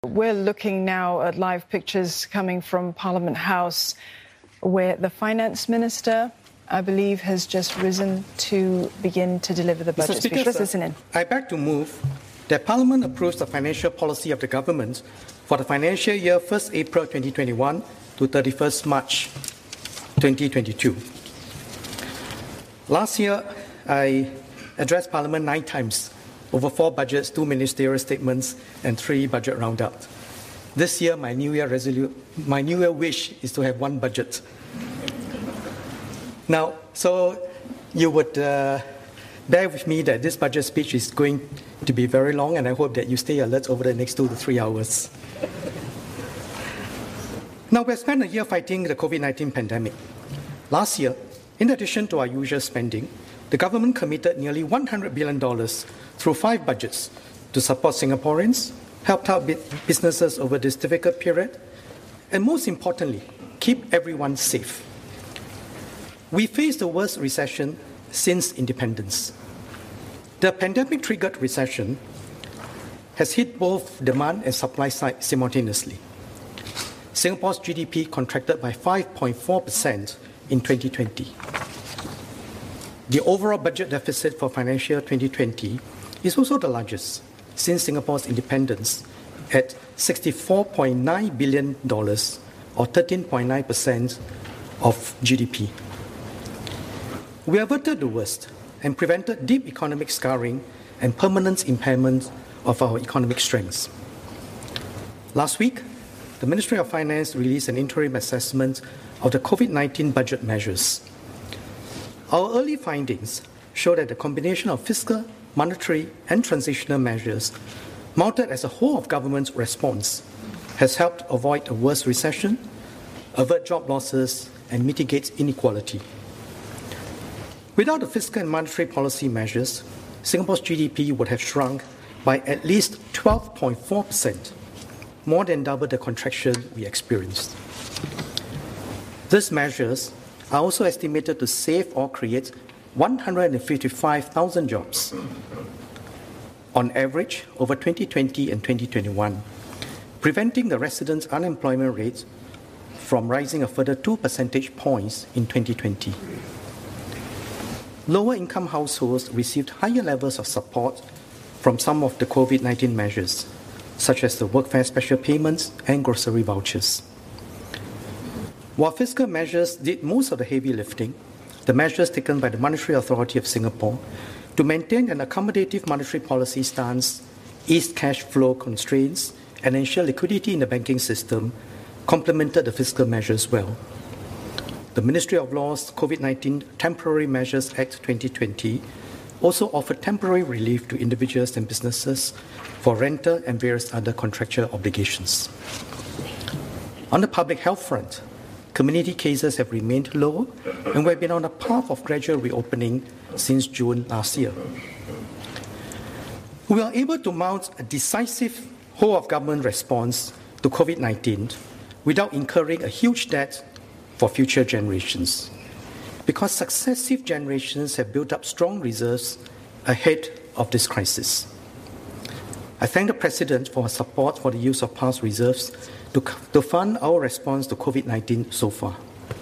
We're looking now at live pictures coming from Parliament House, where the Finance Minister, I believe, has just risen to begin to deliver the budget speech. Let's listen in. I beg to move that Parliament approves the financial policy of the government for the financial year 1st April 2021 to 31st March 2022. Last year, I addressed Parliament 9 times, over 4 budgets, 2 ministerial statements, and 3 budget roundups. This year, my New Year wish is to have 1 budget. Now, so you would bear with me that this budget speech is going to be very long, and I hope that you stay alert over the next 2 to 3 hours. Now, we've spent a year fighting the COVID-19 pandemic. Last year, in addition to our usual spending, the government committed nearly $100 billion through 5 budgets to support Singaporeans, helped out businesses over this difficult period, and most importantly, keep everyone safe. We faced the worst recession since independence. The pandemic-triggered recession has hit both demand and supply side simultaneously. Singapore's GDP contracted by 5.4% in 2020. The overall budget deficit for financial year 2020 is also the largest since Singapore's independence at $64.9 billion, or 13.9% of GDP. We averted the worst and prevented deep economic scarring and permanent impairment of our economic strengths. Last week, the Ministry of Finance released an interim assessment of the COVID-19 budget measures. Our early findings show that the combination of fiscal, monetary, and transitional measures, mounted as a whole of government's response, has helped avoid a worse recession, avert job losses, and mitigate inequality. Without the fiscal and monetary policy measures, Singapore's GDP would have shrunk by at least 12.4%, more than double the contraction we experienced. These measures are also estimated to save or create 155,000 jobs on average over 2020 and 2021, preventing the residents' unemployment rate from rising a further 2 percentage points in 2020. Lower-income households received higher levels of support from some of the COVID-19 measures, such as the workfare special payments and grocery vouchers. While fiscal measures did most of the heavy lifting, the measures taken by the Monetary Authority of Singapore to maintain an accommodative monetary policy stance, ease cash flow constraints, and ensure liquidity in the banking system complemented the fiscal measures well. The Ministry of Law's COVID-19 Temporary Measures Act 2020 also offered temporary relief to individuals and businesses for rental and various other contractual obligations. On the public health front, community cases have remained low, and we've been on a path of gradual reopening since June last year. We are able to mount a decisive whole-of-government response to COVID-19 without incurring a huge debt for future generations, because successive generations have built up strong reserves ahead of this crisis. I thank the President for her support for the use of past reserves to fund our response to COVID-19 so far.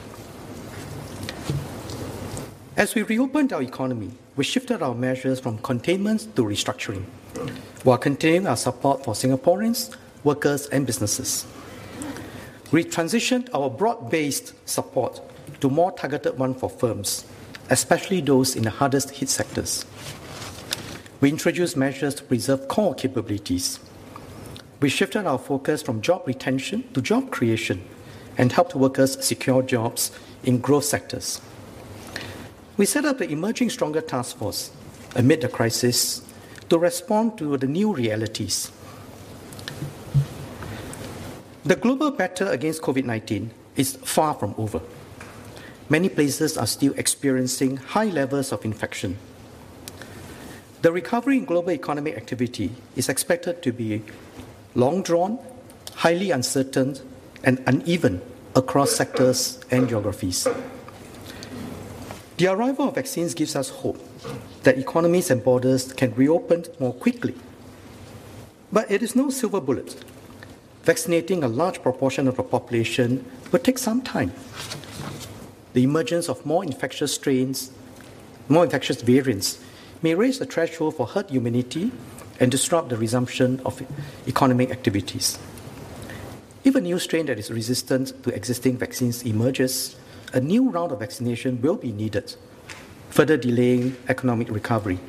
As we reopened our economy, we shifted our measures from containment to restructuring, while continuing our support for Singaporeans, workers, and businesses. We transitioned our broad-based support to more targeted one for firms, especially those in the hardest hit sectors. We introduced measures to preserve core capabilities. We shifted our focus from job retention to job creation and helped workers secure jobs in growth sectors. We set up the Emerging Stronger Task Force amid the crisis to respond to the new realities. The global battle against COVID-19 is far from over. Many places are still experiencing high levels of infection. The recovery in global economic activity is expected to be long-drawn, highly uncertain, and uneven across sectors and geographies. The arrival of vaccines gives us hope that economies and borders can reopen more quickly. But it is no silver bullet. vaccinating a large proportion of the population will take some time. The emergence of more infectious strains, more infectious variants, may raise the threshold for herd immunity and disrupt the resumption of economic activities. If a new strain that is resistant to existing vaccines emerges, a new round of vaccination will be needed, further delaying economic recovery.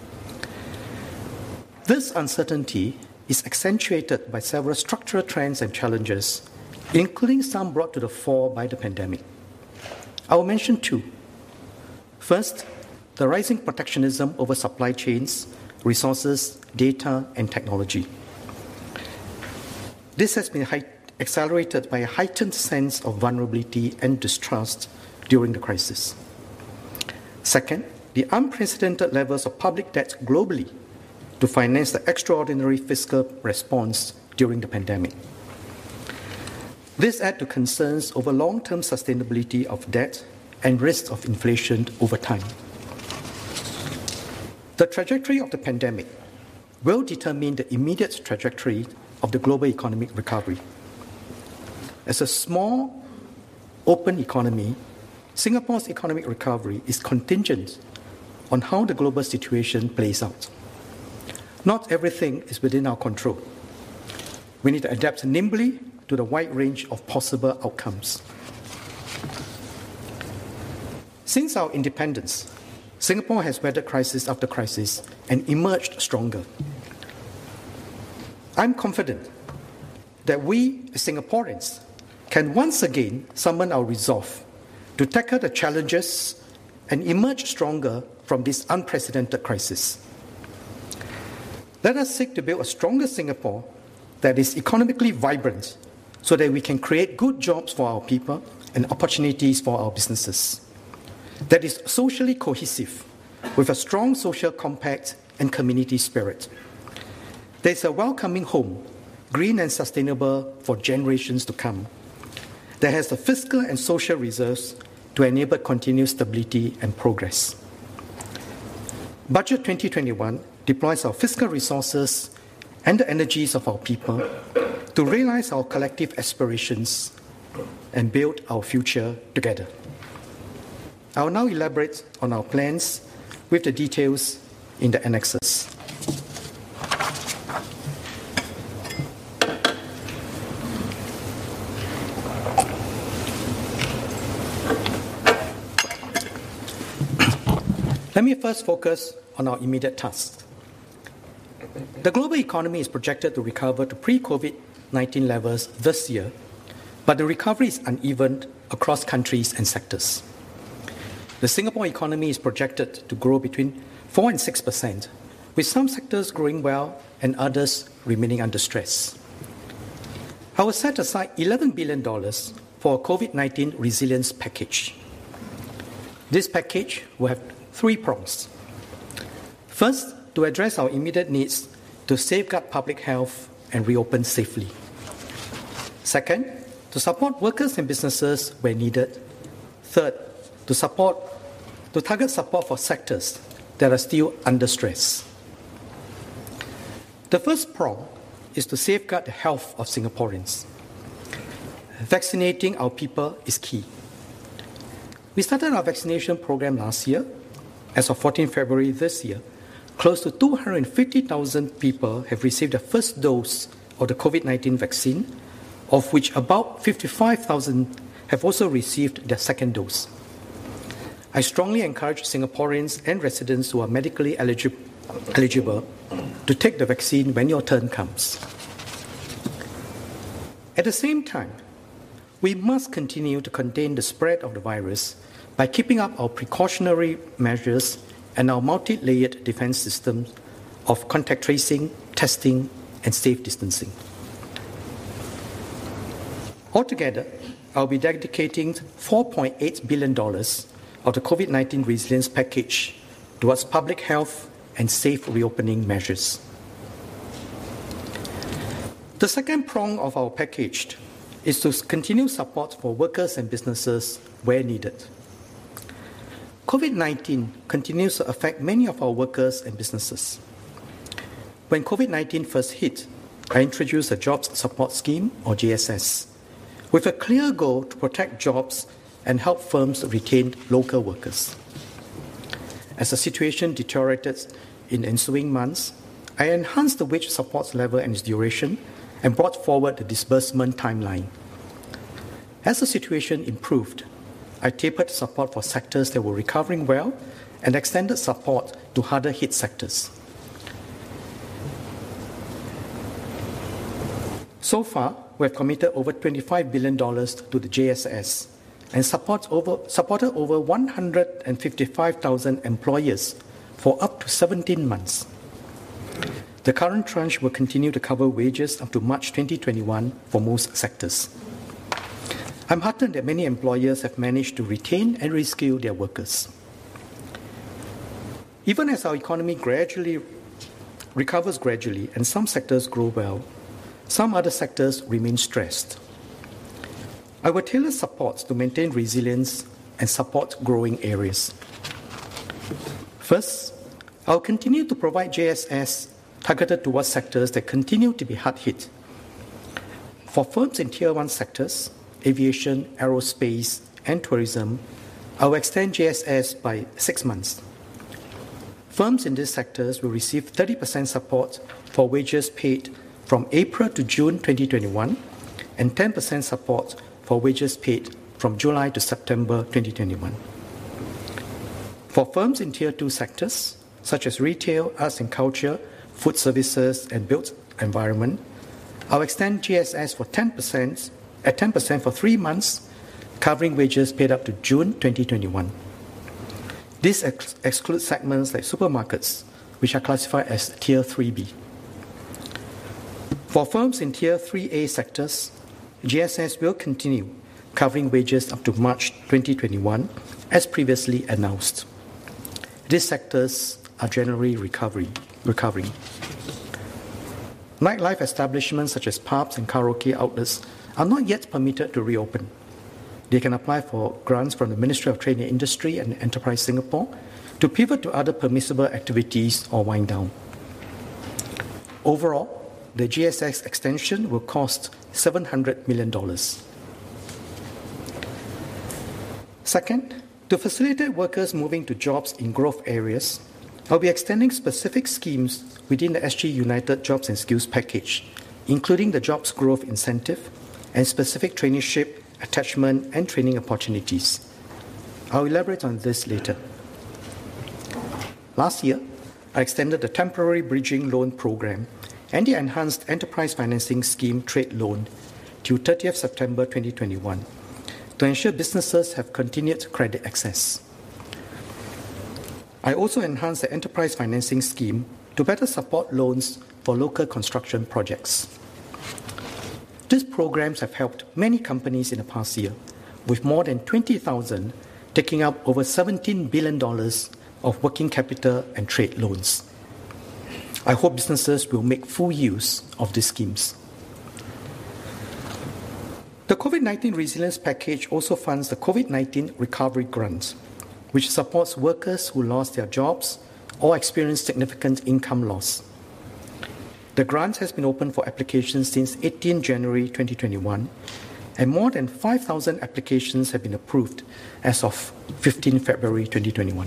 This uncertainty is accentuated by several structural trends and challenges, including some brought to the fore by the pandemic. I will mention two. First, the rising protectionism over supply chains, resources, data, and technology. This has been accelerated by a heightened sense of vulnerability and distrust during the crisis. Second, the unprecedented levels of public debt globally to finance the extraordinary fiscal response during the pandemic. This adds to concerns over long-term sustainability of debt and risks of inflation over time. The trajectory of the pandemic will determine the immediate trajectory of the global economic recovery. As a small, open economy, Singapore's economic recovery is contingent on how the global situation plays out. Not everything is within our control. We need to adapt nimbly to the wide range of possible outcomes. Since our independence, Singapore has weathered crisis after crisis and emerged stronger. I'm confident that we, as Singaporeans, can once again summon our resolve to tackle the challenges and emerge stronger from this unprecedented crisis. Let us seek to build a stronger Singapore that is economically vibrant so that we can create good jobs for our people and opportunities for our businesses. That is socially cohesive with a strong social compact and community spirit. There is a welcoming home, green and sustainable for generations to come. That has the fiscal and social reserves to enable continued stability and progress. Budget 2021 deploys our fiscal resources and the energies of our people to realize our collective aspirations and build our future together. I will now elaborate on our plans with the details in the annexes. Let me first focus on our immediate tasks. The global economy is projected to recover to pre-COVID-19 levels this year, but the recovery is uneven across countries and sectors. The Singapore economy is projected to grow between 4% and 6%, with some sectors growing well and others remaining under stress. I will set aside $11 billion for a COVID-19 resilience package. This package will have three prongs. First, to address our immediate needs to safeguard public health and reopen safely. Second, to support workers and businesses where needed. Third, to target support for sectors that are still under stress. The first prong is to safeguard the health of Singaporeans. Vaccinating our people is key. We started our vaccination program last year. As of 14 February this year, close to 250,000 people have received the first dose of the COVID-19 vaccine, of which about 55,000 have also received their second dose. I strongly encourage Singaporeans and residents who are medically eligible to take the vaccine when your turn comes. At the same time, we must continue to contain the spread of the virus by keeping up our precautionary measures and our multi-layered defense systems of contact tracing, testing, and safe distancing. Altogether, I'll be dedicating $4.8 billion of the COVID-19 resilience package towards public health and safe reopening measures. The second prong of our package is to continue support for workers and businesses where needed. COVID-19 continues to affect many of our workers and businesses. When COVID-19 first hit, I introduced a Jobs Support Scheme, or JSS, with a clear goal to protect jobs and help firms retain local workers. As the situation deteriorated in the ensuing months, I enhanced the wage support level and its duration and brought forward the disbursement timeline. As the situation improved, I tapered support for sectors that were recovering well and extended support to harder hit sectors. So far, we have committed over $25 billion to the JSS and supported over 155,000 employers for up to 17 months. The current tranche will continue to cover wages up to March 2021 for most sectors. I'm heartened that many employers have managed to retain and reskill their workers. Even as our economy recovers gradually and some sectors grow well, some other sectors remain stressed. I will tailor support to maintain resilience and support growing areas. First, I'll continue to provide JSS targeted towards sectors that continue to be hard hit. For firms in Tier 1 sectors, aviation, aerospace, and tourism, I will extend JSS by 6 months. Firms in these sectors will receive 30% support for wages paid from April to June 2021 and 10% support for wages paid from July to September 2021. For firms in Tier 2 sectors, such as retail, arts and culture, food services, and built environment, I'll extend JSS for 10% for 3 months, covering wages paid up to June 2021. This excludes segments like supermarkets, which are classified as Tier 3B. For firms in Tier 3A sectors, JSS will continue covering wages up to March 2021, as previously announced. These sectors are generally recovering. Nightlife establishments such as pubs and karaoke outlets are not yet permitted to reopen. They can apply for grants from the Ministry of Trade and Industry and Enterprise Singapore to pivot to other permissible activities or wind down. Overall, the JSS extension will cost $700 million. Second, to facilitate workers moving to jobs in growth areas, I'll be extending specific schemes within the SG United Jobs and Skills Package, including the Jobs Growth Incentive and specific traineeship, attachment, and training opportunities. I'll elaborate on this later. Last year, I extended the Temporary Bridging Loan Program and the Enhanced Enterprise Financing Scheme Trade Loan to 30th September 2021 to ensure businesses have continued credit access. I also enhanced the Enterprise Financing Scheme to better support loans for local construction projects. These programs have helped many companies in the past year, with more than 20,000 taking up over $17 billion of working capital and trade loans. I hope businesses will make full use of these schemes. The COVID-19 Resilience Package also funds the COVID-19 Recovery Grant, which supports workers who lost their jobs or experienced significant income loss. The grant has been open for applications since 18 January 2021, and more than 5,000 applications have been approved as of 15 February 2021.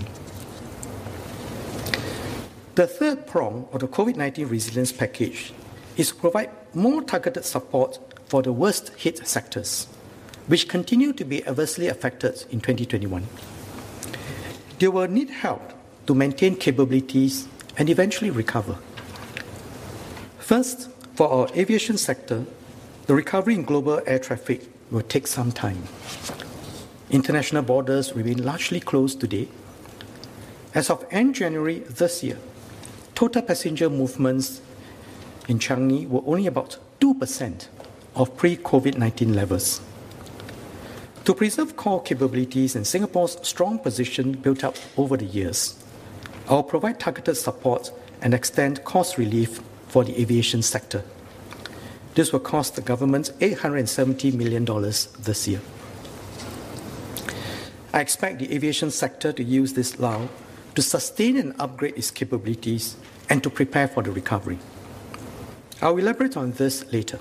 The third prong of the COVID-19 Resilience Package is to provide more targeted support for the worst hit sectors, which continue to be adversely affected in 2021. They will need help to maintain capabilities and eventually recover. First, for our aviation sector, the recovery in global air traffic will take some time. International borders remain largely closed today. As of end January this year, total passenger movements in Changi were only about 2% of pre-COVID-19 levels. To preserve core capabilities and Singapore's strong position built up over the years, I will provide targeted support and extend cost relief for the aviation sector. This will cost the government $870 million this year. I expect the aviation sector to use this lull to sustain and upgrade its capabilities and to prepare for the recovery. I'll elaborate on this later.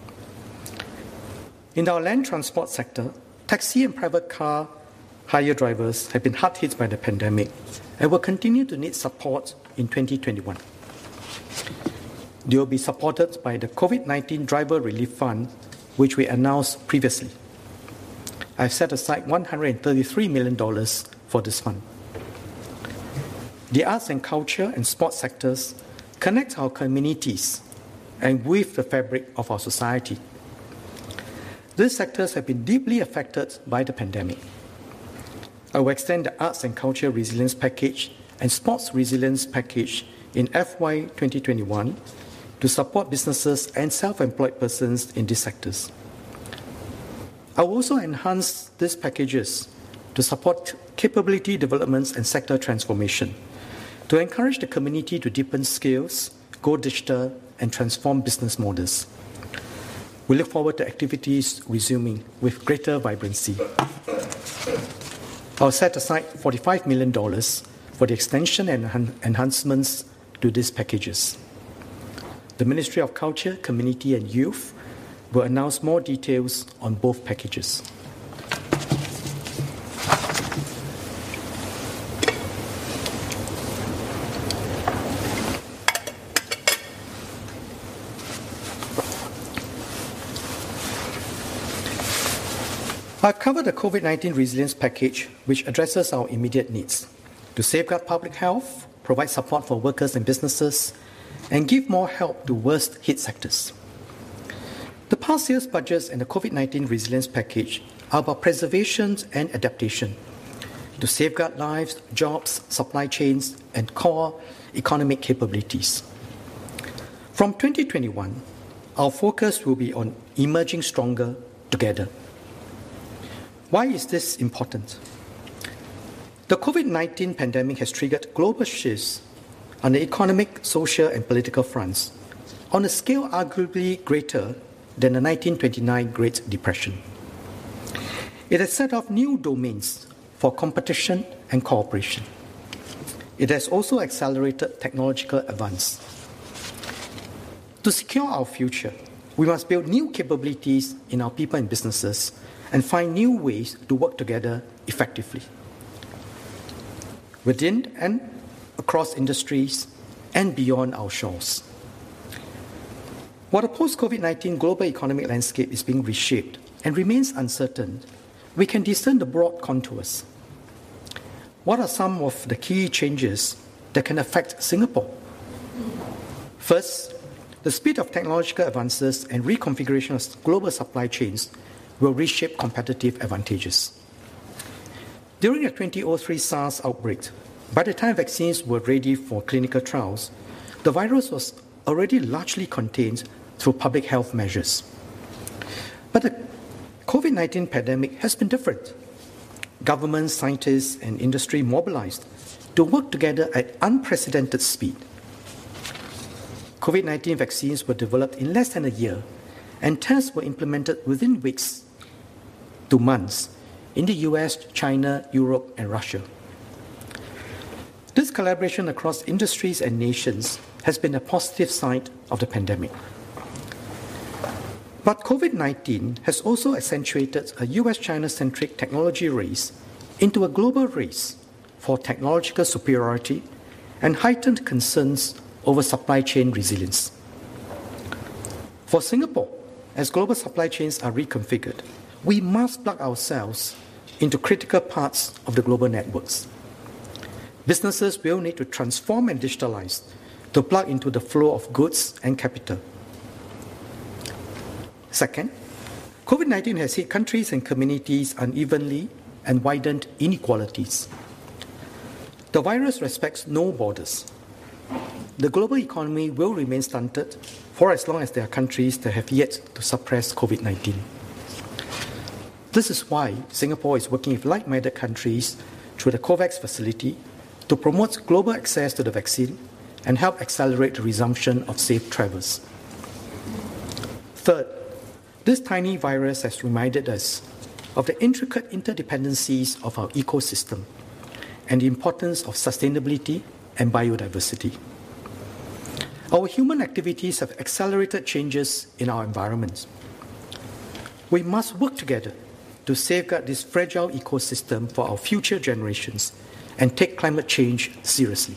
In our land transport sector, taxi and private car hire drivers have been hard hit by the pandemic and will continue to need support in 2021. They will be supported by the COVID-19 Driver Relief Fund, which we announced previously. I've set aside $133 million for this fund. The arts and culture and sports sectors connect our communities and weave the fabric of our society. These sectors have been deeply affected by the pandemic. I will extend the Arts and Culture Resilience Package and Sports Resilience Package in FY 2021 to support businesses and self-employed persons in these sectors. I will also enhance these packages to support capability developments and sector transformation, to encourage the community to deepen skills, go digital, and transform business models. We look forward to activities resuming with greater vibrancy. I'll set aside $45 million for the extension and enhancements to these packages. The Ministry of Culture, Community and Youth will announce more details on both packages. I've covered the COVID-19 resilience package, which addresses our immediate needs to safeguard public health, provide support for workers and businesses, and give more help to worst-hit sectors. The past year's budgets and the COVID-19 resilience package are about preservation and adaptation to safeguard lives, jobs, supply chains, and core economic capabilities. From 2021, our focus will be on emerging stronger together. Why is this important? The COVID-19 pandemic has triggered global shifts on the economic, social, and political fronts on a scale arguably greater than the 1929 Great Depression. It has set off new domains for competition and cooperation. It has also accelerated technological advance. To secure our future, we must build new capabilities in our people and businesses and find new ways to work together effectively. Within and across industries and beyond our shores. While the post-COVID-19 global economic landscape is being reshaped and remains uncertain, we can discern the broad contours. What are some of the key changes that can affect Singapore? First, the speed of technological advances and reconfiguration of global supply chains will reshape competitive advantages. During the 2003 SARS outbreak, by the time vaccines were ready for clinical trials, the virus was already largely contained through public health measures. But the COVID-19 pandemic has been different. Governments, scientists, and industry mobilized to work together at unprecedented speed. COVID-19 vaccines were developed in less than a year, and tests were implemented within weeks to months in the US, China, Europe, and Russia. This collaboration across industries and nations has been a positive side of the pandemic. But COVID-19 has also accentuated a US-China-centric technology race into a global race for technological superiority and heightened concerns over supply chain resilience. For Singapore, as global supply chains are reconfigured, we must plug ourselves into critical parts of the global networks. Businesses will need to transform and digitalize to plug into the flow of goods and capital. Second, COVID-19 has hit countries and communities unevenly and widened inequalities. The virus respects no borders. The global economy will remain stunted for as long as there are countries that have yet to suppress COVID-19. This is why Singapore is working with like-minded countries through the COVAX facility to promote global access to the vaccine and help accelerate the resumption of safe travels. Third, this tiny virus has reminded us of the intricate interdependencies of our ecosystem and the importance of sustainability and biodiversity. Our human activities have accelerated changes in our environment. We must work together to safeguard this fragile ecosystem for our future generations and take climate change seriously.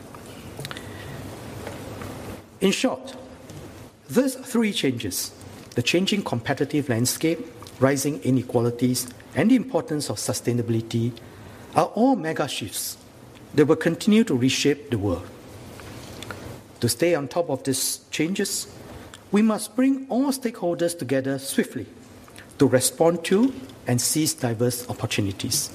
In short, these three changes, the changing competitive landscape, rising inequalities, and the importance of sustainability, are all mega shifts that will continue to reshape the world. To stay on top of these changes, we must bring all stakeholders together swiftly to respond to and seize diverse opportunities.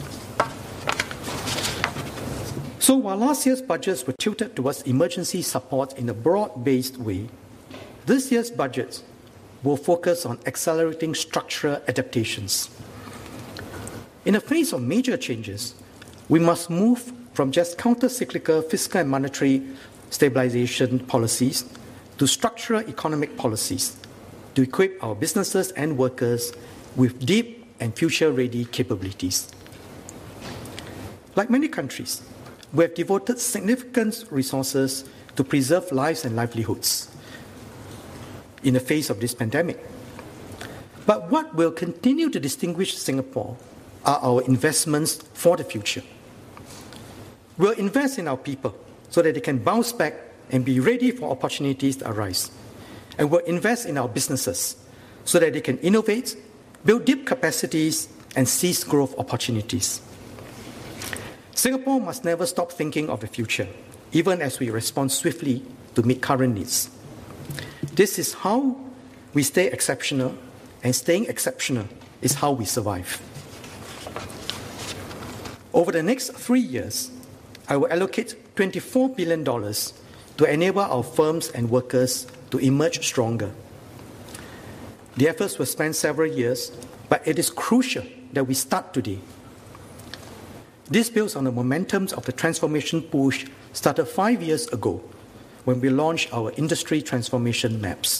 So while last year's budgets were tilted towards emergency support in a broad-based way, this year's budget will focus on accelerating structural adaptations. In the face of major changes, we must move from just counter-cyclical fiscal and monetary stabilization policies to structural economic policies to equip our businesses and workers with deep and future-ready capabilities. Like many countries, we have devoted significant resources to preserve lives and livelihoods in the face of this pandemic. But what will continue to distinguish Singapore are our investments for the future. We'll invest in our people so that they can bounce back and be ready for opportunities that arise. And we'll invest in our businesses so that they can innovate, build deep capacities, and seize growth opportunities. Singapore must never stop thinking of the future, even as we respond swiftly to meet current needs. This is how we stay exceptional, and staying exceptional is how we survive. Over the next 3 years, I will allocate $24 billion to enable our firms and workers to emerge stronger. The efforts will span several years, but it is crucial that we start today. This builds on the momentum of the transformation push started 5 years ago when we launched our industry transformation maps.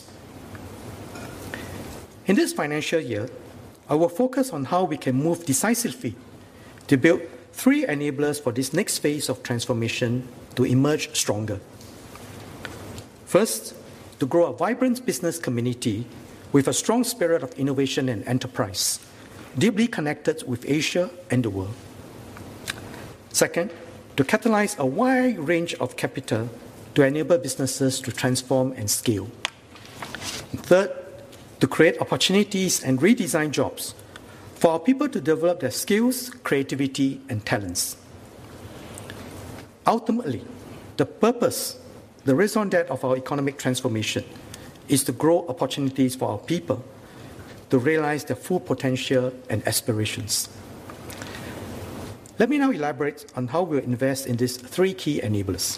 In this financial year, I will focus on how we can move decisively to build 3 enablers for this next phase of transformation to emerge stronger. First, to grow a vibrant business community with a strong spirit of innovation and enterprise, deeply connected with Asia and the world. Second, to catalyze a wide range of capital to enable businesses to transform and scale. Third, to create opportunities and redesign jobs for our people to develop their skills, creativity, and talents. Ultimately, the purpose, the raison d'etre of our economic transformation is to grow opportunities for our people to realize their full potential and aspirations. Let me now elaborate on how we'll invest in these 3 key enablers.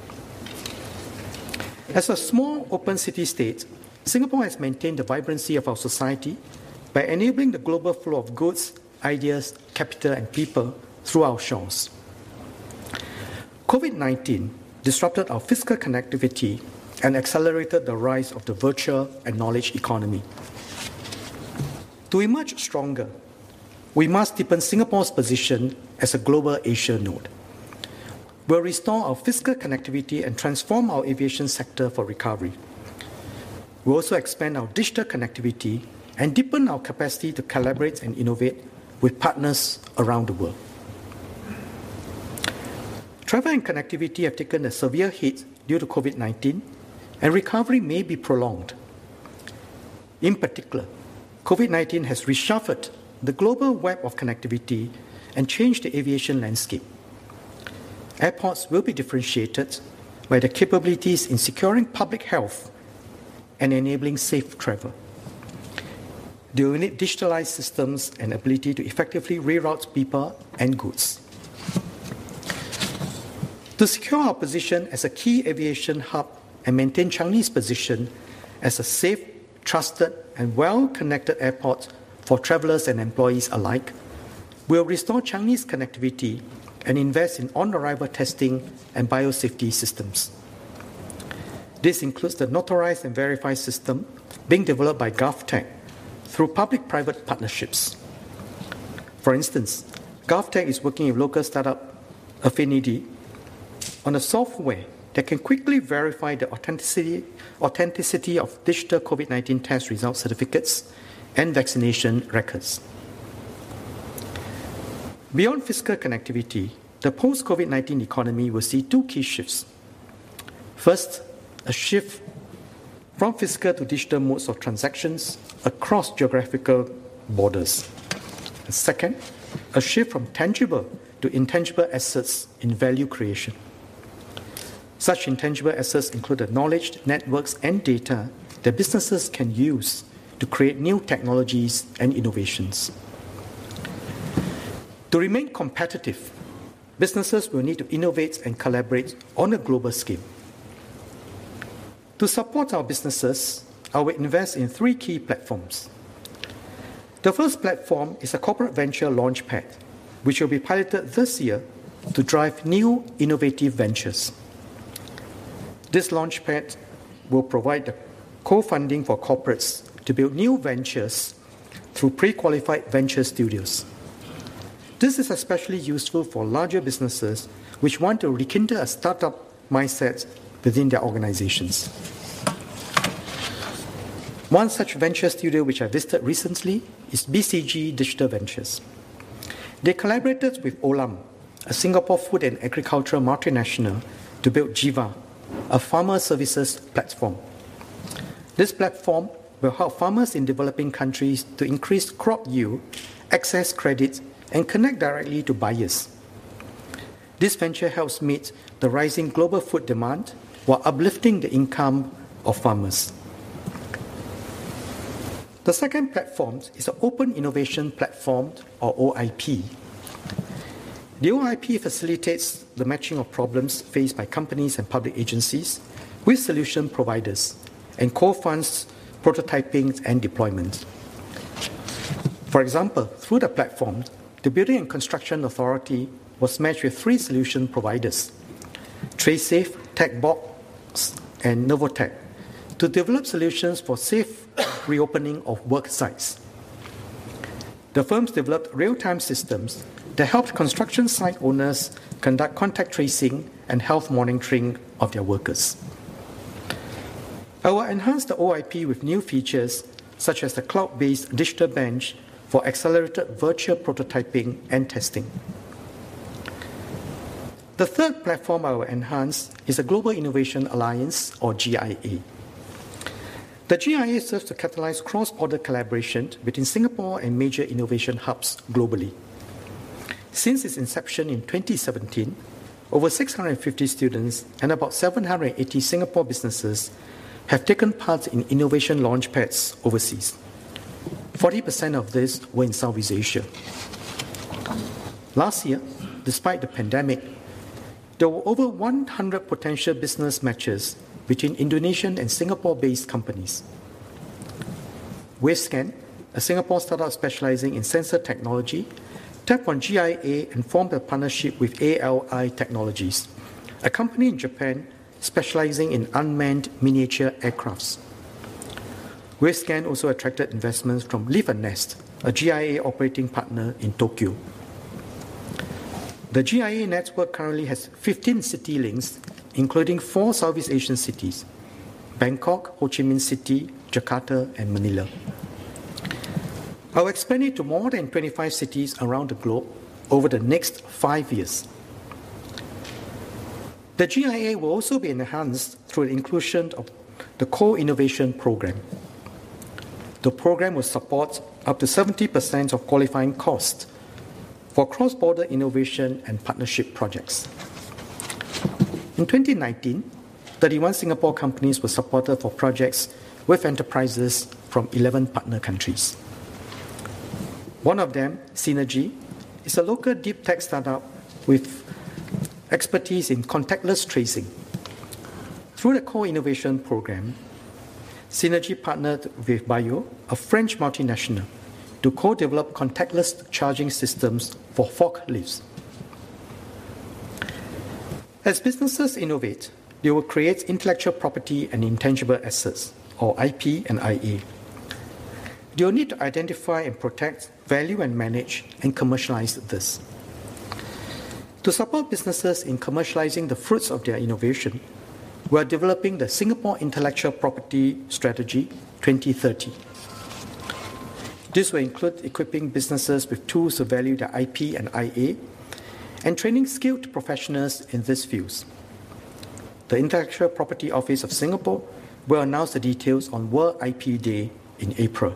As a small, open city-state, Singapore has maintained the vibrancy of our society by enabling the global flow of goods, ideas, capital, and people through our shores. COVID-19 disrupted our fiscal connectivity and accelerated the rise of the virtual and knowledge economy. To emerge stronger, we must deepen Singapore's position as a global Asia node. We'll restore our fiscal connectivity and transform our aviation sector for recovery. We'll also expand our digital connectivity and deepen our capacity to collaborate and innovate with partners around the world. Travel and connectivity have taken a severe hit due to COVID-19, and recovery may be prolonged. In particular, COVID-19 has reshuffled the global web of connectivity and changed the aviation landscape. Airports will be differentiated by their capabilities in securing public health and enabling safe travel. They will need digitalized systems and ability to effectively reroute people and goods. To secure our position as a key aviation hub and maintain Changi's position as a safe, trusted, and well-connected airport for travelers and employees alike, we'll restore Changi's connectivity and invest in on-arrival testing and biosafety systems. This includes the Notarized and Verified system being developed by GovTech through public-private partnerships. For instance, GovTech is working with local startup Affinity on a software that can quickly verify the authenticity of digital COVID-19 test result certificates and vaccination records. Beyond fiscal connectivity, the post-COVID-19 economy will see two key shifts. First, a shift from fiscal to digital modes of transactions across geographical borders. And second, a shift from tangible to intangible assets in value creation. Such intangible assets include the knowledge, networks, and data that businesses can use to create new technologies and innovations. To remain competitive, businesses will need to innovate and collaborate on a global scale. To support our businesses, I will invest in three key platforms. The first platform is a corporate venture launchpad, which will be piloted this year to drive new innovative ventures. This launchpad will provide the co-funding for corporates to build new ventures through pre-qualified venture studios. This is especially useful for larger businesses which want to rekindle a startup mindset within their organizations. One such venture studio which I visited recently is BCG Digital Ventures. They collaborated with Olam, a Singapore food and agricultural multinational, to build Jiva, a farmer services platform. This platform will help farmers in developing countries to increase crop yield, access credit, and connect directly to buyers. This venture helps meet the rising global food demand while uplifting the income of farmers. The second platform is the Open Innovation Platform, or OIP. The OIP facilitates the matching of problems faced by companies and public agencies with solution providers and co-funds prototyping and deployment. For example, through the platform, the Building and Construction Authority was matched with 3 solution providers, TraceSafe, TechBox, and Novotech, to develop solutions for safe reopening of work sites. The firms developed real-time systems that helped construction site owners conduct contact tracing and health monitoring of their workers. I will enhance the OIP with new features such as the cloud-based digital bench for accelerated virtual prototyping and testing. The third platform I will enhance is the Global Innovation Alliance, or GIA. The GIA serves to catalyze cross-border collaboration between Singapore and major innovation hubs globally. Since its inception in 2017, over 650 students and about 780 Singapore businesses have taken part in innovation launchpads overseas. 40% of this were in Southeast Asia. Last year, despite the pandemic, there were over 100 potential business matches between Indonesian and Singapore-based companies. Wavescan, a Singapore startup specializing in sensor technology, tapped on GIA and formed a partnership with ALI Technologies, a company in Japan specializing in unmanned miniature aircrafts. Wavescan also attracted investments from Live and Nest, a GIA operating partner in Tokyo. The GIA network currently has 15 city links, including 4 Southeast Asian cities: Bangkok, Ho Chi Minh City, Jakarta, and Manila. I will expand it to more than 25 cities around the globe over the next 5 years. The GIA will also be enhanced through the inclusion of the Co-Innovation Program. The program will support up to 70% of qualifying costs for cross-border innovation and partnership projects. In 2019, 31 Singapore companies were supported for projects with enterprises from 11 partner countries. One of them, Synergy, is a local deep tech startup with expertise in contactless tracing. Through the Co-Innovation Program, Synergy partnered with Bio, a French multinational, to co-develop contactless charging systems for forklifts. As businesses innovate, they will create intellectual property and intangible assets, or IP and IA. They will need to identify and protect, value and manage, and commercialize this. To support businesses in commercializing the fruits of their innovation, we are developing the Singapore Intellectual Property Strategy 2030. This will include equipping businesses with tools to value their IP and IA and training skilled professionals in these fields. The Intellectual Property Office of Singapore will announce the details on World IP Day in April.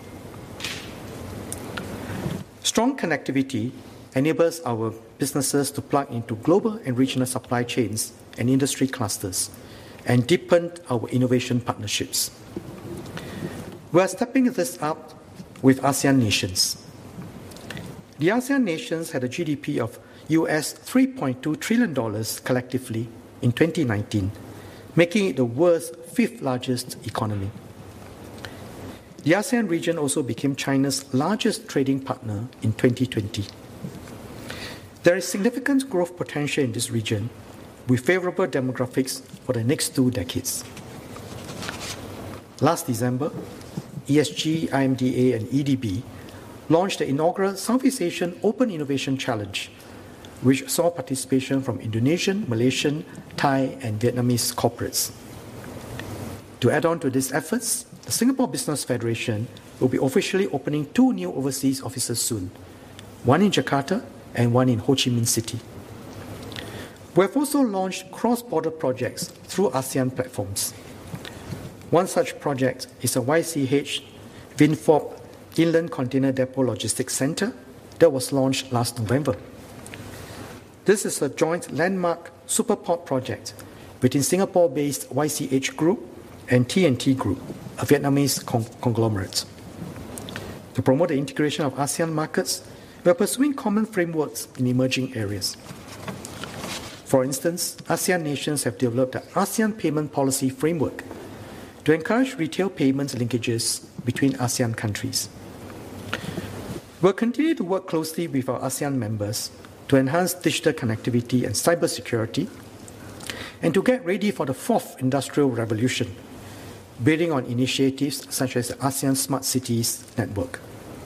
Strong connectivity enables our businesses to plug into global and regional supply chains and industry clusters and deepen our innovation partnerships. We are stepping this up with ASEAN nations. The ASEAN nations had a GDP of US $3.2 trillion collectively in 2019, making it the world's fifth largest economy. The ASEAN region also became China's largest trading partner in 2020. There is significant growth potential in this region with favorable demographics for the next 2 decades. Last December, ESG, IMDA, and EDB launched the inaugural Southeast Asian Open Innovation Challenge, which saw participation from Indonesian, Malaysian, Thai, and Vietnamese corporates. To add on to these efforts, the Singapore Business Federation will be officially opening 2 new overseas offices soon, one in Jakarta and one in Ho Chi Minh City. We have also launched cross-border projects through ASEAN platforms. One such project is a YCH Vinfop Inland Container Depot Logistics Centre that was launched last November. This is a joint landmark superport project between Singapore-based YCH Group and TNT Group, a Vietnamese conglomerate. To promote the integration of ASEAN markets, we are pursuing common frameworks in emerging areas. For instance, ASEAN nations have developed the ASEAN Payment Policy Framework to encourage retail payments linkages between ASEAN countries. We'll continue to work closely with our ASEAN members to enhance digital connectivity and cybersecurity, and to get ready for the 4th industrial revolution, building on initiatives such as the ASEAN Smart Cities Network.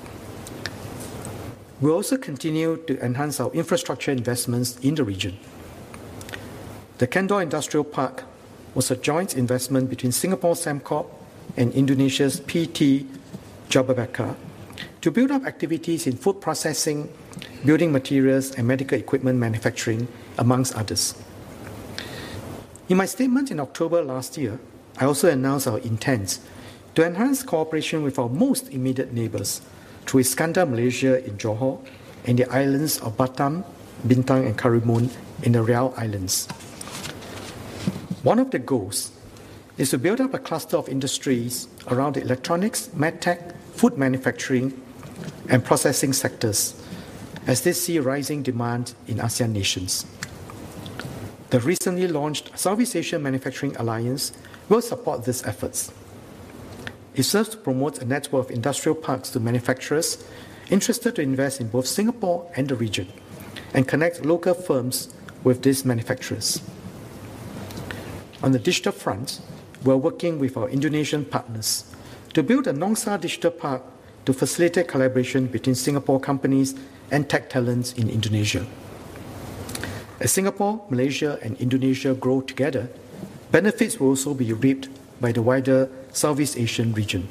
We'll also continue to enhance our infrastructure investments in the region. The Kendal Industrial Park was a joint investment between Singapore Sembcorp and Indonesia's PT Jababeka to build up activities in food processing, building materials, and medical equipment manufacturing, amongst others. In my statement in October last year, I also announced our intent to enhance cooperation with our most immediate neighbours through Iskandar Malaysia in Johor and the islands of Batam, Bintang, and Karimun in the Riau Islands. One of the goals is to build up a cluster of industries around the electronics, medtech, food manufacturing, and processing sectors, as they see rising demand in ASEAN nations. The recently launched Southeast Asian Manufacturing Alliance will support these efforts. It serves to promote a network of industrial parks to manufacturers interested to invest in both Singapore and the region, and connect local firms with these manufacturers. On the digital front, we are working with our Indonesian partners to build a Nongsa Digital Park to facilitate collaboration between Singapore companies and tech talents in Indonesia. As Singapore, Malaysia, and Indonesia grow together, benefits will also be reaped by the wider Southeast Asian region.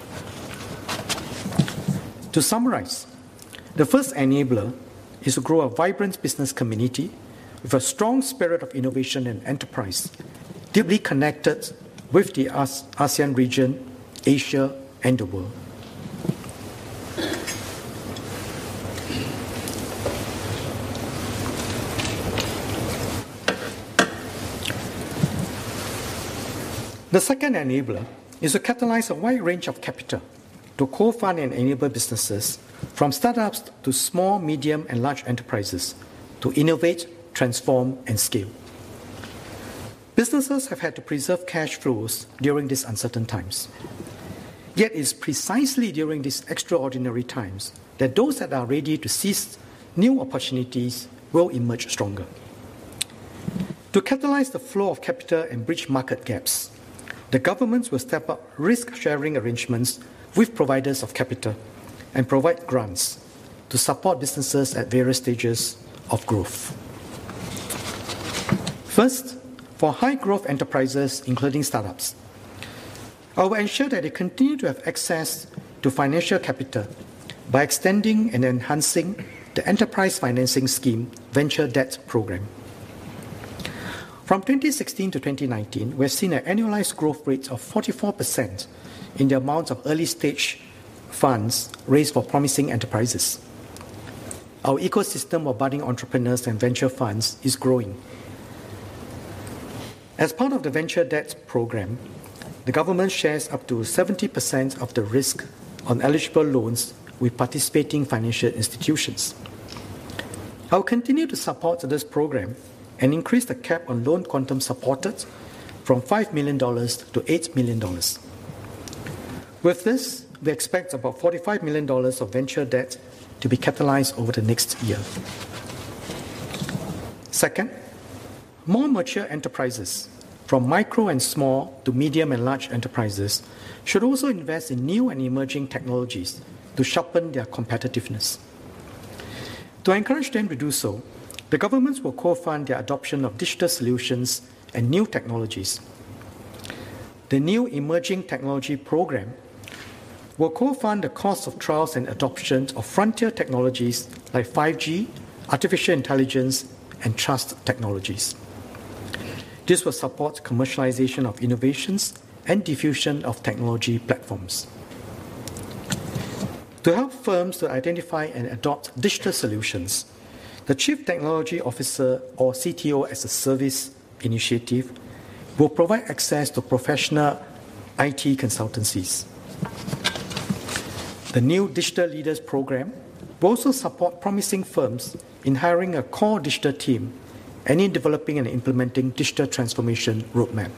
To summarize, the first enabler is to grow a vibrant business community with a strong spirit of innovation and enterprise, deeply connected with the ASEAN region, Asia, and the world. The second enabler is to catalyze a wide range of capital to co-fund and enable businesses, from startups to small, medium, and large enterprises, to innovate, transform, and scale. Businesses have had to preserve cash flows during these uncertain times. Yet it is precisely during these extraordinary times that those that are ready to seize new opportunities will emerge stronger. To catalyze the flow of capital and bridge market gaps, the governments will step up risk-sharing arrangements with providers of capital and provide grants to support businesses at various stages of growth. First, for high-growth enterprises, including startups. I will ensure that they continue to have access to financial capital by extending and enhancing the Enterprise Financing Scheme Venture Debt Program. From 2016 to 2019, we have seen an annualized growth rate of 44% in the amount of early-stage funds raised for promising enterprises. Our ecosystem of budding entrepreneurs and venture funds is growing. As part of the Venture Debt Program, the government shares up to 70% of the risk on eligible loans with participating financial institutions. I will continue to support this program and increase the cap on loan quantum supported from $5 million to $8 million. With this, we expect about $45 million of venture debt to be catalyzed over the next year. Second, more mature enterprises, from micro and small to medium and large enterprises, should also invest in new and emerging technologies to sharpen their competitiveness. To encourage them to do so, the governments will co-fund their adoption of digital solutions and new technologies. The new Emerging Technology Program will co-fund the cost of trials and adoption of frontier technologies like 5G, artificial intelligence, and trust technologies. This will support commercialization of innovations and diffusion of technology platforms. To help firms to identify and adopt digital solutions, the Chief Technology Officer, or CTO as a Service initiative, will provide access to professional IT consultancies. The new Digital Leaders Program will also support promising firms in hiring a core digital team and in developing and implementing digital transformation roadmap.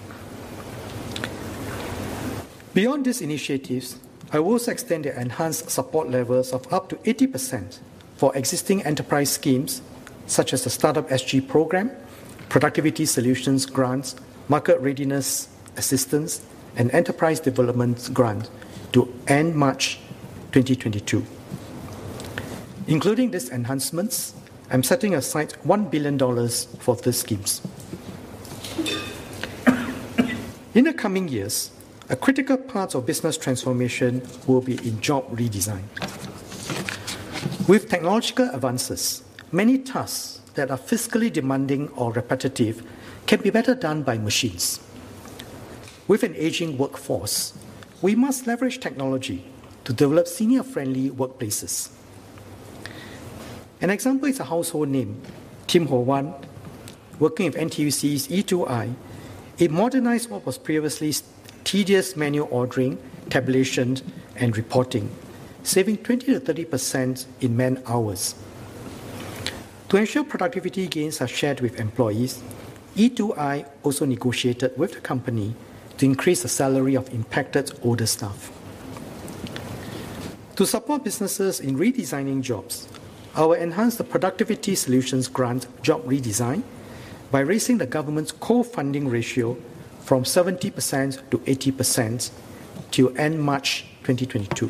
Beyond these initiatives, I will also extend the enhanced support levels of up to 80% for existing enterprise schemes such as the Startup SG program, Productivity Solutions Grants, Market Readiness Assistance, and Enterprise Development Grant to end March 2022. Including these enhancements, I'm setting aside $1 billion for these schemes. In the coming years, a critical part of business transformation will be in job redesign. With technological advances, many tasks that are physically demanding or repetitive can be better done by machines. With an aging workforce, we must leverage technology to develop senior-friendly workplaces. An example is a household name, Tim Ho Wan, working with NTUC's E2I. It modernized what was previously tedious manual ordering, tabulation, and reporting, saving 20 to 30% in man-hours. To ensure productivity gains are shared with employees, E2I also negotiated with the company to increase the salary of impacted older staff. To support businesses in redesigning jobs, I will enhance the Productivity Solutions Grant job redesign by raising the government's co-funding ratio from 70% to 80% till end March 2022.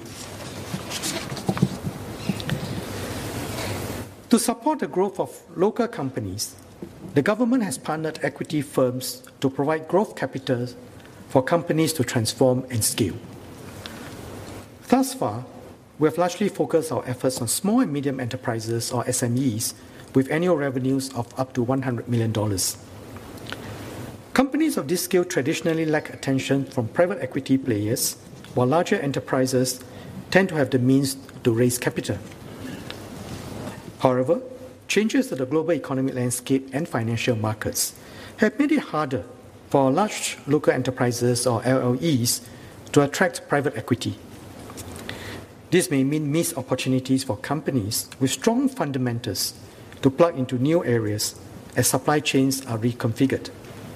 To support the growth of local companies, the government has partnered equity firms to provide growth capital for companies to transform and scale. Thus far, we have largely focused our efforts on small and medium enterprises, or SMEs, with annual revenues of up to $100 million. Companies of this scale traditionally lack attention from private equity players, while larger enterprises tend to have the means to raise capital. However, changes to the global economic landscape and financial markets have made it harder for large local enterprises, or LLEs, to attract private equity. This may mean missed opportunities for companies with strong fundamentals to plug into new areas as supply chains are reconfigured.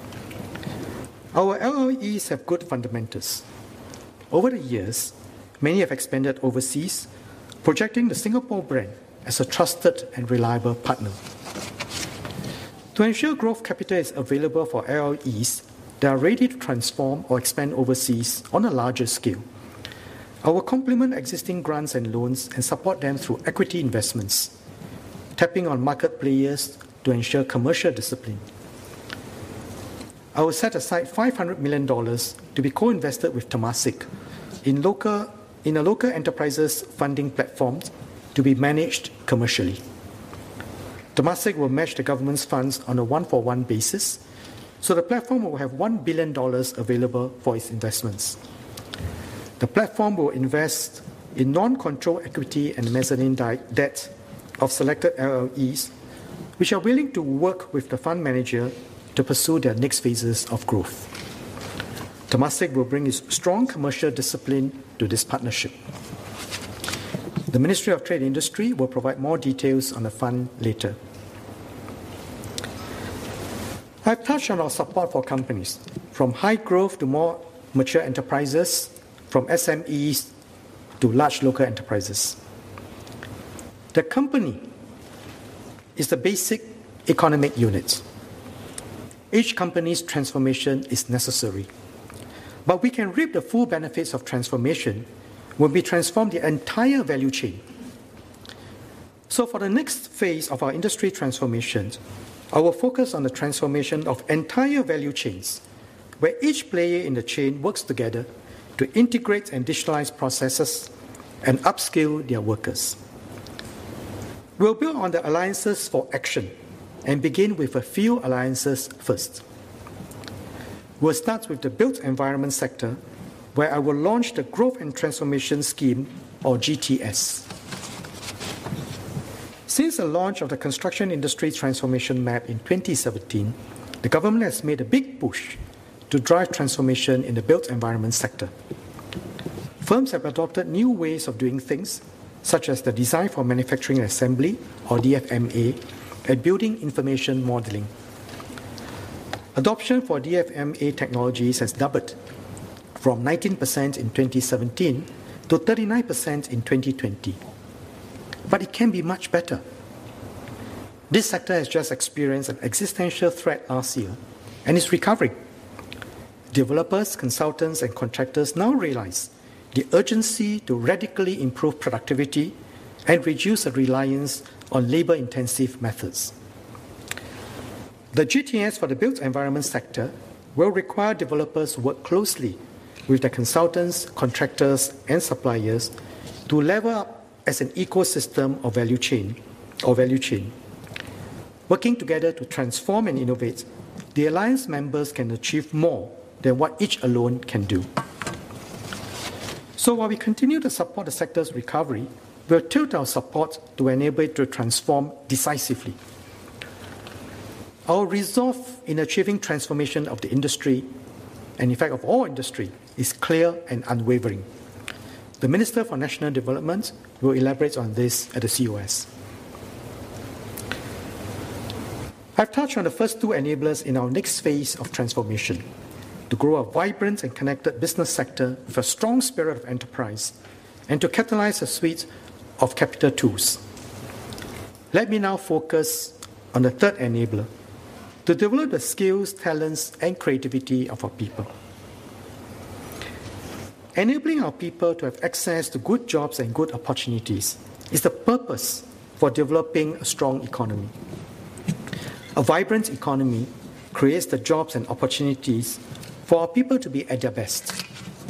Our LLEs have good fundamentals. Over the years, many have expanded overseas, projecting the Singapore brand as a trusted and reliable partner. To ensure growth capital is available for LLEs that are ready to transform or expand overseas on a larger scale, I will complement existing grants and loans and support them through equity investments, tapping on market players to ensure commercial discipline. I will set aside $500 million to be co-invested with Temasek in a local enterprises funding platform to be managed commercially. Temasek will match the government's funds on a one-for-one basis, so the platform will have $1 billion available for its investments. The platform will invest in non-control equity and mezzanine debt of selected LLEs, which are willing to work with the fund manager to pursue their next phases of growth. Temasek will bring its strong commercial discipline to this partnership. The Ministry of Trade and Industry will provide more details on the fund later. I've touched on our support for companies, from high growth to more mature enterprises, from SMEs to large local enterprises. The company is the basic economic unit. Each company's transformation is necessary, but we can reap the full benefits of transformation when we transform the entire value chain. So for the next phase of our industry transformation, I will focus on the transformation of entire value chains, where each player in the chain works together to integrate and digitalize processes and upskill their workers. We'll build on the alliances for action and begin with a few alliances first. We'll start with the built environment sector, where I will launch the Growth and Transformation Scheme, or GTS. Since the launch of the Construction Industry Transformation Map in 2017, the government has made a big push to drive transformation in the built environment sector. Firms have adopted new ways of doing things, such as the Design for Manufacturing Assembly, or DFMA, and Building Information Modeling. Adoption for DFMA technologies has doubled from 19% in 2017 to 39% in 2020. But it can be much better. This sector has just experienced an existential threat last year and is recovering. Developers, consultants, and contractors now realize the urgency to radically improve productivity and reduce the reliance on labor-intensive methods. The GTS for the built environment sector will require developers to work closely with the consultants, contractors, and suppliers to level up as an ecosystem of value chain. Working together to transform and innovate, the alliance members can achieve more than what each alone can do. So while we continue to support the sector's recovery, we'll tilt our support to enable it to transform decisively. Our resolve in achieving transformation of the industry, and in fact of all industry, is clear and unwavering. The Minister for National Development will elaborate on this at the COS. I've touched on the first two enablers in our next phase of transformation: to grow a vibrant and connected business sector with a strong spirit of enterprise, and to catalyze a suite of capital tools. Let me now focus on the third enabler: to develop the skills, talents, and creativity of our people. Enabling our people to have access to good jobs and good opportunities is the purpose for developing a strong economy. A vibrant economy creates the jobs and opportunities for our people to be at their best.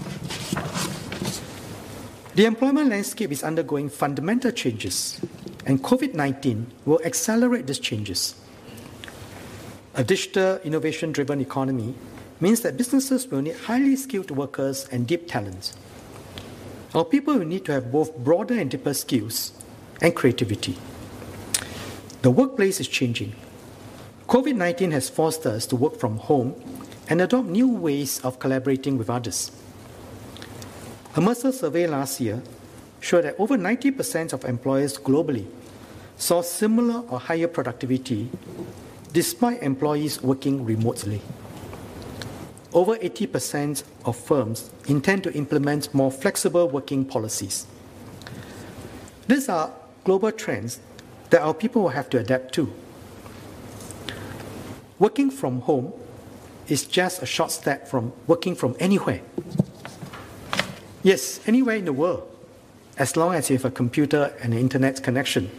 The employment landscape is undergoing fundamental changes, and COVID-19 will accelerate these changes. A digital, innovation-driven economy means that businesses will need highly skilled workers and deep talent. Our people will need to have both broader and deeper skills and creativity. The workplace is changing. COVID-19 has forced us to work from home and adopt new ways of collaborating with others. A Mercer survey last year showed that over 90% of employers globally saw similar or higher productivity despite employees working remotely. Over 80% of firms intend to implement more flexible working policies. These are global trends that our people will have to adapt to. Working from home is just a short step from working from anywhere. Yes, anywhere in the world, as long as you have a computer and an internet connection.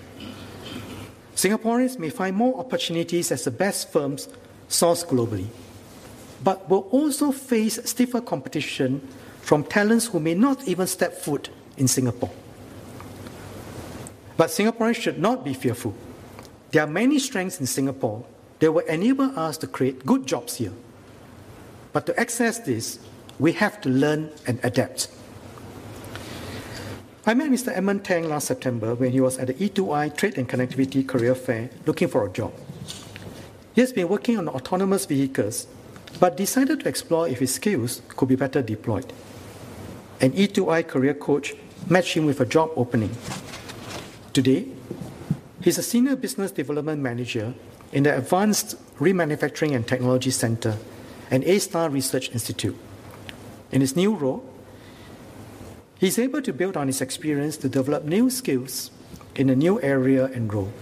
Singaporeans may find more opportunities as the best firms source globally. but will also face stiffer competition from talents who may not even step foot in Singapore. But Singaporeans should not be fearful. There are many strengths in Singapore that will enable us to create good jobs here. But to access this, we have to learn and adapt. I met Mr. Edmund Tang last September when he was at the E2I Trade and Connectivity Career Fair looking for a job. He has been working on autonomous vehicles, but decided to explore if his skills could be better deployed. An E2I career coach matched him with a job opening. Today, he's a senior business development manager in the Advanced Remanufacturing and Technology Center, an A-Star Research Institute. In his new role, he's able to build on his experience to develop new skills in a new area and role.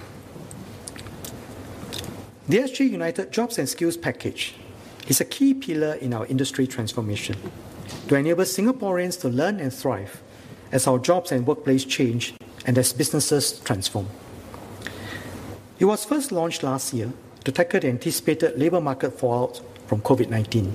The SG United Jobs and Skills Package is a key pillar in our industry transformation to enable Singaporeans to learn and thrive as our jobs and workplace change and as businesses transform. It was first launched last year to tackle the anticipated labour market fallout from COVID-19.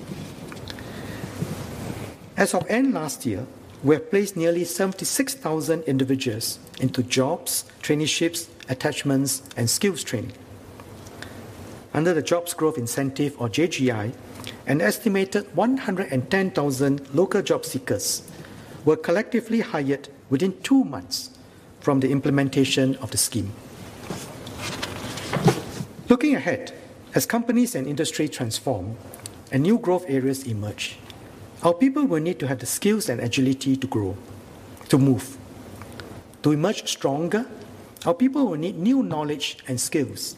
As of end last year, we have placed nearly 76,000 individuals into jobs, traineeships, attachments, and skills training. Under the Jobs Growth Incentive, or JGI, an estimated 110,000 local job seekers were collectively hired within 2 months from the implementation of the scheme. Looking ahead, as companies and industry transform and new growth areas emerge, our people will need to have the skills and agility to grow, to move. To emerge stronger, our people will need new knowledge and skills.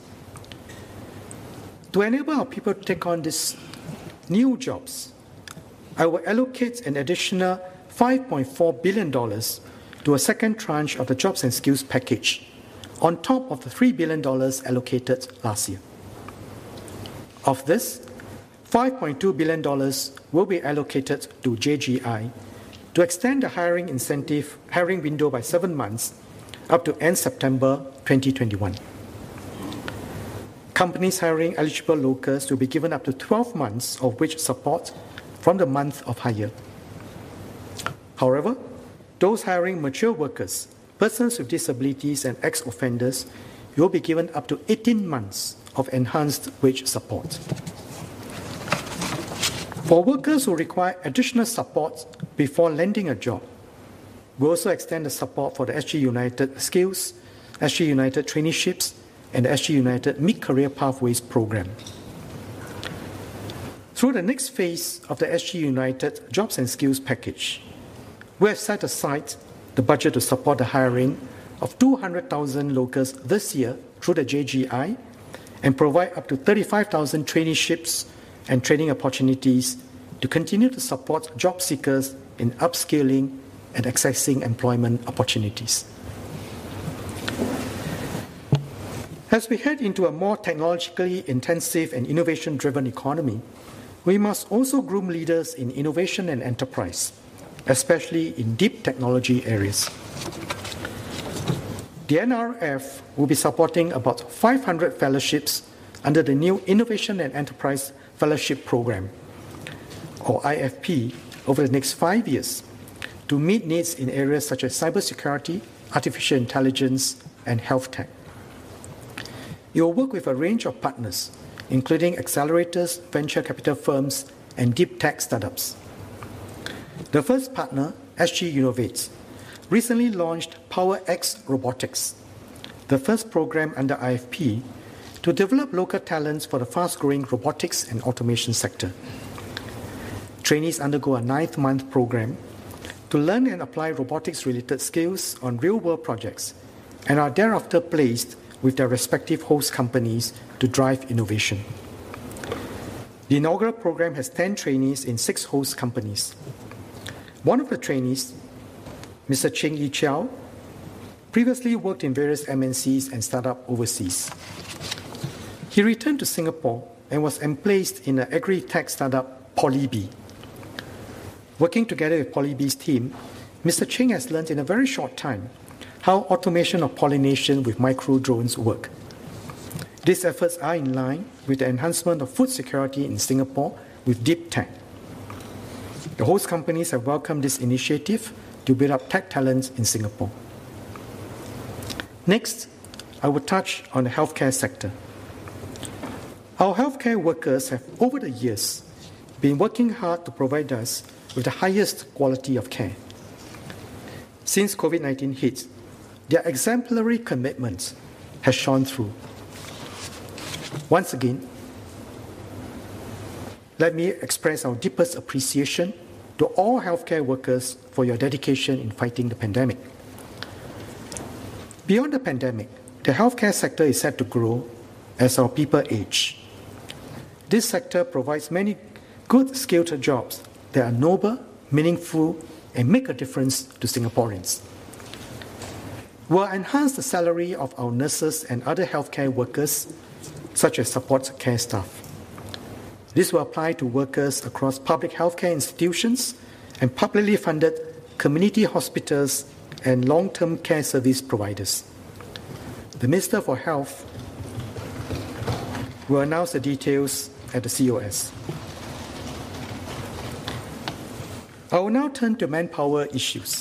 To enable our people to take on these new jobs, I will allocate an additional $5.4 billion to a second tranche of the Jobs and Skills Package, on top of the $3 billion allocated last year. Of this, $5.2 billion will be allocated to JGI to extend the hiring window by 7 months up to end September 2021. Companies hiring eligible locals will be given up to 12 months of wage support from the month of hire. However, those hiring mature workers, persons with disabilities and ex-offenders will be given up to 18 months of enhanced wage support. For workers who require additional support before landing a job, we also extend the support for the SG United Skills, SG United Traineeships, and the SG United Mid-Career Pathways program. Through the next phase of the SG United Jobs and Skills Package, we have set aside the budget to support the hiring of 200,000 locals this year through the JGI and provide up to 35,000 traineeships and training opportunities to continue to support job seekers in upskilling and accessing employment opportunities. As we head into a more technologically intensive and innovation-driven economy, we must also groom leaders in innovation and enterprise, especially in deep technology areas. The NRF will be supporting about 500 fellowships under the new Innovation and Enterprise Fellowship Program, or IFP, over the next 5 years to meet needs in areas such as cybersecurity, artificial intelligence, and health tech. It will work with a range of partners, including accelerators, venture capital firms, and deep tech startups. The first partner, SG Innovates, recently launched PowerX Robotics, the first program under IFP to develop local talents for the fast-growing robotics and automation sector. Trainees undergo a 9-month program to learn and apply robotics-related skills on real-world projects and are thereafter placed with their respective host companies to drive innovation. The inaugural program has 10 trainees in 6 host companies. One of the trainees, Mr. Cheng Yi Chiao, previously worked in various MNCs and startups overseas. He returned to Singapore and was emplaced in an agri-tech startup, Polybee. Working together with Polybee's team, Mr. Cheng has learned in a very short time how automation of pollination with micro-drones work. These efforts are in line with the enhancement of food security in Singapore with deep tech. The host companies have welcomed this initiative to build up tech talent in Singapore. Next, I will touch on the healthcare sector. Our healthcare workers have, over the years, been working hard to provide us with the highest quality of care. Since COVID-19 hit, their exemplary commitment has shone through. Once again, let me express our deepest appreciation to all healthcare workers for your dedication in fighting the pandemic. Beyond the pandemic, the healthcare sector is set to grow as our people age. This sector provides many good skilled jobs that are noble, meaningful, and make a difference to Singaporeans. We'll enhance the salary of our nurses and other healthcare workers, such as support care staff. This will apply to workers across public healthcare institutions and publicly funded community hospitals and long-term care service providers. The Minister for Health will announce the details at the COS. I will now turn to manpower issues.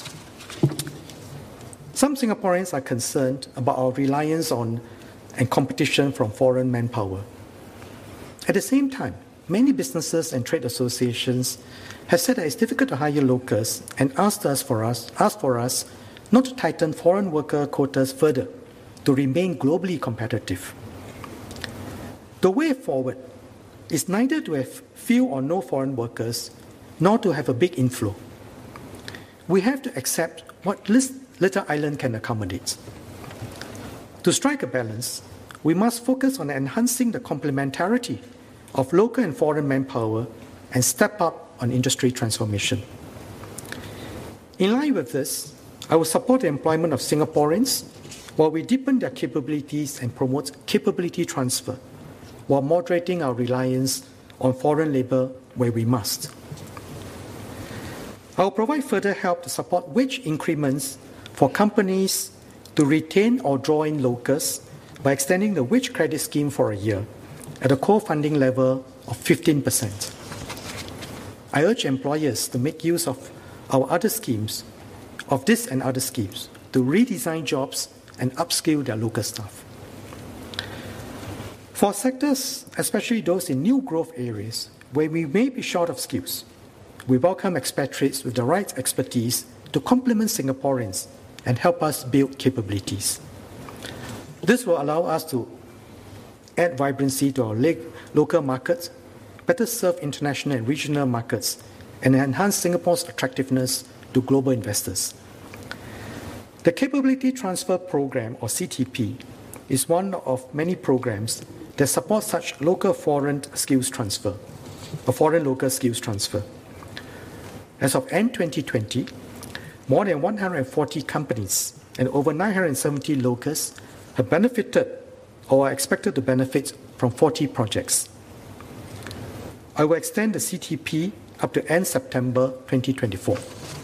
Some Singaporeans are concerned about our reliance on and competition from foreign manpower. At the same time, many businesses and trade associations have said that it's difficult to hire locals and asked for us not to tighten foreign worker quotas further to remain globally competitive. The way forward is neither to have few or no foreign workers, nor to have a big inflow. We have to accept what little island can accommodate. To strike a balance, we must focus on enhancing the complementarity of local and foreign manpower and step up on industry transformation. In line with this, I will support the employment of Singaporeans while we deepen their capabilities and promote capability transfer, while moderating our reliance on foreign labour where we must. I will provide further help to support wage increments for companies to retain or draw in locals by extending the wage credit scheme for a year at a co-funding level of 15%. I urge employers to make use of our other schemes, of this and other schemes, to redesign jobs and upskill their local staff. For sectors, especially those in new growth areas where we may be short of skills, we welcome expatriates with the right expertise to complement Singaporeans and help us build capabilities. This will allow us to add vibrancy to our local markets, better serve international and regional markets, and enhance Singapore's attractiveness to global investors. The Capability Transfer Program, or CTP, is one of many programs that support such local foreign skills transfer, or foreign local skills transfer. As of end 2020, more than 140 companies and over 970 locals have benefited or are expected to benefit from 40 projects. I will extend the CTP up to end September 2024.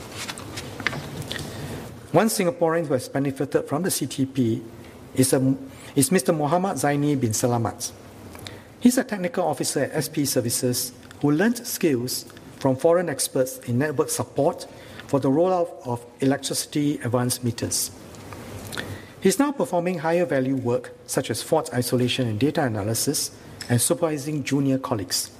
One Singaporean who has benefited from the CTP is Mr. Muhammad Zaini bin Selamat. He's a technical officer at SP Services who learned skills from foreign experts in network support for the rollout of electricity advanced meters. He's now performing higher value work such as fault isolation and data analysis and supervising junior colleagues.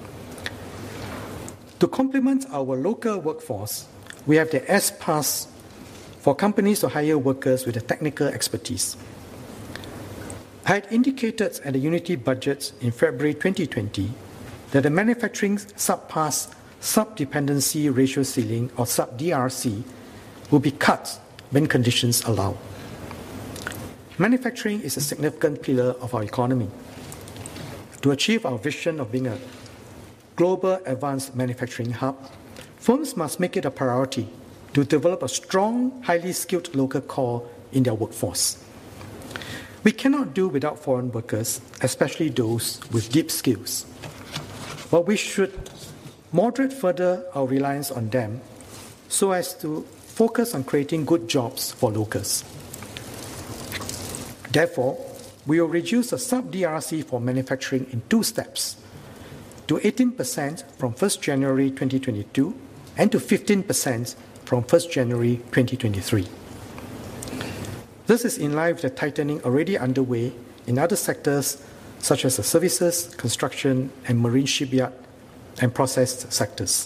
To complement our local workforce, we have the S-Pass for companies to hire workers with the technical expertise. I had indicated at the Unity Budget in February 2020 that the manufacturing sub-pass sub-dependency ratio ceiling, or sub-DRC, will be cut when conditions allow. Manufacturing is a significant pillar of our economy. To achieve our vision of being a global advanced manufacturing hub, firms must make it a priority to develop a strong, highly skilled local core in their workforce. We cannot do without foreign workers, especially those with deep skills. But we should moderate further our reliance on them so as to focus on creating good jobs for locals. Therefore, we will reduce the sub-DRC for manufacturing in 2 steps. to 18% from 1st January 2022 and to 15% from 1st January 2023. This is in line with the tightening already underway in other sectors such as the services, construction, and marine shipyard and processed sectors.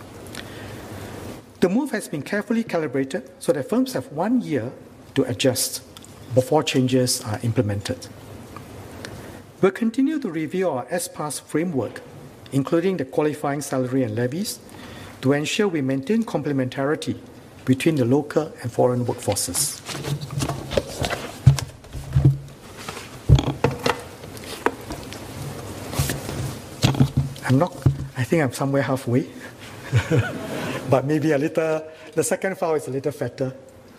The move has been carefully calibrated so that firms have 1 year to adjust before changes are implemented. We'll continue to review our SPAS framework, including the qualifying salary and levies, to ensure we maintain complementarity between the local and foreign workforces. I think I'm somewhere halfway, but maybe the second file is a little fatter.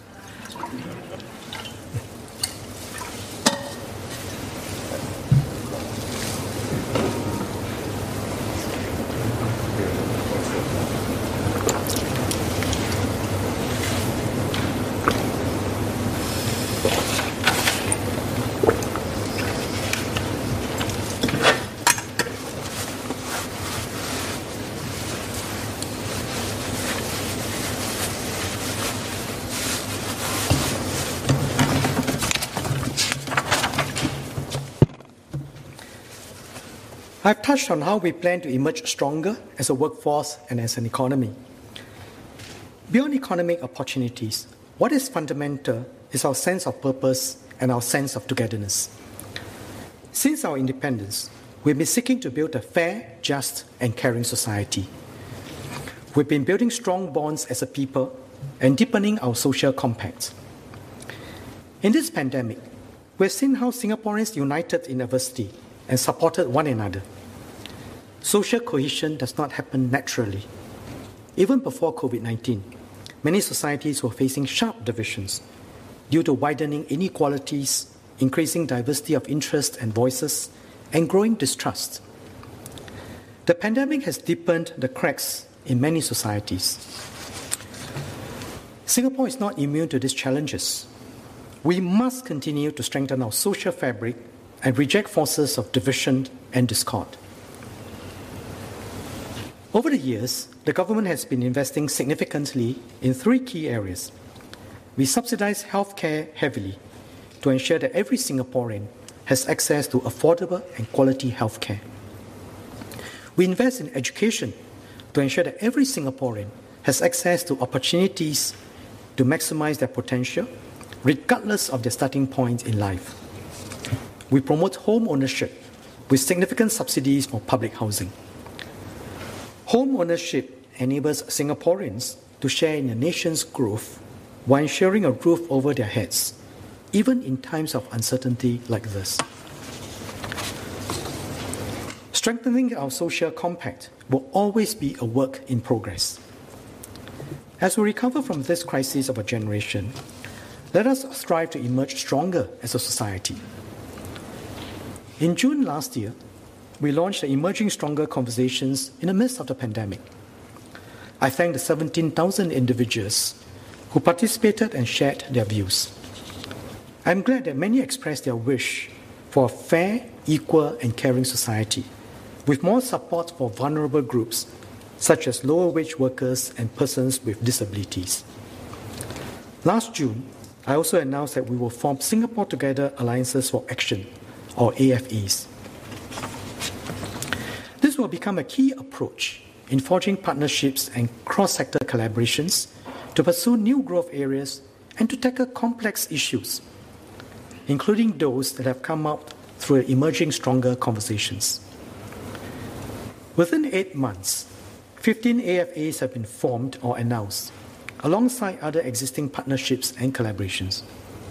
I've touched on how we plan to emerge stronger as a workforce and as an economy. Beyond economic opportunities, what is fundamental is our sense of purpose and our sense of togetherness. Since our independence, we've been seeking to build a fair, just, and caring society. We've been building strong bonds as a people and deepening our social compacts. In this pandemic, we've seen how Singaporeans united in adversity and supported one another. Social cohesion does not happen naturally. Even before COVID-19, many societies were facing sharp divisions due to widening inequalities, increasing diversity of interest and voices, and growing distrust. The pandemic has deepened the cracks in many societies. Singapore is not immune to these challenges. We must continue to strengthen our social fabric and reject forces of division and discord. Over the years, the government has been investing significantly in 3 key areas. We subsidize healthcare heavily to ensure that every Singaporean has access to affordable and quality healthcare. We invest in education to ensure that every Singaporean has access to opportunities to maximize their potential, regardless of their starting point in life. We promote home ownership with significant subsidies for public housing. Home ownership enables Singaporeans to share in the nation's growth while ensuring a roof over their heads, even in times of uncertainty like this. Strengthening our social compact will always be a work in progress. As we recover from this crisis of a generation, let us strive to emerge stronger as a society. In June last year, we launched the Emerging Stronger Conversations in the midst of the pandemic. I thank the 17,000 individuals who participated and shared their views. I'm glad that many expressed their wish for a fair, equal, and caring society, with more support for vulnerable groups, such as lower-wage workers and persons with disabilities. Last June, I also announced that we will form Singapore Together Alliances for Action, or AFAs. This will become a key approach in forging partnerships and cross-sector collaborations to pursue new growth areas and to tackle complex issues, including those that have come out through Emerging Stronger Conversations. Within 8 months, 15 AFAs have been formed or announced, alongside other existing partnerships and collaborations.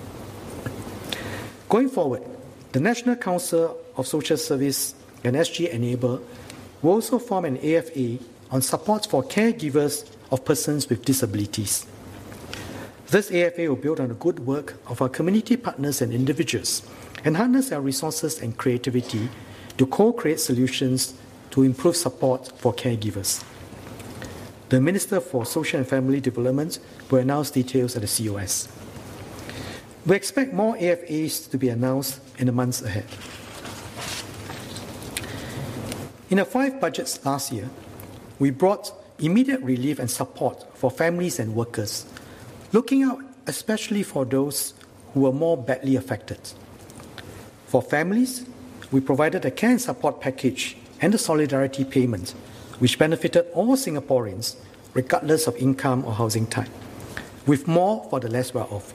Going forward, the National Council of Social Service and SG Enable will also form an AFA on support for caregivers of persons with disabilities. This AFA will build on the good work of our community partners and individuals and harness our resources and creativity to co-create solutions to improve support for caregivers. The Minister for Social and Family Development will announce details at the COS. We expect more AFAs to be announced in the months ahead. In the 5 budgets last year, we brought immediate relief and support for families and workers, looking out especially for those who were more badly affected. For families, we provided a care and support package and a solidarity payment, which benefited all Singaporeans, regardless of income or housing type, with more for the less well-off.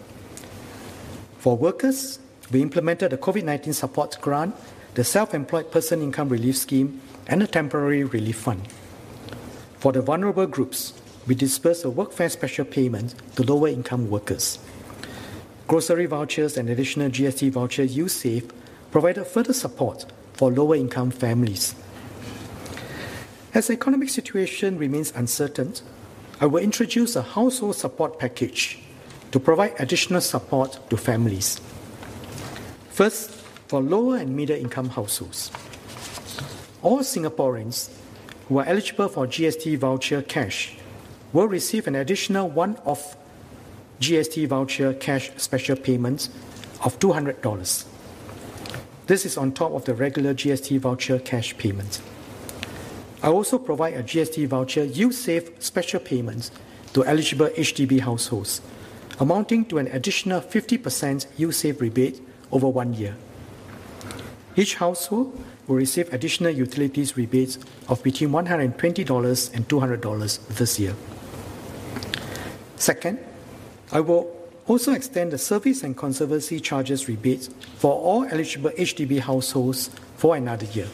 For workers, we implemented the COVID-19 support grant, the Self-Employed Person Income Relief Scheme, and a temporary relief fund. For the vulnerable groups, we dispersed a workfare special payment to lower-income workers. Grocery vouchers and additional GST voucher USAVE provided further support for lower-income families. As the economic situation remains uncertain, I will introduce a household support package to provide additional support to families. First, for lower and middle-income households. All Singaporeans who are eligible for GST voucher cash will receive an additional one-off GST voucher cash special payment of $200. This is on top of the regular GST voucher cash payment. I also provide a GST voucher USAVE special payment to eligible HDB households, amounting to an additional 50% USAVE rebate over 1 year. Each household will receive additional utilities rebates of between $120 and $200 this year. Second, I will also extend the service and conservancy charges rebates for all eligible HDB households for another year.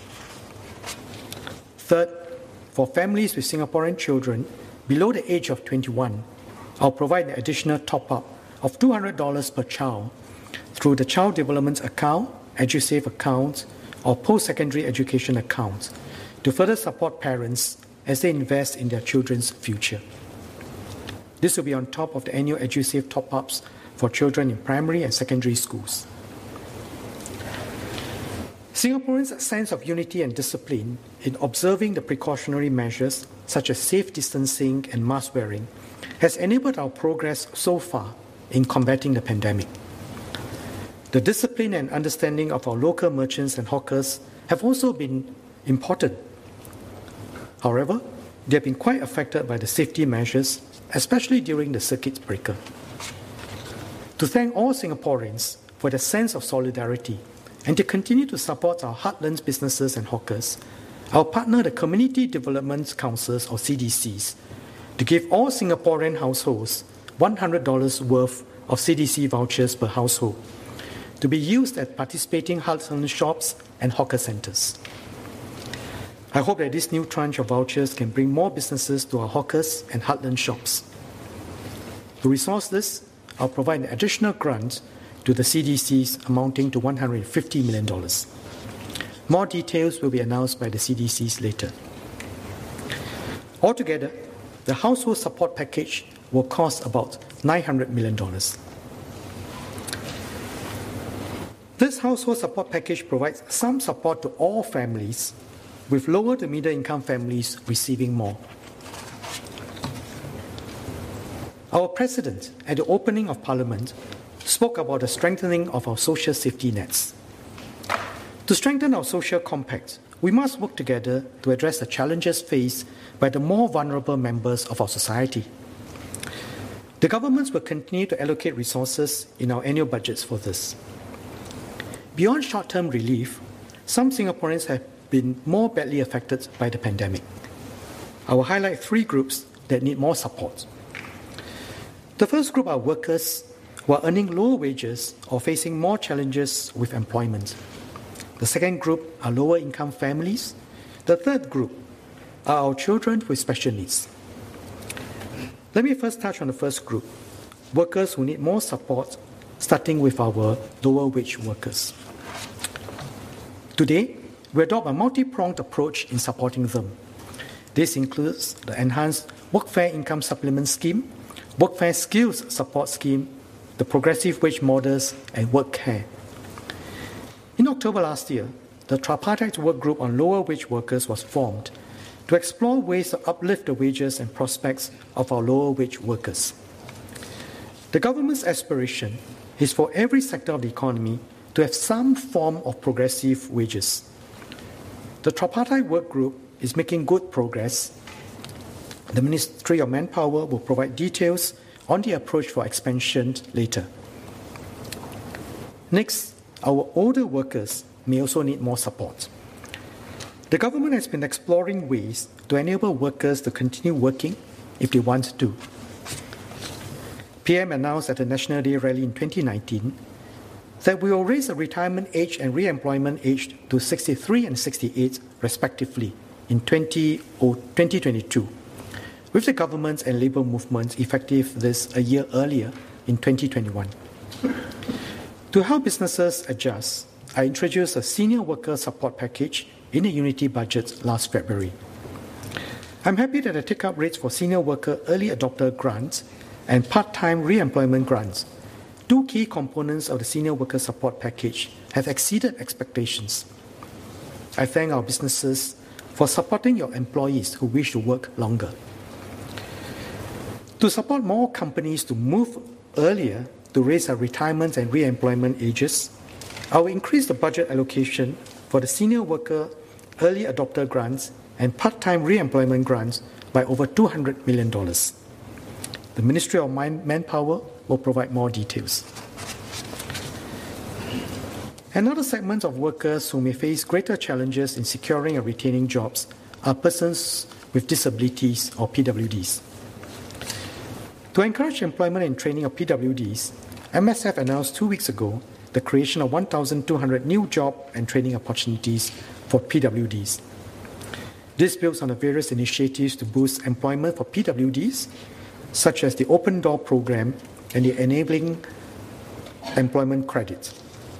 Third, for families with Singaporean children below the age of 21, I'll provide an additional top-up of $200 per child through the Child Development Account, EduSave account, or post-secondary education accounts to further support parents as they invest in their children's future. This will be on top of the annual EduSave top-ups for children in primary and secondary schools. Singaporeans' sense of unity and discipline in observing the precautionary measures such as safe distancing and mask wearing has enabled our progress so far in combating the pandemic. The discipline and understanding of our local merchants and hawkers have also been important. However, they have been quite affected by the safety measures, especially during the circuit breaker. To thank all Singaporeans for their sense of solidarity and to continue to support our heartlands businesses and hawkers, I'll partner the Community Development Councils, or CDCs, to give all Singaporean households $100 worth of CDC vouchers per household, to be used at participating heartland shops and hawker centres. I hope that this new tranche of vouchers can bring more businesses to our hawkers and heartland shops. To resource this, I'll provide an additional grant to the CDCs amounting to $150 million. More details will be announced by the CDCs later. Altogether, the household support package will cost about $900 million. This household support package provides some support to all families, with lower to middle income families receiving more. Our President, at the opening of Parliament, spoke about the strengthening of our social safety nets. To strengthen our social compact, we must work together to address the challenges faced by the more vulnerable members of our society. The governments will continue to allocate resources in our annual budgets for this. Beyond short-term relief, some Singaporeans have been more badly affected by the pandemic. I will highlight 3 groups that need more support. The first group are workers who are earning lower wages or facing more challenges with employment. The second group are lower-income families. The third group are our children with special needs. Let me first touch on the first group, workers who need more support, starting with our lower-wage workers. Today, we adopt a multi-pronged approach in supporting them. This includes the enhanced Workfare Income Supplement Scheme, Workfare Skills Support Scheme, the Progressive Wage Models, and Work Care. In October last year, the Tripartite Work Group on Lower Wage Workers was formed to explore ways to uplift the wages and prospects of our lower wage workers. The government's aspiration is for every sector of the economy to have some form of progressive wages. The tripartite work group is making good progress. The Ministry of Manpower will provide details on the approach for expansion later. Next, our older workers may also need more support. The government has been exploring ways to enable workers to continue working if they want to. PM announced at the National Day Rally in 2019 that we will raise the retirement age and re-employment age to 63 and 68 respectively in 2022, with the government and labour movements effective this a year earlier in 2021. To help businesses adjust, I introduced a senior worker support package in the Unity budget last February. I'm happy that the take-up rates for senior worker early adopter grants and part-time re-employment grants, two key components of the senior worker support package, have exceeded expectations. I thank our businesses for supporting your employees who wish to work longer. To support more companies to move earlier to raise their retirement and re-employment ages, I will increase the budget allocation for the senior worker early adopter grants and part-time re-employment grants by over $200 million. The Ministry of Manpower will provide more details. Another segment of workers who may face greater challenges in securing and retaining jobs are persons with disabilities or PWDs. To encourage employment and training of PWDs, MSF announced 2 weeks ago the creation of 1,200 new job and training opportunities for PWDs. This builds on the various initiatives to boost employment for PWDs, such as the Open Door program and the Enabling Employment Credit.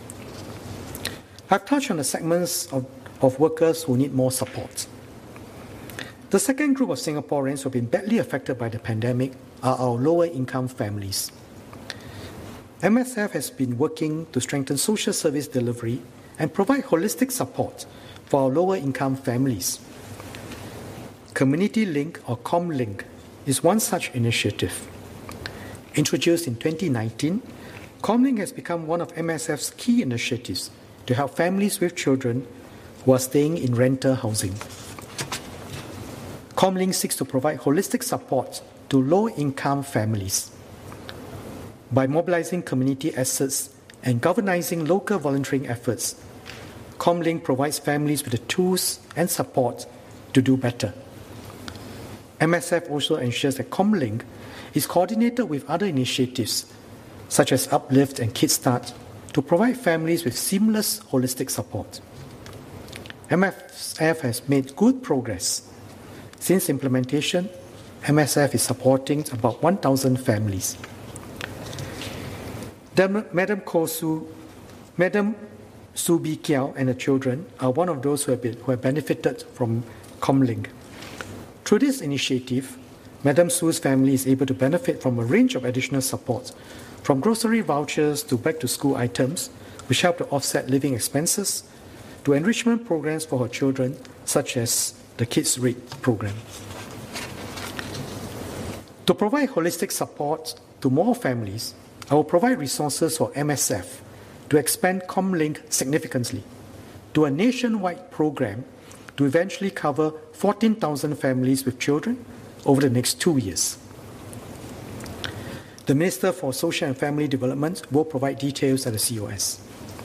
I've touched on the segments of workers who need more support. The second group of Singaporeans who have been badly affected by the pandemic are our lower-income families. MSF has been working to strengthen social service delivery and provide holistic support for our lower-income families. Community Link or ComLink is one such initiative. Introduced in 2019, ComLink has become one of MSF's key initiatives to help families with children who are staying in rental housing. ComLink seeks to provide holistic support to low-income families. By mobilizing community assets and galvanizing local volunteering efforts, ComLink provides families with the tools and support to do better. MSF also ensures that ComLink is coordinated with other initiatives such as Uplift and Kickstart to provide families with seamless holistic support. MSF has made good progress. Since implementation, MSF is supporting about 1,000 families. Madam Su Bi Kiao and her children are one of those who have benefited from ComLink. Through this initiative, Madam Su's family is able to benefit from a range of additional support, from grocery vouchers to back-to-school items, which help to offset living expenses, to enrichment programs for her children, such as the Kids Read program. To provide holistic support to more families, I will provide resources for MSF to expand ComLink significantly to a nationwide program to eventually cover 14,000 families with children over the next 2 years. The Minister for Social and Family Development will provide details at the COS.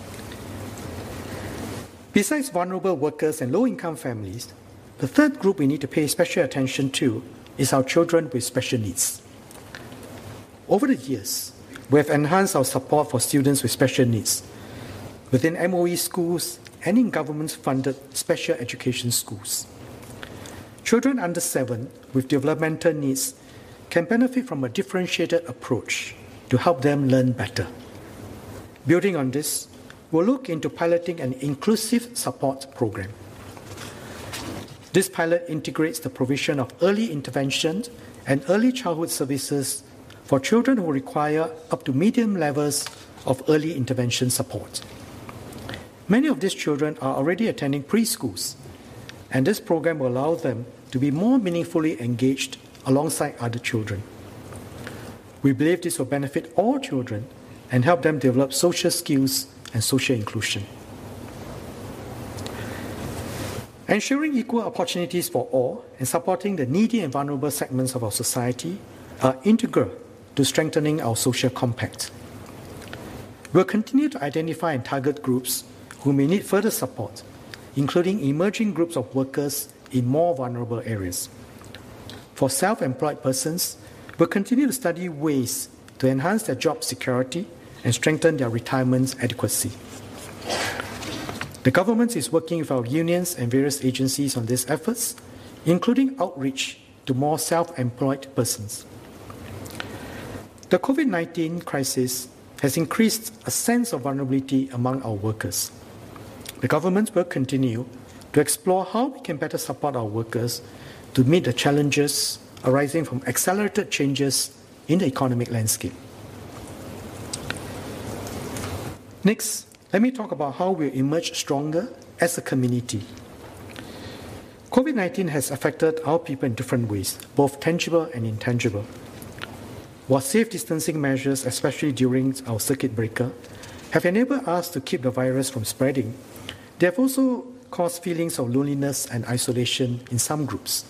Besides vulnerable workers and low-income families, the third group we need to pay special attention to is our children with special needs. Over the years, we have enhanced our support for students with special needs within MOE schools and in government-funded special education schools. Children under 7 with developmental needs can benefit from a differentiated approach to help them learn better. Building on this, we'll look into piloting an inclusive support program. This pilot integrates the provision of early intervention and early childhood services for children who require up to medium levels of early intervention support. Many of these children are already attending preschools, and this program will allow them to be more meaningfully engaged alongside other children. We believe this will benefit all children and help them develop social skills and social inclusion. Ensuring equal opportunities for all and supporting the needy and vulnerable segments of our society are integral to strengthening our social compact. We'll continue to identify and target groups who may need further support, including emerging groups of workers in more vulnerable areas. For self-employed persons, we'll continue to study ways to enhance their job security and strengthen their retirement adequacy. The government is working with our unions and various agencies on these efforts, including outreach to more self-employed persons. The COVID-19 crisis has increased a sense of vulnerability among our workers. The government will continue to explore how we can better support our workers to meet the challenges arising from accelerated changes in the economic landscape. Next, let me talk about how we'll emerge stronger as a community. COVID-19 has affected our people in different ways, both tangible and intangible. While safe distancing measures, especially during our circuit breaker, have enabled us to keep the virus from spreading, they have also caused feelings of loneliness and isolation in some groups.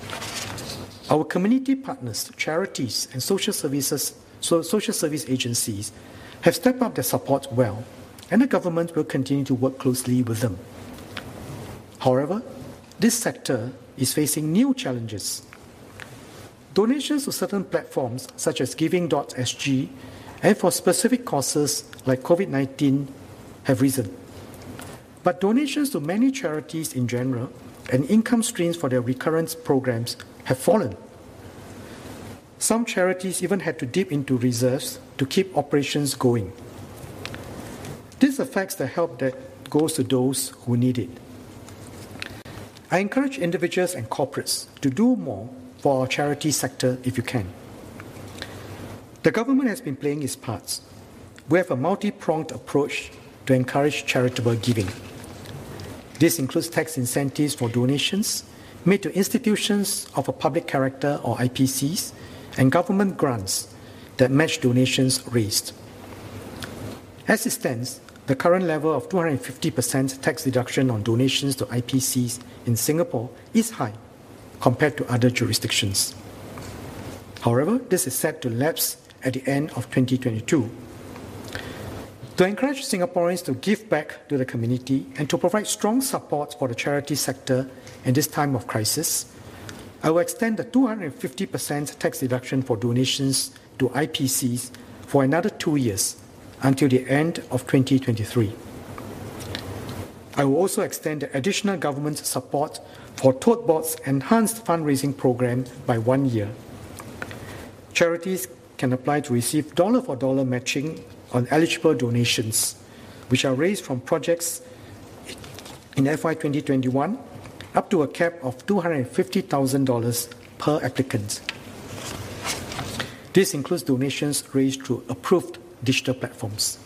Our community partners, charities, and social service agencies have stepped up their support well, and the government will continue to work closely with them. However, this sector is facing new challenges. Donations to certain platforms such as Giving.sg and for specific causes like COVID-19 have risen. But donations to many charities in general and income streams for their recurrent programs have fallen. Some charities even had to dip into reserves to keep operations going. This affects the help that goes to those who need it. I encourage individuals and corporates to do more for our charity sector if you can. The government has been playing its parts. We have a multi-pronged approach to encourage charitable giving. This includes tax incentives for donations made to institutions of a public character or IPCs and government grants that match donations raised. As it stands, the current level of 250% tax deduction on donations to IPCs in Singapore is high compared to other jurisdictions. However, this is set to lapse at the end of 2022. To encourage Singaporeans to give back to the community and to provide strong support for the charity sector in this time of crisis, I will extend the 250% tax deduction for donations to IPCs for another 2 years until the end of 2023. I will also extend the additional government support for Tote Board's enhanced fundraising program by 1 year. Charities can apply to receive dollar-for-dollar matching on eligible donations, which are raised from projects in FY 2021 up to a cap of $250,000 per applicant. This includes donations raised through approved digital platforms.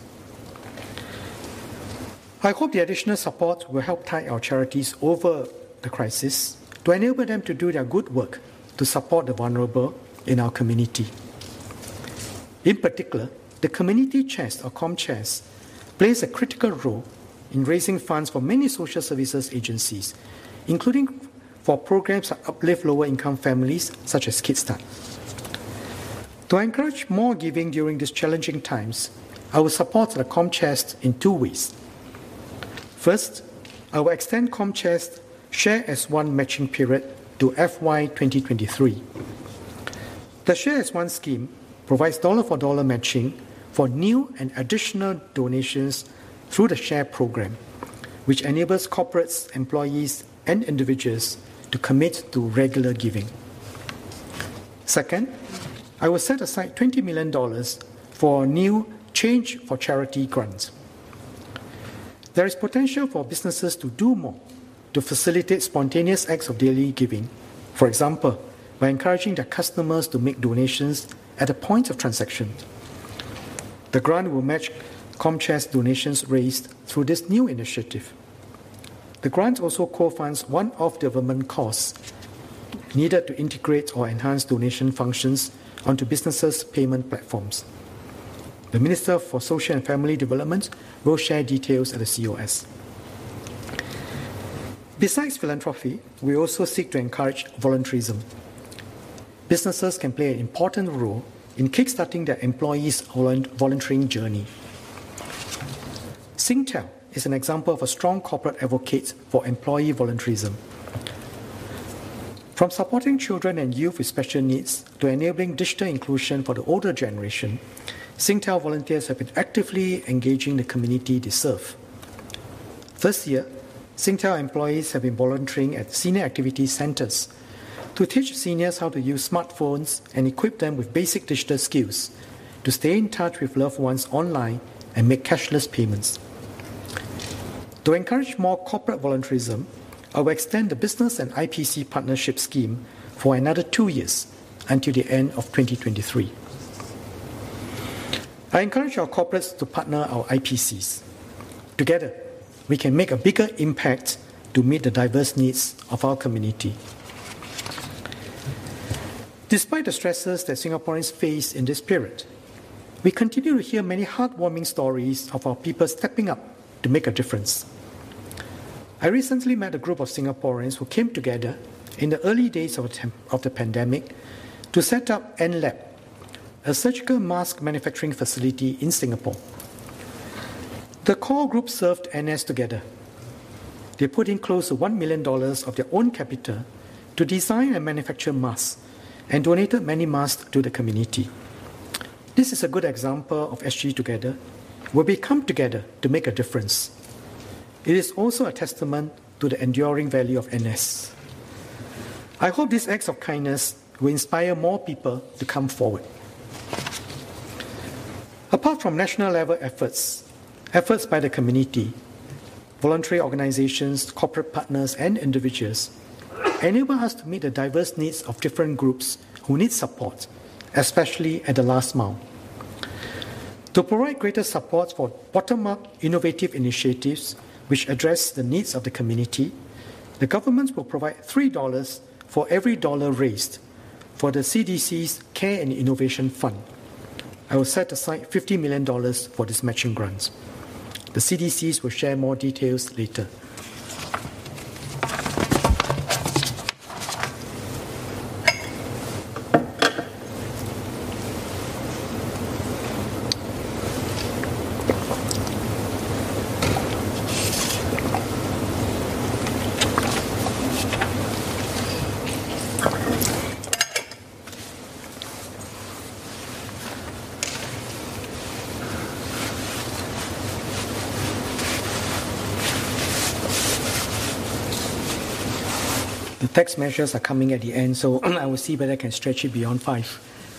I hope the additional support will help tide our charities over the crisis to enable them to do their good work to support the vulnerable in our community. In particular, the Community Chest or ComChest plays a critical role in raising funds for many social services agencies, including for programs that uplift lower-income families such as Kidsstart. To encourage more giving during these challenging times, I will support the ComChest in 2 ways. First, I will extend ComChest Share as One matching period to FY 2023. The Share as One scheme provides dollar-for-dollar matching for new and additional donations through the SHARE program, which enables corporates, employees, and individuals to commit to regular giving. Second, I will set aside $20 million for a new Change for Charity grant. There is potential for businesses to do more to facilitate spontaneous acts of daily giving, for example, by encouraging their customers to make donations at the point of transaction. The grant will match ComChest donations raised through this new initiative. The grant also co-funds one-off development costs needed to integrate or enhance donation functions onto businesses' payment platforms. The Minister for Social and Family Development will share details at the COS. Besides philanthropy, we also seek to encourage volunteerism. Businesses can play an important role in kickstarting their employees' volunteering journey. Singtel is an example of a strong corporate advocate for employee volunteerism. From supporting children and youth with special needs to enabling digital inclusion for the older generation, Singtel volunteers have been actively engaging the community they serve. This year, Singtel employees have been volunteering at senior activity centres to teach seniors how to use smartphones and equip them with basic digital skills to stay in touch with loved ones online and make cashless payments. To encourage more corporate volunteerism, I will extend the Business and IPC Partnership Scheme for another 2 years until the end of 2023. I encourage our corporates to partner our IPCs. Together, we can make a bigger impact to meet the diverse needs of our community. Despite the stresses that Singaporeans face in this period, we continue to hear many heartwarming stories of our people stepping up to make a difference. I recently met a group of Singaporeans who came together in the early days of the pandemic to set up NLab, a surgical mask manufacturing facility in Singapore. The core group served NS together. They put in close to $1 million of their own capital to design and manufacture masks and donated many masks to the community. This is a good example of SG Together, where we come together to make a difference. It is also a testament to the enduring value of NS. I hope these acts of kindness will inspire more people to come forward. Apart from national level efforts by the community, voluntary organizations, corporate partners, and individuals enable us to meet the diverse needs of different groups who need support, especially at the last mile. To provide greater support for bottom-up innovative initiatives which address the needs of the community, the government will provide $3 for every dollar raised for the CDC's Care and Innovation Fund. I will set aside $50 million for this matching grant. The CDCs will share more details later. The tax measures are coming at the end, so I will see whether I can stretch it beyond 5.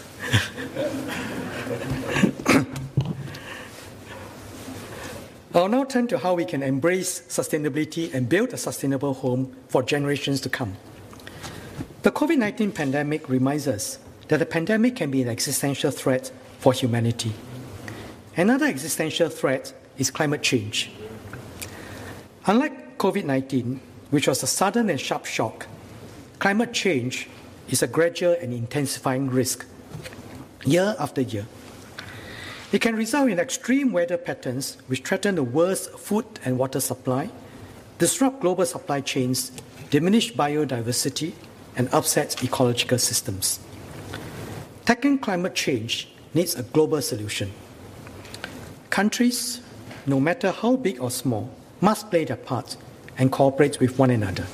I'll now turn to how we can embrace sustainability and build a sustainable home for generations to come. The COVID-19 pandemic reminds us that the pandemic can be an existential threat for humanity. Another existential threat is climate change. Unlike COVID-19, which was a sudden and sharp shock, climate change is a gradual and intensifying risk, year after year. It can result in extreme weather patterns which threaten the world's food and water supply, disrupt global supply chains, diminish biodiversity, and upset ecological systems. Tackling climate change needs a global solution. Countries, no matter how big or small, must play their part and cooperate with one another.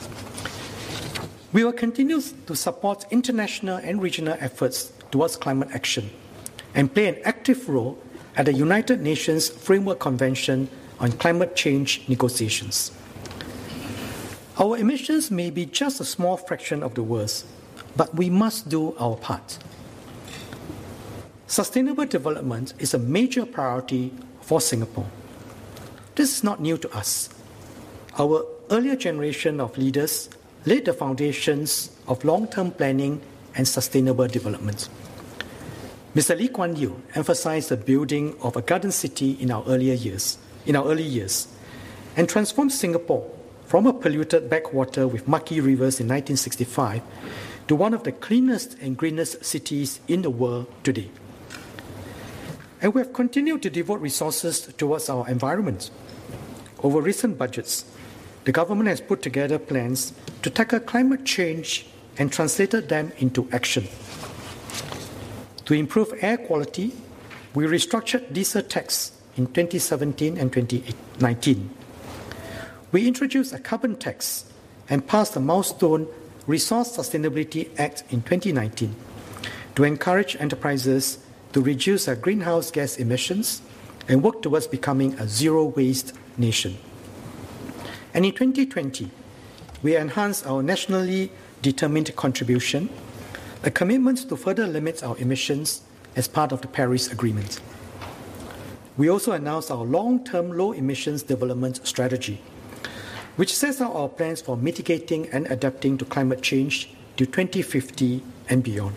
We will continue to support international and regional efforts towards climate action and play an active role at the United Nations Framework Convention on Climate Change negotiations. Our emissions may be just a small fraction of the world's, but we must do our part. Sustainable development is a major priority for Singapore. This is not new to us. Our earlier generation of leaders laid the foundations of long-term planning and sustainable development. Mr. Lee Kuan Yew emphasized the building of a garden city in our early years, and transformed Singapore from a polluted backwater with mucky rivers in 1965 to one of the cleanest and greenest cities in the world today. And we have continued to devote resources towards our environment. Over recent budgets, the government has put together plans to tackle climate change and translated them into action. To improve air quality, we restructured diesel tax in 2017 and 2019. We introduced a carbon tax and passed the milestone Resource Sustainability Act in 2019 to encourage enterprises to reduce their greenhouse gas emissions and work towards becoming a zero-waste nation. And in 2020, we enhanced our nationally determined contribution, a commitment to further limit our emissions as part of the Paris Agreement. We also announced our long-term low-emissions development strategy, which sets out our plans for mitigating and adapting to climate change to 2050 and beyond.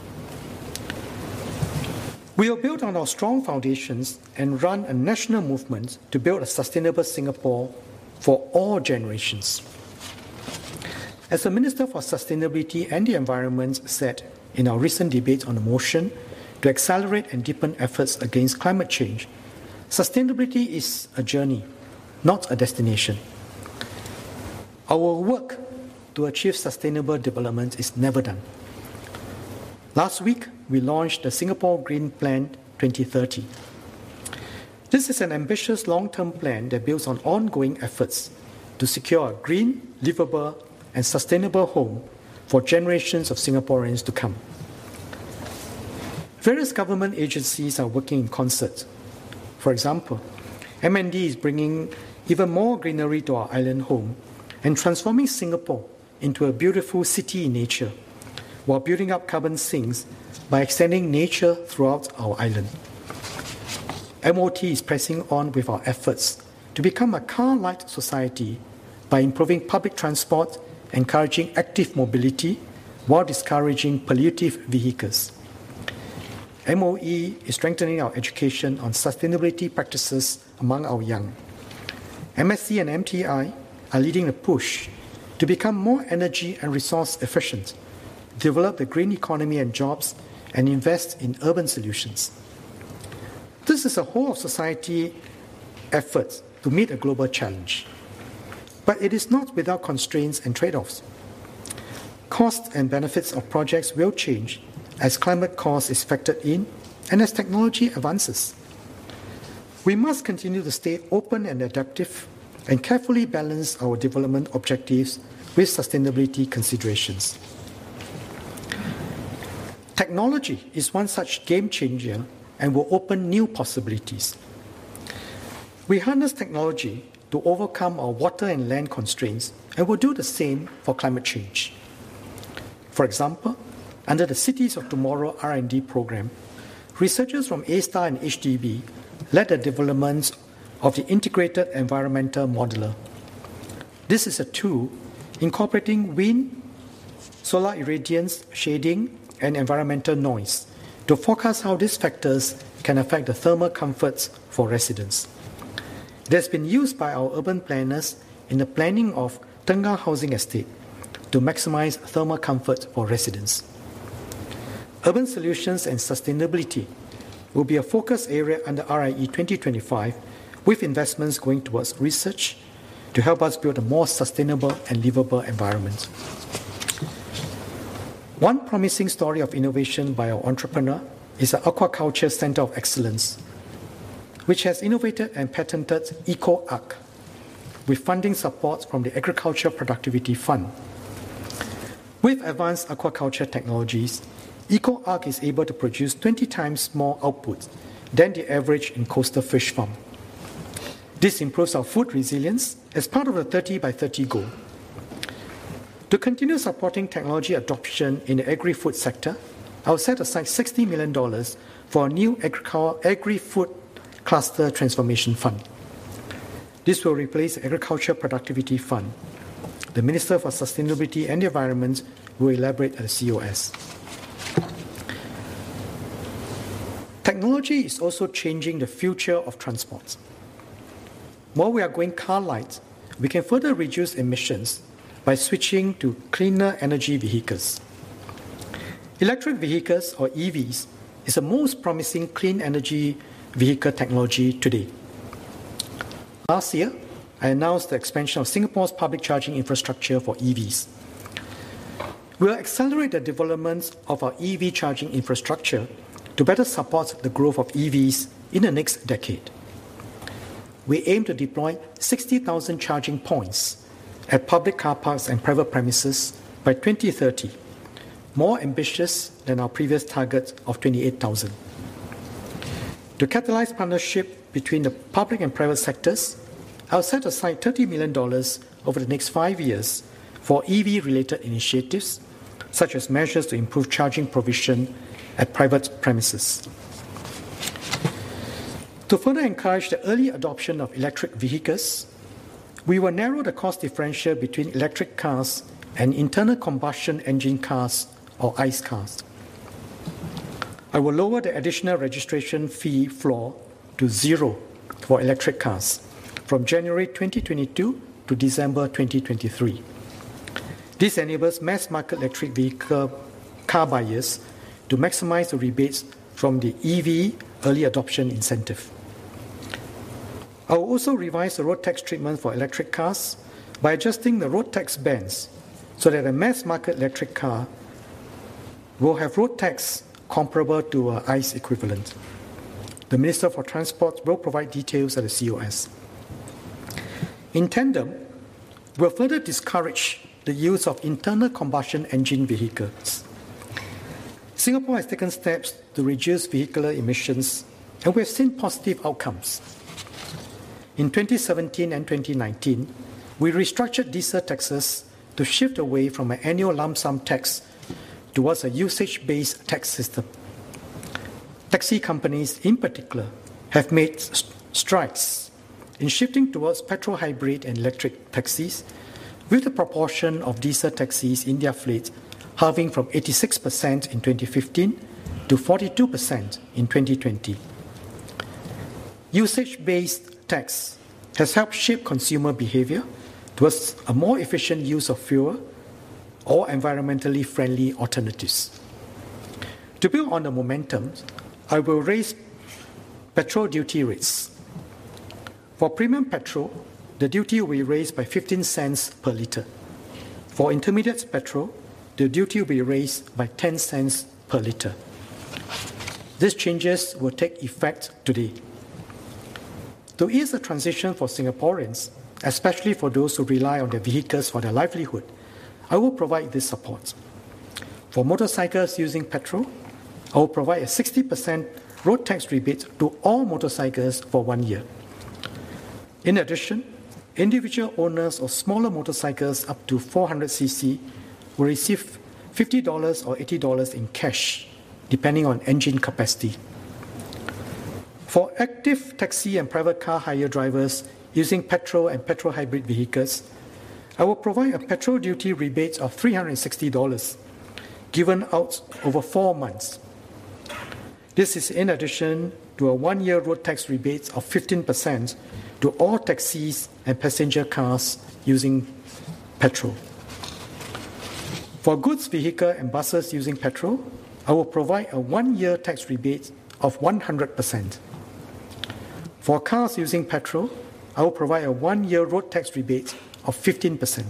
We will build on our strong foundations and run a national movement to build a sustainable Singapore for all generations. As the Minister for Sustainability and the Environment said in our recent debate on a motion to accelerate and deepen efforts against climate change, sustainability is a journey, not a destination. Our work to achieve sustainable development is never done. Last week, we launched the Singapore Green Plan 2030. This is an ambitious long-term plan that builds on ongoing efforts to secure a green, livable, and sustainable home for generations of Singaporeans to come. Various government agencies are working in concert. For example, MND is bringing even more greenery to our island home and transforming Singapore into a beautiful city in nature, while building up carbon sinks by extending nature throughout our island. MOT is pressing on with our efforts to become a car-light society by improving public transport, encouraging active mobility, while discouraging pollutive vehicles. MOE is strengthening our education on sustainability practices among our young. MSc and MTI are leading a push to become more energy and resource efficient, develop the green economy and jobs, and invest in urban solutions. This is a whole of society effort to meet a global challenge. But it is not without constraints and trade-offs. Costs and benefits of projects will change as climate cost is factored in and as technology advances. We must continue to stay open and adaptive and carefully balance our development objectives with sustainability considerations. Technology is one such game changer and will open new possibilities. We harness technology to overcome our water and land constraints and will do the same for climate change. For example, under the Cities of Tomorrow R&D program, researchers from A*STAR and HDB led the development of the Integrated Environmental Modeler. This is a tool incorporating wind, solar irradiance, shading, and environmental noise to forecast how these factors can affect the thermal comforts for residents. It has been used by our urban planners in the planning of Tengah Housing Estate to maximize thermal comfort for residents. Urban solutions and sustainability will be a focus area under RIE 2025, with investments going towards research to help us build a more sustainable and livable environment. One promising story of innovation by our entrepreneur is the Aquaculture Centre of Excellence, which has innovated and patented EcoArc with funding support from the Agriculture Productivity Fund. With advanced aquaculture technologies, EcoArc is able to produce 20 times more output than the average in coastal fish farm. This improves our food resilience as part of the 30 by 30 goal. To continue supporting technology adoption in the agri-food sector, I will set aside $60 million for a new agri-food cluster transformation fund. This will replace the Agriculture Productivity Fund. The Minister for Sustainability and the Environment will elaborate at the COS. Technology is also changing the future of transport. While we are going car light, we can further reduce emissions by switching to cleaner energy vehicles. Electric vehicles, or EVs, is the most promising clean energy vehicle technology today. Last year, I announced the expansion of Singapore's public charging infrastructure for EVs. We will accelerate the development of our EV charging infrastructure to better support the growth of EVs in the next decade. We aim to deploy 60,000 charging points at public car parks and private premises by 2030, more ambitious than our previous target of 28,000. To catalyse partnership between the public and private sectors, I'll set aside $30 million over the next 5 years for EV-related initiatives, such as measures to improve charging provision at private premises. To further encourage the early adoption of electric vehicles, we will narrow the cost differential between electric cars and internal combustion engine cars or ICE cars. I will lower the additional registration fee floor to zero for electric cars from January 2022 to December 2023. This enables mass-market electric vehicle car buyers to maximize the rebates from the EV early adoption incentive. I will also revise the road tax treatment for electric cars by adjusting the road tax bands so that a mass-market electric car will have road tax comparable to an ICE equivalent. The Minister for Transport will provide details at the COS. In tandem, we'll further discourage the use of internal combustion engine vehicles. Singapore has taken steps to reduce vehicular emissions, and we have seen positive outcomes. In 2017 and 2019, we restructured diesel taxes to shift away from an annual lump sum tax towards a usage-based tax system. Taxi companies, in particular, have made strides in shifting towards petrol hybrid and electric taxis, with the proportion of diesel taxis in their fleet halving from 86% in 2015 to 42% in 2020. Usage-based tax has helped shape consumer behavior towards a more efficient use of fuel or environmentally friendly alternatives. To build on the momentum, I will raise petrol duty rates. For premium petrol, the duty will be raised by 15 cents per litre. For intermediate petrol, the duty will be raised by 10 cents per litre. These changes will take effect today. To ease the transition for Singaporeans, especially for those who rely on their vehicles for their livelihood, I will provide this support. For motorcycles using petrol, I will provide a 60% road tax rebate to all motorcycles for 1 year. In addition, individual owners of smaller motorcycles up to 400cc will receive $50 or $80 in cash, depending on engine capacity. For active taxi and private car hire drivers using petrol and petrol hybrid vehicles, I will provide a petrol duty rebate of $360, given out over 4 months. This is in addition to a 1-year road tax rebate of 15% to all taxis and passenger cars using petrol. For goods vehicle and buses using petrol, I will provide a 1-year tax rebate of 100%. For cars using petrol, I will provide a 1-year road tax rebate of 15%.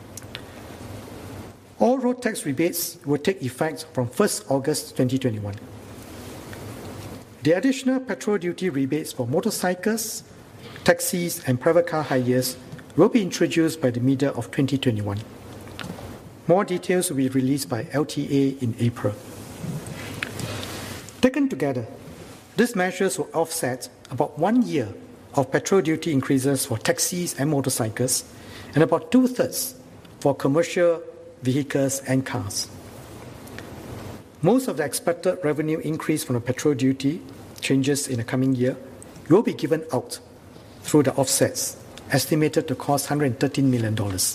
All road tax rebates will take effect from 1st August 2021. The additional petrol duty rebates for motorcycles, taxis, and private car hires will be introduced by the middle of 2021. More details will be released by LTA in April. Taken together, these measures will offset about 1 year of petrol duty increases for taxis and motorcycles, and about 2/3 for commercial vehicles and cars. Most of the expected revenue increase from the petrol duty changes in the coming year will be given out through the offsets, estimated to cost $113 million.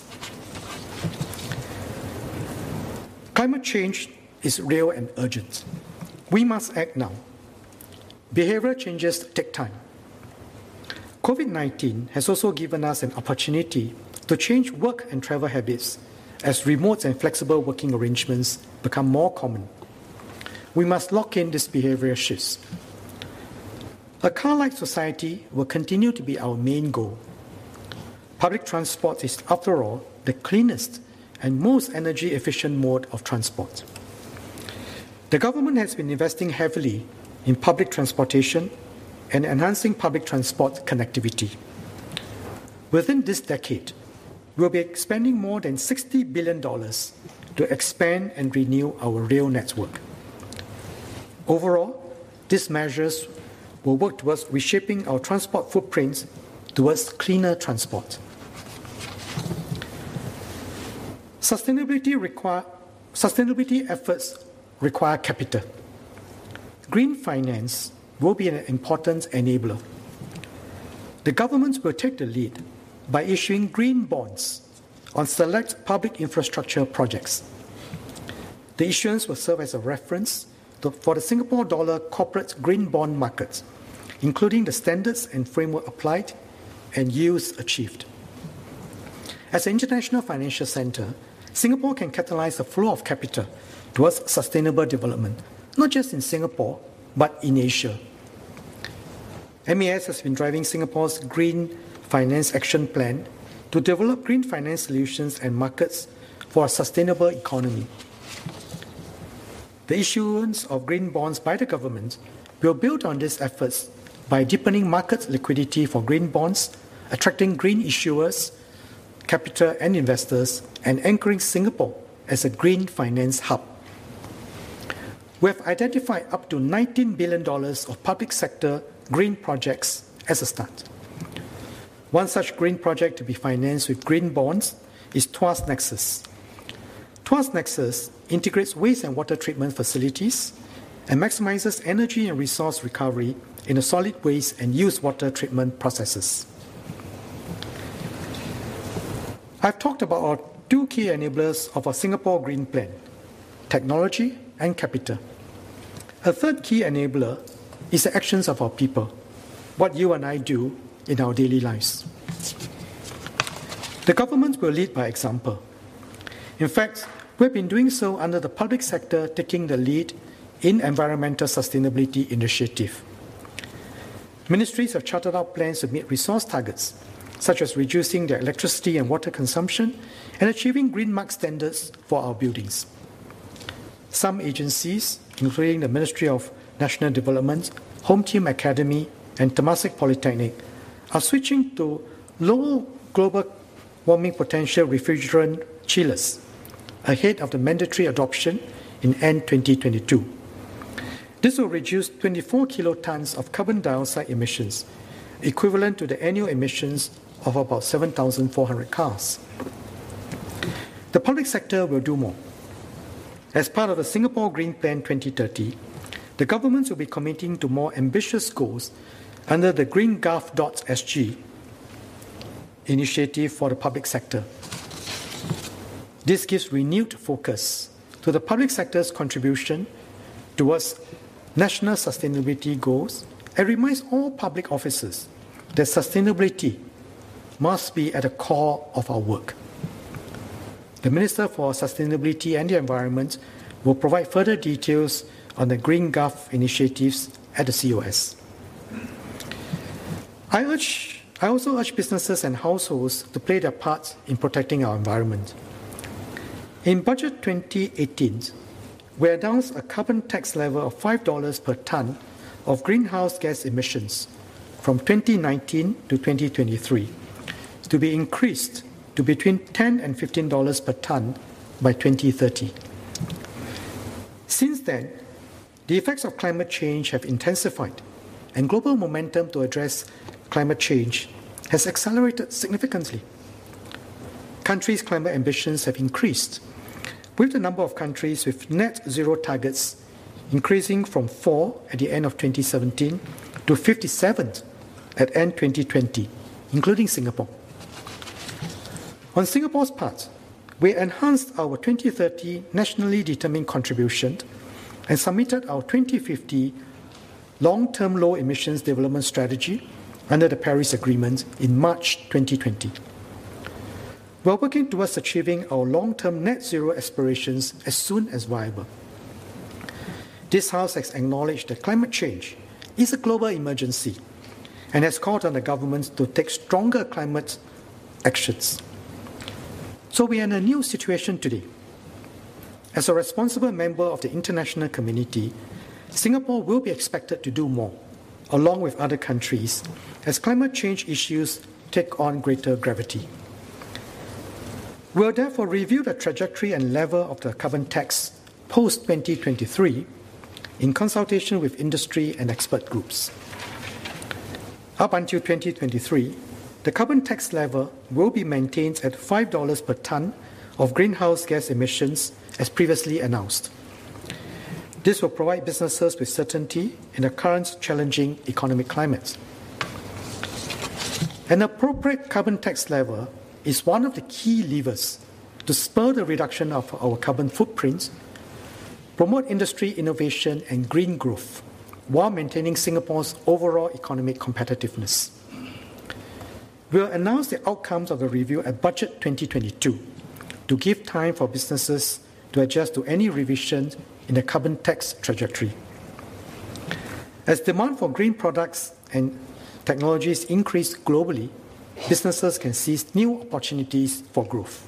Climate change is real and urgent. We must act now. Behavioral changes take time. COVID-19 has also given us an opportunity to change work and travel habits as remote and flexible working arrangements become more common. We must lock in these behavioral shifts. A car-like society will continue to be our main goal. Public transport is, after all, the cleanest and most energy-efficient mode of transport. The government has been investing heavily in public transportation and enhancing public transport connectivity. Within this decade, we'll be spending more than $60 billion to expand and renew our rail network. Overall, these measures will work towards reshaping our transport footprints towards cleaner transport. Sustainability efforts require capital. Green finance will be an important enabler. The government will take the lead by issuing green bonds on select public infrastructure projects. The issuance will serve as a reference for the Singapore dollar corporate green bond market, including the standards and framework applied and yields achieved. As an international financial center, Singapore can catalyze the flow of capital towards sustainable development, not just in Singapore, but in Asia. MAS has been driving Singapore's Green Finance Action Plan to develop green finance solutions and markets for a sustainable economy. The issuance of green bonds by the government will build on these efforts by deepening market liquidity for green bonds, attracting green issuers, capital and investors, and anchoring Singapore as a green finance hub. We have identified up to $19 billion of public sector green projects as a start. One such green project to be financed with green bonds is Tuas Nexus. Tuas Nexus integrates waste and water treatment facilities and maximizes energy and resource recovery in the solid waste and used water treatment processes. I've talked about our two key enablers of our Singapore Green Plan, technology and capital. A third key enabler is the actions of our people, what you and I do in our daily lives. The government will lead by example. In fact, we've been doing so under the public sector taking the lead in environmental sustainability initiative. Ministries have charted out plans to meet resource targets, such as reducing their electricity and water consumption and achieving green mark standards for our buildings. Some agencies, including the Ministry of National Development, Home Team Academy, and Temasek Polytechnic, are switching to low global warming potential refrigerant chillers ahead of the mandatory adoption in end 2022. This will reduce 24 kilotons of carbon dioxide emissions, equivalent to the annual emissions of about 7,400 cars. The public sector will do more. As part of the Singapore Green Plan 2030, the government will be committing to more ambitious goals under the GreenGov.sg initiative for the public sector. This gives renewed focus to the public sector's contribution towards national sustainability goals and reminds all public officers that sustainability must be at the core of our work. The Minister for Sustainability and the Environment will provide further details on the GreenGov initiatives at the COS. I also urge businesses and households to play their part in protecting our environment. In Budget 2018, we announced a carbon tax level of $5 per tonne of greenhouse gas emissions from 2019 to 2023 to be increased to between $10 and $15 per tonne by 2030. Since then, the effects of climate change have intensified, and global momentum to address climate change has accelerated significantly. Countries' climate ambitions have increased, with the number of countries with net zero targets increasing from 4 at the end of 2017 to 57 at end 2020, including Singapore. On Singapore's part, we enhanced our 2030 nationally determined contribution and submitted our 2050 long-term low emissions development strategy under the Paris Agreement in March 2020. We are working towards achieving our long-term net zero aspirations as soon as viable. This House has acknowledged that climate change is a global emergency and has called on the government to take stronger climate actions. So we are in a new situation today. As a responsible member of the international community, Singapore will be expected to do more, along with other countries, as climate change issues take on greater gravity. We will therefore review the trajectory and level of the carbon tax post-2023 in consultation with industry and expert groups. Up until 2023, the carbon tax level will be maintained at $5 per tonne of greenhouse gas emissions as previously announced. This will provide businesses with certainty in the current challenging economic climate. An appropriate carbon tax level is one of the key levers to spur the reduction of our carbon footprint, promote industry innovation and green growth, while maintaining Singapore's overall economic competitiveness. We will announce the outcomes of the review at Budget 2022 to give time for businesses to adjust to any revisions in the carbon tax trajectory. As demand for green products and technologies increase globally, businesses can seize new opportunities for growth.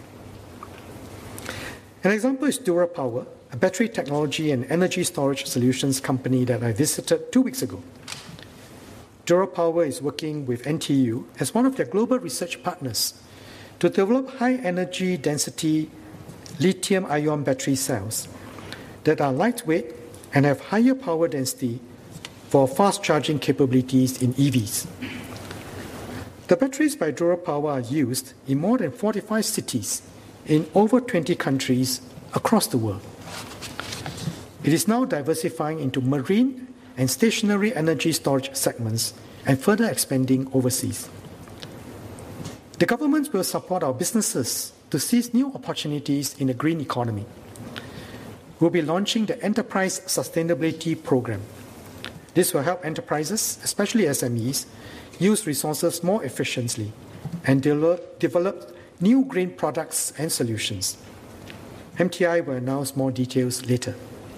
An example is Dura Power, a battery technology and energy storage solutions company that I visited 2 weeks ago. Dura Power is working with NTU as one of their global research partners to develop high energy density lithium-ion battery cells that are lightweight and have higher power density for fast charging capabilities in EVs. The batteries by Dura Power are used in more than 45 cities in over 20 countries across the world. It is now diversifying into marine and stationary energy storage segments and further expanding overseas. The government will support our businesses to seize new opportunities in the green economy. We'll be launching the Enterprise Sustainability Program. This will help enterprises, especially SMEs, use resources more efficiently and develop new green products and solutions. MTI will announce more details later.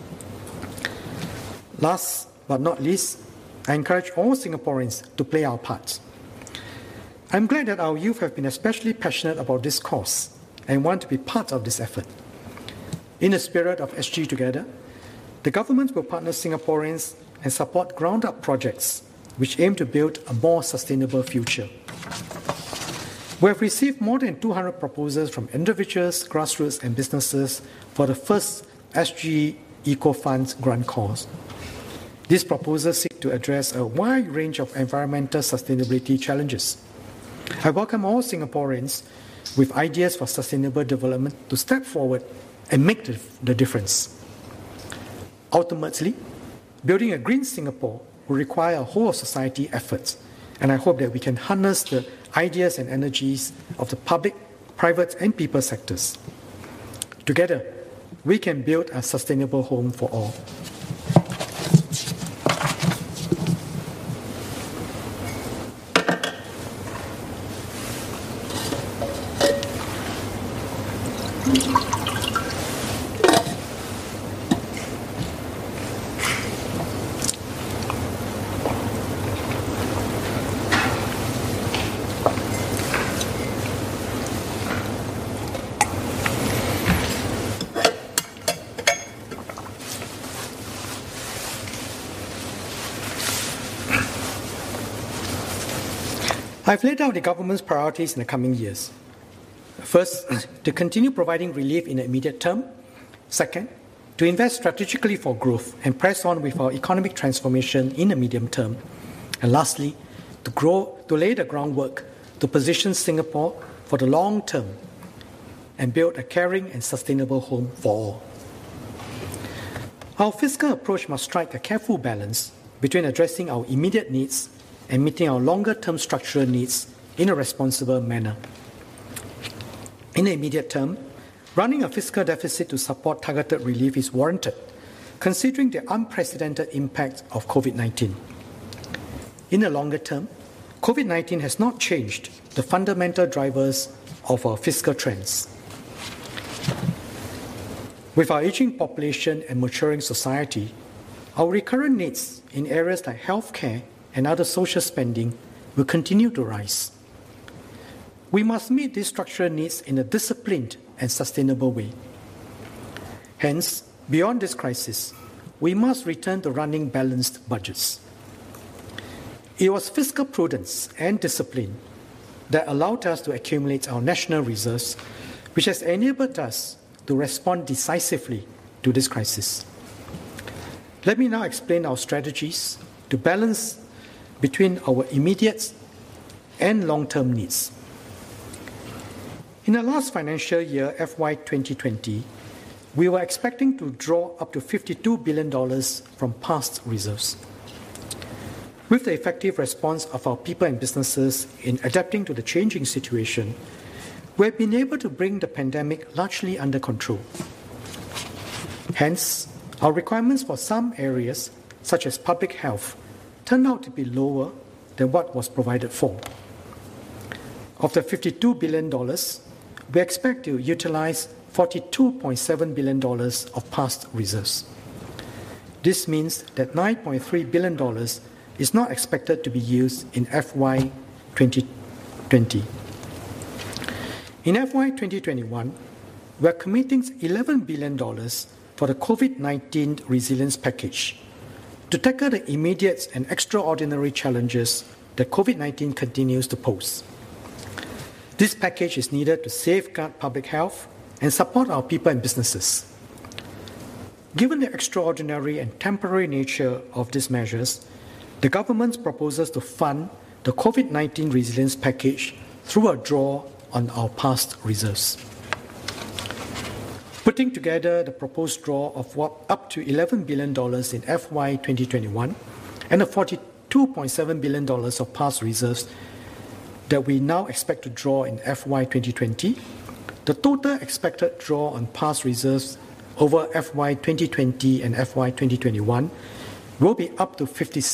Last but not least, I encourage all Singaporeans to play our part. I'm glad that our youth have been especially passionate about this cause and want to be part of this effort. In the spirit of SG Together, the government will partner Singaporeans and support ground-up projects which aim to build a more sustainable future. We have received more than 200 proposals from individuals, grassroots and businesses for the first SG Eco Funds grant calls. These proposals seek to address a wide range of environmental sustainability challenges. I welcome all Singaporeans with ideas for sustainable development to step forward and make the difference. Ultimately, building a green Singapore will require a whole society effort, and I hope that we can harness the ideas and energies of the public, private and people sectors. Together, we can build a sustainable home for all. I've laid out the government's priorities in the coming years. First, to continue providing relief in the immediate term. Second, to invest strategically for growth and press on with our economic transformation in the medium term. And lastly, to lay the groundwork to position Singapore for the long term and build a caring and sustainable home for all. Our fiscal approach must strike a careful balance between addressing our immediate needs and meeting our longer-term structural needs in a responsible manner. In the immediate term, running a fiscal deficit to support targeted relief is warranted, considering the unprecedented impact of COVID-19. In the longer term, COVID-19 has not changed the fundamental drivers of our fiscal trends. With our aging population and maturing society, our recurrent needs in areas like healthcare and other social spending will continue to rise. we must meet these structural needs in a disciplined and sustainable way. Hence, beyond this crisis, we must return to running balanced budgets. It was fiscal prudence and discipline that allowed us to accumulate our national reserves, which has enabled us to respond decisively to this crisis. Let me now explain our strategies to balance between our immediate and long-term needs. In the last financial year, FY 2020, we were expecting to draw up to $52 billion from past reserves. With the effective response of our people and businesses in adapting to the changing situation, we have been able to bring the pandemic largely under control. Hence, our requirements for some areas, such as public health, turned out to be lower than what was provided for. Of the $52 billion, we expect to utilize $42.7 billion of past reserves. This means that $9.3 billion is not expected to be used in FY 2020. In FY 2021, we are committing $11 billion for the COVID-19 resilience package to tackle the immediate and extraordinary challenges that COVID-19 continues to pose. This package is needed to safeguard public health and support our people and businesses. Given the extraordinary and temporary nature of these measures, the government proposes to fund the COVID-19 resilience package through a draw on our past reserves. Putting together the proposed draw of up to $11 billion in FY 2021 and the $42.7 billion of past reserves that we now expect to draw in FY 2020, the total expected draw on past reserves over FY 2020 and FY 2021 will be up to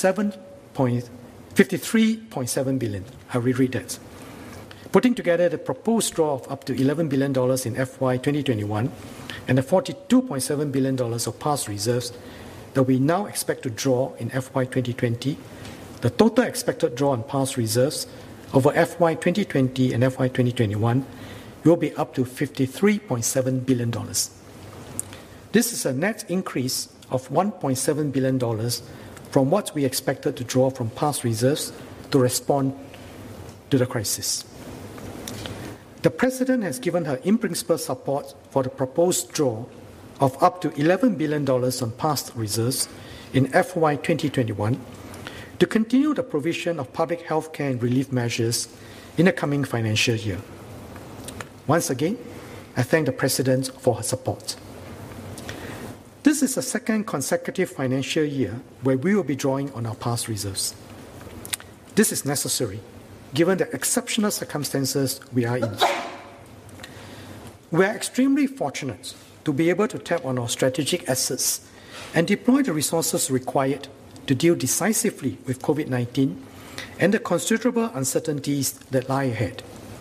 $53.7 billion. I'll reread that. Putting together the proposed draw of up to $11 billion in FY 2021 and the $42.7 billion of past reserves that we now expect to draw in FY 2020, the total expected draw on past reserves over FY 2020 and FY 2021 will be up to $53.7 billion. This is a net increase of $1.7 billion from what we expected to draw from past reserves to respond to the crisis. The President has given her in-principle support for the proposed draw of up to $11 billion on past reserves in FY 2021 to continue the provision of public health care and relief measures in the coming financial year. Once again, I thank the President for her support. This is the second consecutive financial year where we will be drawing on our past reserves. This is necessary, given the exceptional circumstances we are in. We are extremely fortunate to be able to tap on our strategic assets and deploy the resources required to deal decisively with COVID-19 and the considerable uncertainties that lie ahead.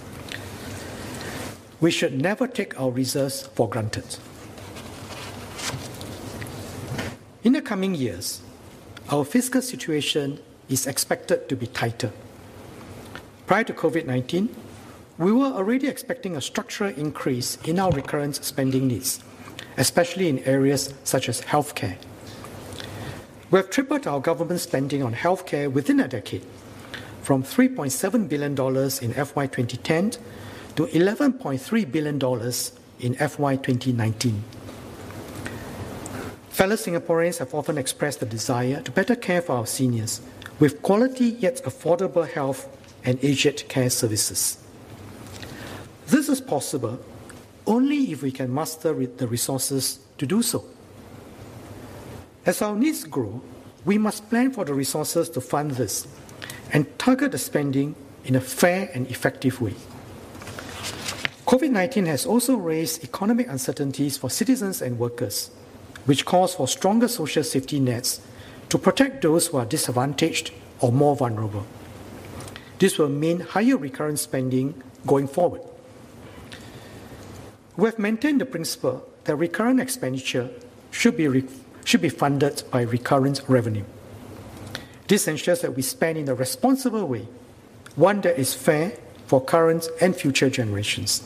We should never take our reserves for granted. In the coming years, our fiscal situation is expected to be tighter. Prior to COVID-19, we were already expecting a structural increase in our recurrent spending needs, especially in areas such as healthcare. We have tripled our government spending on healthcare within a decade, from $3.7 billion in FY 2010 to $11.3 billion in FY 2019. Fellow Singaporeans have often expressed the desire to better care for our seniors with quality yet affordable health and aged care services. This is possible only if we can muster the resources to do so. As our needs grow, we must plan for the resources to fund this and target the spending in a fair and effective way. COVID-19 has also raised economic uncertainties for citizens and workers, which calls for stronger social safety nets to protect those who are disadvantaged or more vulnerable. This will mean higher recurrent spending going forward. We have maintained the principle that recurrent expenditure should be funded by recurrent revenue. This ensures that we spend in a responsible way, one that is fair for current and future generations.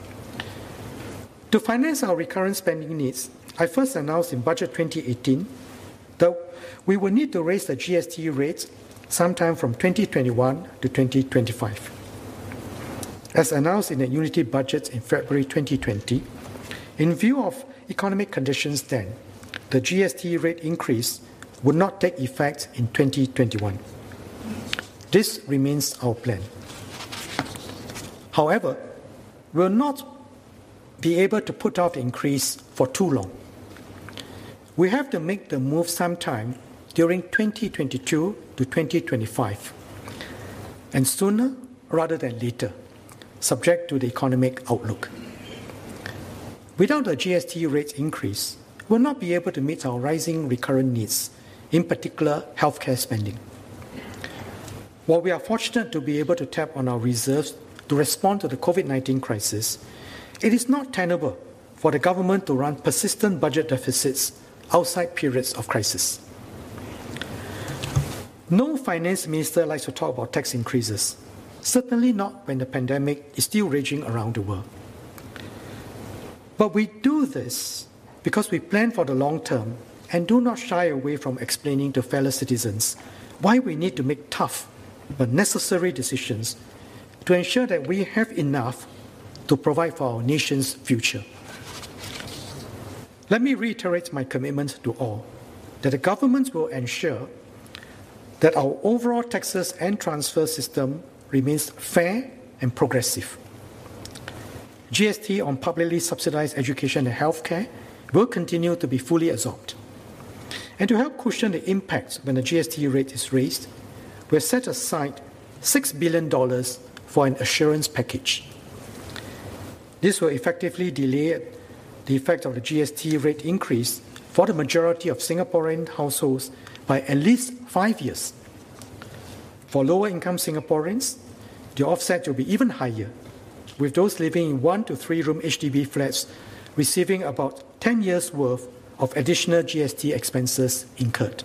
To finance our recurrent spending needs, I first announced in Budget 2018 that we will need to raise the GST rate sometime from 2021 to 2025. As announced in the Unity Budget in February 2020, in view of economic conditions then, the GST rate increase would not take effect in 2021. This remains our plan. However, we will not be able to put off the increase for too long. We have to make the move sometime during 2022 to 2025, and sooner rather than later, subject to the economic outlook. Without a GST rate increase, we will not be able to meet our rising recurrent needs, in particular healthcare spending. While we are fortunate to be able to tap on our reserves to respond to the COVID-19 crisis, it is not tenable for the government to run persistent budget deficits outside periods of crisis. No finance minister likes to talk about tax increases, certainly not when the pandemic is still raging around the world. But we do this because we plan for the long term and do not shy away from explaining to fellow citizens why we need to make tough but necessary decisions to ensure that we have enough to provide for our nation's future. Let me reiterate my commitment to all that the government will ensure that our overall taxes and transfer system remains fair and progressive. GST on publicly subsidized education and healthcare will continue to be fully absorbed. And to help cushion the impact when the GST rate is raised, we have set aside $6 billion for an assurance package. This will effectively delay the effect of the GST rate increase for the majority of Singaporean households by at least 5 years. For lower-income Singaporeans, the offset will be even higher, with those living in 1 to 3 room HDB flats receiving about 10 years' worth of additional GST expenses incurred.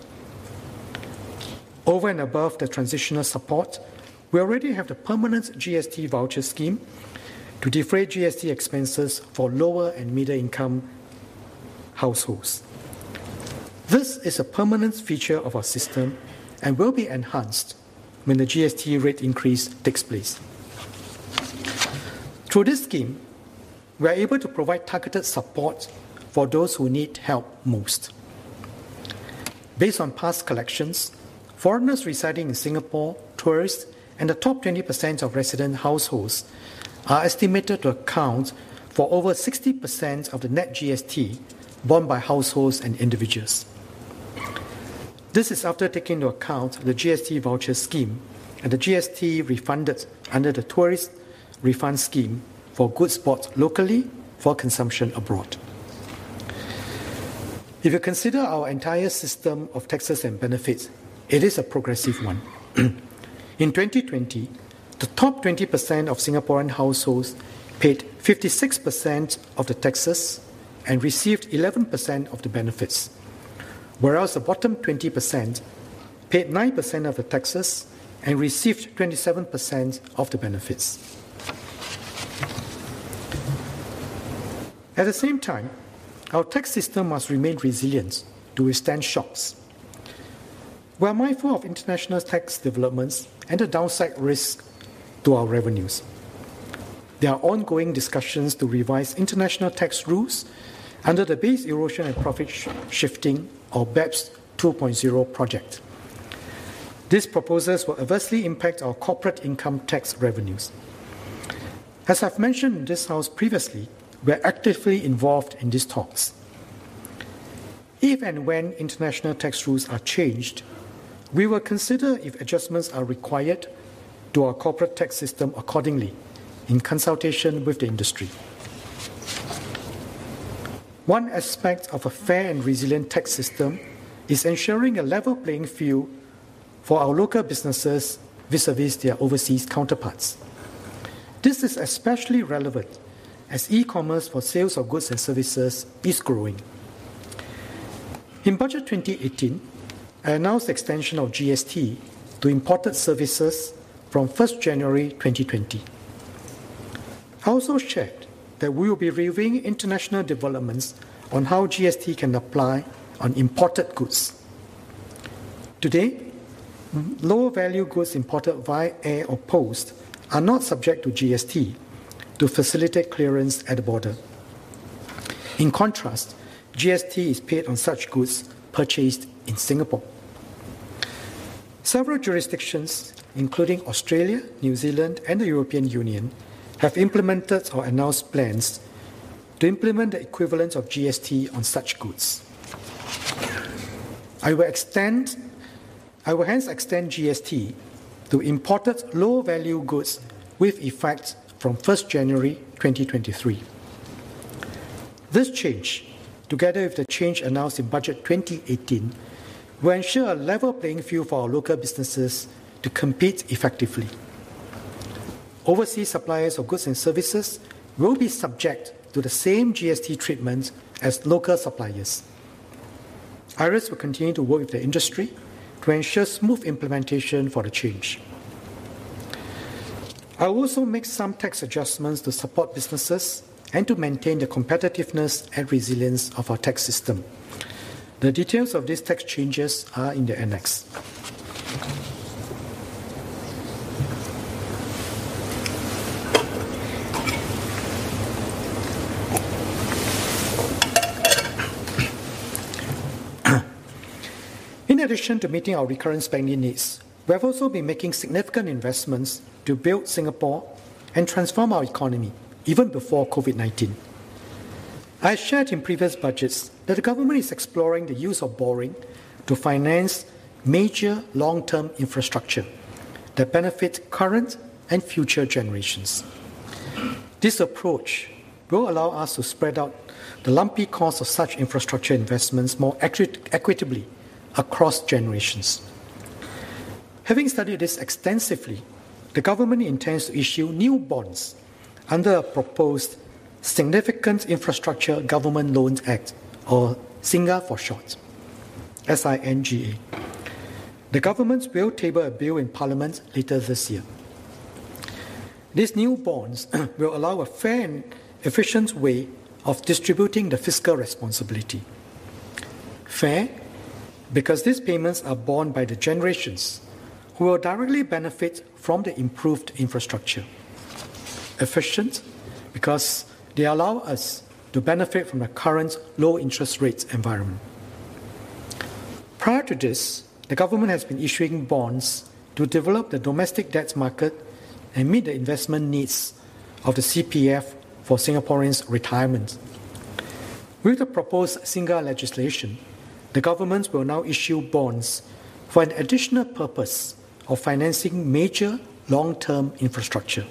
Over and above the transitional support, we already have the permanent GST voucher scheme to defray GST expenses for lower and middle-income households. This is a permanent feature of our system and will be enhanced when the GST rate increase takes place. Through this scheme, we are able to provide targeted support for those who need help most. Based on past collections, foreigners residing in Singapore, tourists, and the top 20% of resident households are estimated to account for over 60% of the net GST borne by households and individuals. This is after taking into account the GST voucher scheme and the GST refunded under the tourist refund scheme for goods bought locally for consumption abroad. If you consider our entire system of taxes and benefits, it is a progressive one. In 2020, the top 20% of Singaporean households paid 56% of the taxes and received 11% of the benefits, whereas the bottom 20% paid 9% of the taxes and received 27% of the benefits. At the same time, our tax system must remain resilient to withstand shocks. We are mindful of international tax developments and the downside risk to our revenues. There are ongoing discussions to revise international tax rules under the Base Erosion and Profit Shifting, or BEPS 2.0 project. These proposals will adversely impact our corporate income tax revenues. As I've mentioned in this House previously, we are actively involved in these talks. If and when international tax rules are changed, we will consider if adjustments are required to our corporate tax system accordingly, in consultation with the industry. One aspect of a fair and resilient tax system is ensuring a level playing field for our local businesses vis-à-vis their overseas counterparts. This is especially relevant as e-commerce for sales of goods and services is growing. In Budget 2018, I announced the extension of GST to imported services from 1st January 2020. I also shared that we will be reviewing international developments on how GST can apply on imported goods. Today, lower value goods imported via air or post are not subject to GST to facilitate clearance at the border. In contrast, GST is paid on such goods purchased in Singapore. Several jurisdictions, including Australia, New Zealand, and the European Union, have implemented or announced plans to implement the equivalent of GST on such goods. I will hence extend GST to imported low-value goods with effect from 1st January 2023. This change, together with the change announced in Budget 2018, will ensure a level playing field for our local businesses to compete effectively. Overseas suppliers of goods and services will be subject to the same GST treatment as local suppliers. IRAS will continue to work with the industry to ensure smooth implementation for the change. I will also make some tax adjustments to support businesses and to maintain the competitiveness and resilience of our tax system. The details of these tax changes are in the annex. In addition to meeting our recurrent spending needs, we have also been making significant investments to build Singapore and transform our economy, even before COVID-19. I shared in previous budgets that the government is exploring the use of borrowing to finance major long-term infrastructure that benefit current and future generations. This approach will allow us to spread out the lumpy cost of such infrastructure investments more equitably across generations. Having studied this extensively, the government intends to issue new bonds under a proposed Significant Infrastructure Government Loans Act, or SINGA for short, SINGA. The government will table a bill in Parliament later this year. These new bonds will allow a fair and efficient way of distributing the fiscal responsibility. Fair, because these payments are borne by the generations who will directly benefit from the improved infrastructure. Efficient, because they allow us to benefit from the current low interest rates environment. Prior to this, the government has been issuing bonds to develop the domestic debt market and meet the investment needs of the CPF for Singaporeans' retirement. With the proposed SINGA legislation, the government will now issue bonds for an additional purpose of financing major long-term infrastructure.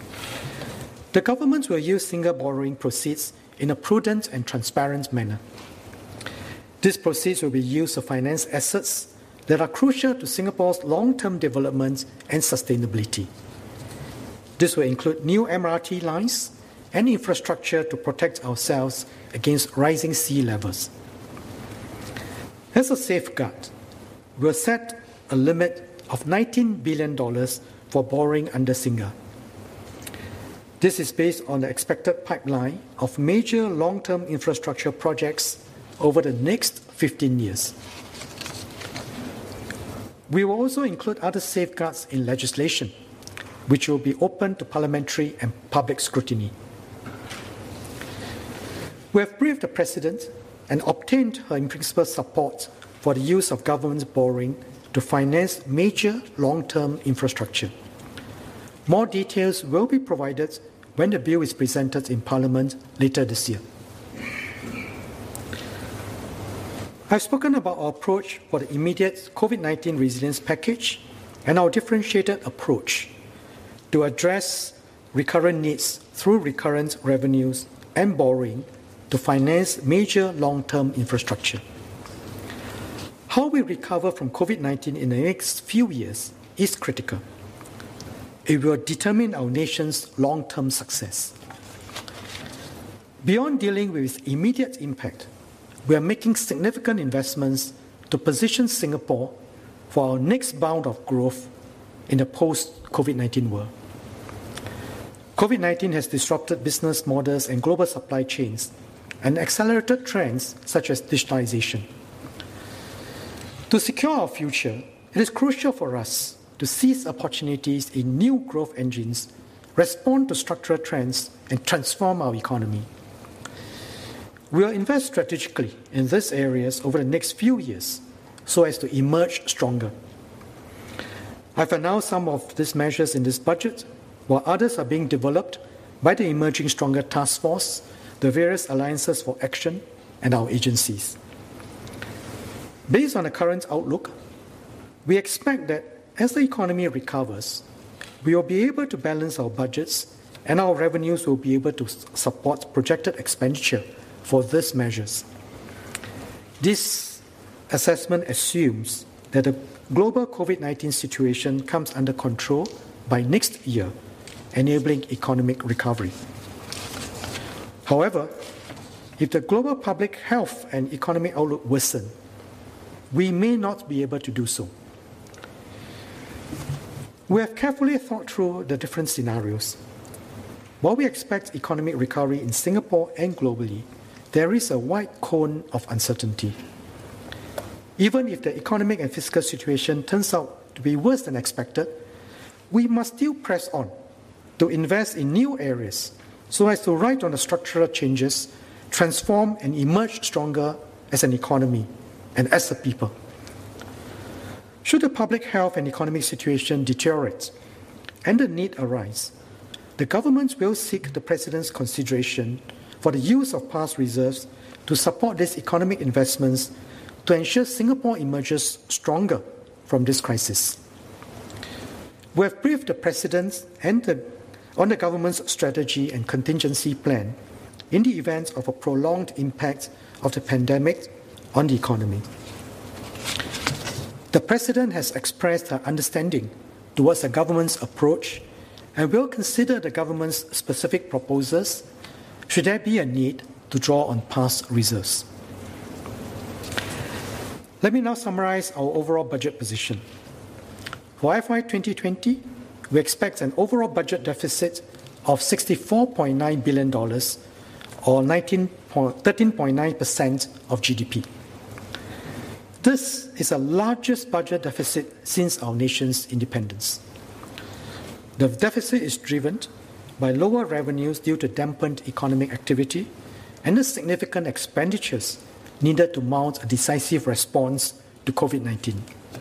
The government will use SINGA borrowing proceeds in a prudent and transparent manner. These proceeds will be used to finance assets that are crucial to Singapore's long-term development and sustainability. This will include new MRT lines and infrastructure to protect ourselves against rising sea levels. As a safeguard, we will set a limit of $19 billion for borrowing under SINGA. This is based on the expected pipeline of major long-term infrastructure projects over the next 15 years. We will also include other safeguards in legislation, which will be open to parliamentary and public scrutiny. We have briefed the President and obtained her in-principle support for the use of government borrowing to finance major long-term infrastructure. More details will be provided when the bill is presented in Parliament later this year. I've spoken about our approach for the immediate COVID-19 resilience package and our differentiated approach to address recurrent needs through recurrent revenues and borrowing to finance major long-term infrastructure. How we recover from COVID-19 in the next few years is critical. It will determine our nation's long-term success. Beyond dealing with its immediate impact, we are making significant investments to position Singapore for our next bound of growth in the post-COVID-19 world. COVID-19 has disrupted business models and global supply chains and accelerated trends such as digitalization. To secure our future, it is crucial for us to seize opportunities in new growth engines, respond to structural trends, and transform our economy. We will invest strategically in these areas over the next few years so as to emerge stronger. I've announced some of these measures in this budget, while others are being developed by the Emerging Stronger Task Force, the various alliances for action, and our agencies. Based on the current outlook, we expect that as the economy recovers, we will be able to balance our budgets and our revenues will be able to support projected expenditure for these measures. This assessment assumes that the global COVID-19 situation comes under control by next year, enabling economic recovery. However, if the global public health and economic outlook worsen, we may not be able to do so. We have carefully thought through the different scenarios. While we expect economic recovery in Singapore and globally, there is a wide cone of uncertainty. Even if the economic and fiscal situation turns out to be worse than expected, we must still press on to invest in new areas so as to ride on the structural changes, transform and emerge stronger as an economy and as a people. Should the public health and economic situation deteriorate and the need arise, the government will seek the President's consideration for the use of past reserves to support these economic investments to ensure Singapore emerges stronger from this crisis. We have briefed the President on the government's strategy and contingency plan in the event of a prolonged impact of the pandemic on the economy. The President has expressed her understanding towards the government's approach and will consider the government's specific proposals should there be a need to draw on past reserves. Let me now summarize our overall budget position. For FY 2020, we expect an overall budget deficit of $64.9 billion or 13.9% of GDP. This is the largest budget deficit since our nation's independence. The deficit is driven by lower revenues due to dampened economic activity and the significant expenditures needed to mount a decisive response to COVID-19.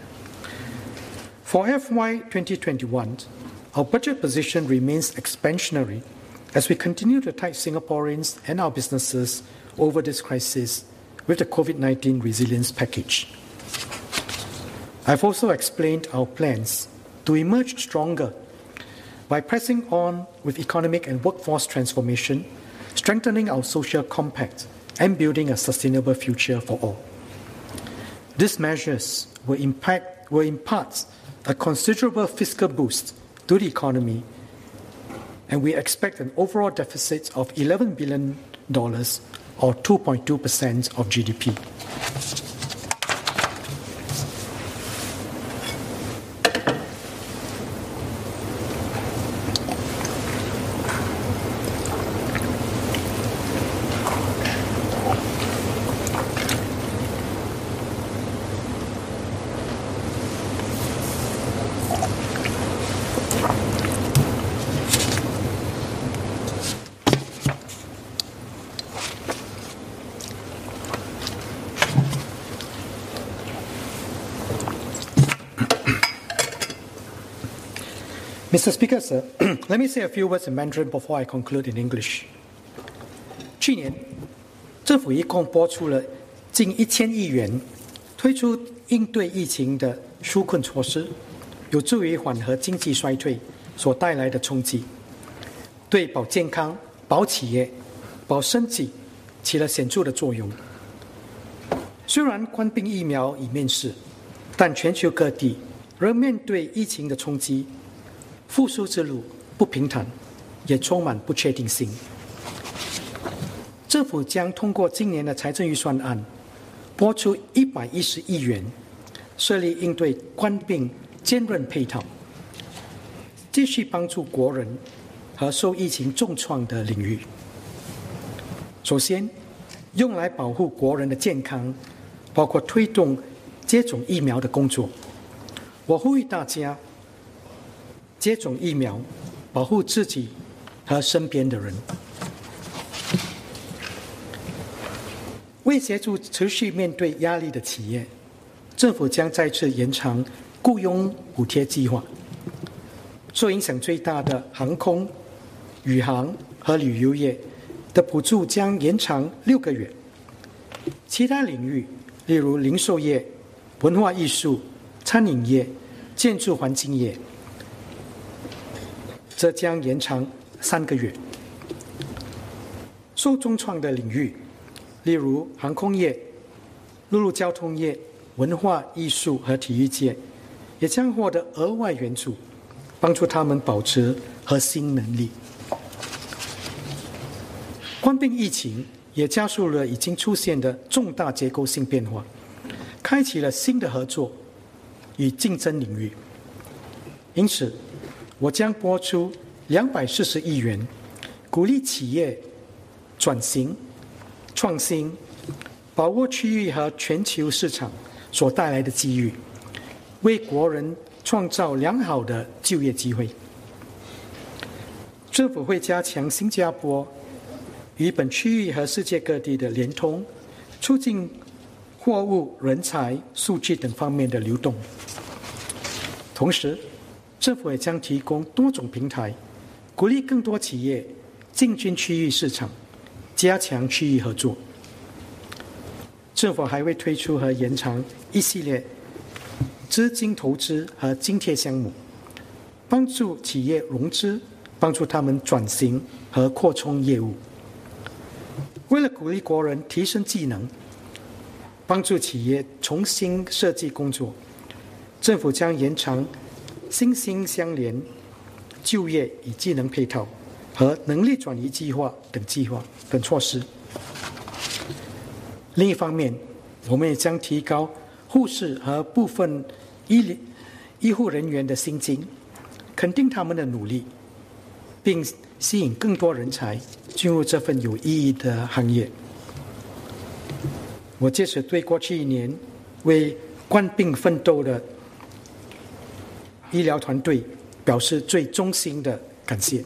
For FY 2021, our budget position remains expansionary as we continue to tide Singaporeans and our businesses over this crisis with the COVID-19 resilience package. I've also explained our plans to emerge stronger by pressing on with economic and workforce transformation, strengthening our social compact, and building a sustainable future for all. These measures will impart a considerable fiscal boost to the economy, and we expect an overall deficit of $11 billion or 2.2% of GDP. Mr. Speaker, sir, let me say a few words in Mandarin before I conclude in English. 去年，政府一共拨出了近1000亿元，推出应对疫情的纾困措施，有助于缓和经济衰退所带来的冲击，对保健康、保企业、保生计起了显著的作用。虽然官兵疫苗已面世，但全球各地仍面对疫情的冲击。复苏之路不平坦，也充满不确定性。政府将通过今年的财政预算案，拨出110亿元，设立应对冠病坚韧配套，继续帮助国人和受疫情重创的领域。首先，用来保护国人的健康，包括推动接种疫苗的工作。我呼吁大家接种疫苗，保护自己和身边的人。为协助持续面对压力的企业，政府将再次延长雇佣补贴计划。受影响最大的航空、宇航和旅游业的补助将延长6个月，其他领域，例如零售业、文化艺术、餐饮业、建筑环境业，则将延长3个月。受重创的领域，例如航空业、陆路交通业、文化艺术和体育界，也将获得额外援助，帮助他们保持核心能力。冠病疫情也加速了已经出现的重大结构性变化，开启了新的合作与竞争领域。因此，我将拨出240亿元，鼓励企业转型、创新，把握区域和全球市场所带来的机遇，为国人创造良好的就业机会。政府会加强新加坡与本区域和世界各地的联通，促进货物、人才、数据等方面的流动。同时，政府也将提供多种平台，鼓励更多企业进军区域市场，加强区域合作。政府还会推出和延长一系列资金投资和津贴项目，帮助企业融资，帮助他们转型和扩充业务。为了鼓励国人提升技能，帮助企业重新设计工作，政府将延长心心相连、就业与技能配套和能力转移计划等措施。另一方面，我们也将提高护士和部分医护人员的薪金，肯定他们的努力，并吸引更多人才进入这份有意义的行业。我借此对过去1年为冠病奋斗的医疗团队表示最衷心的感谢。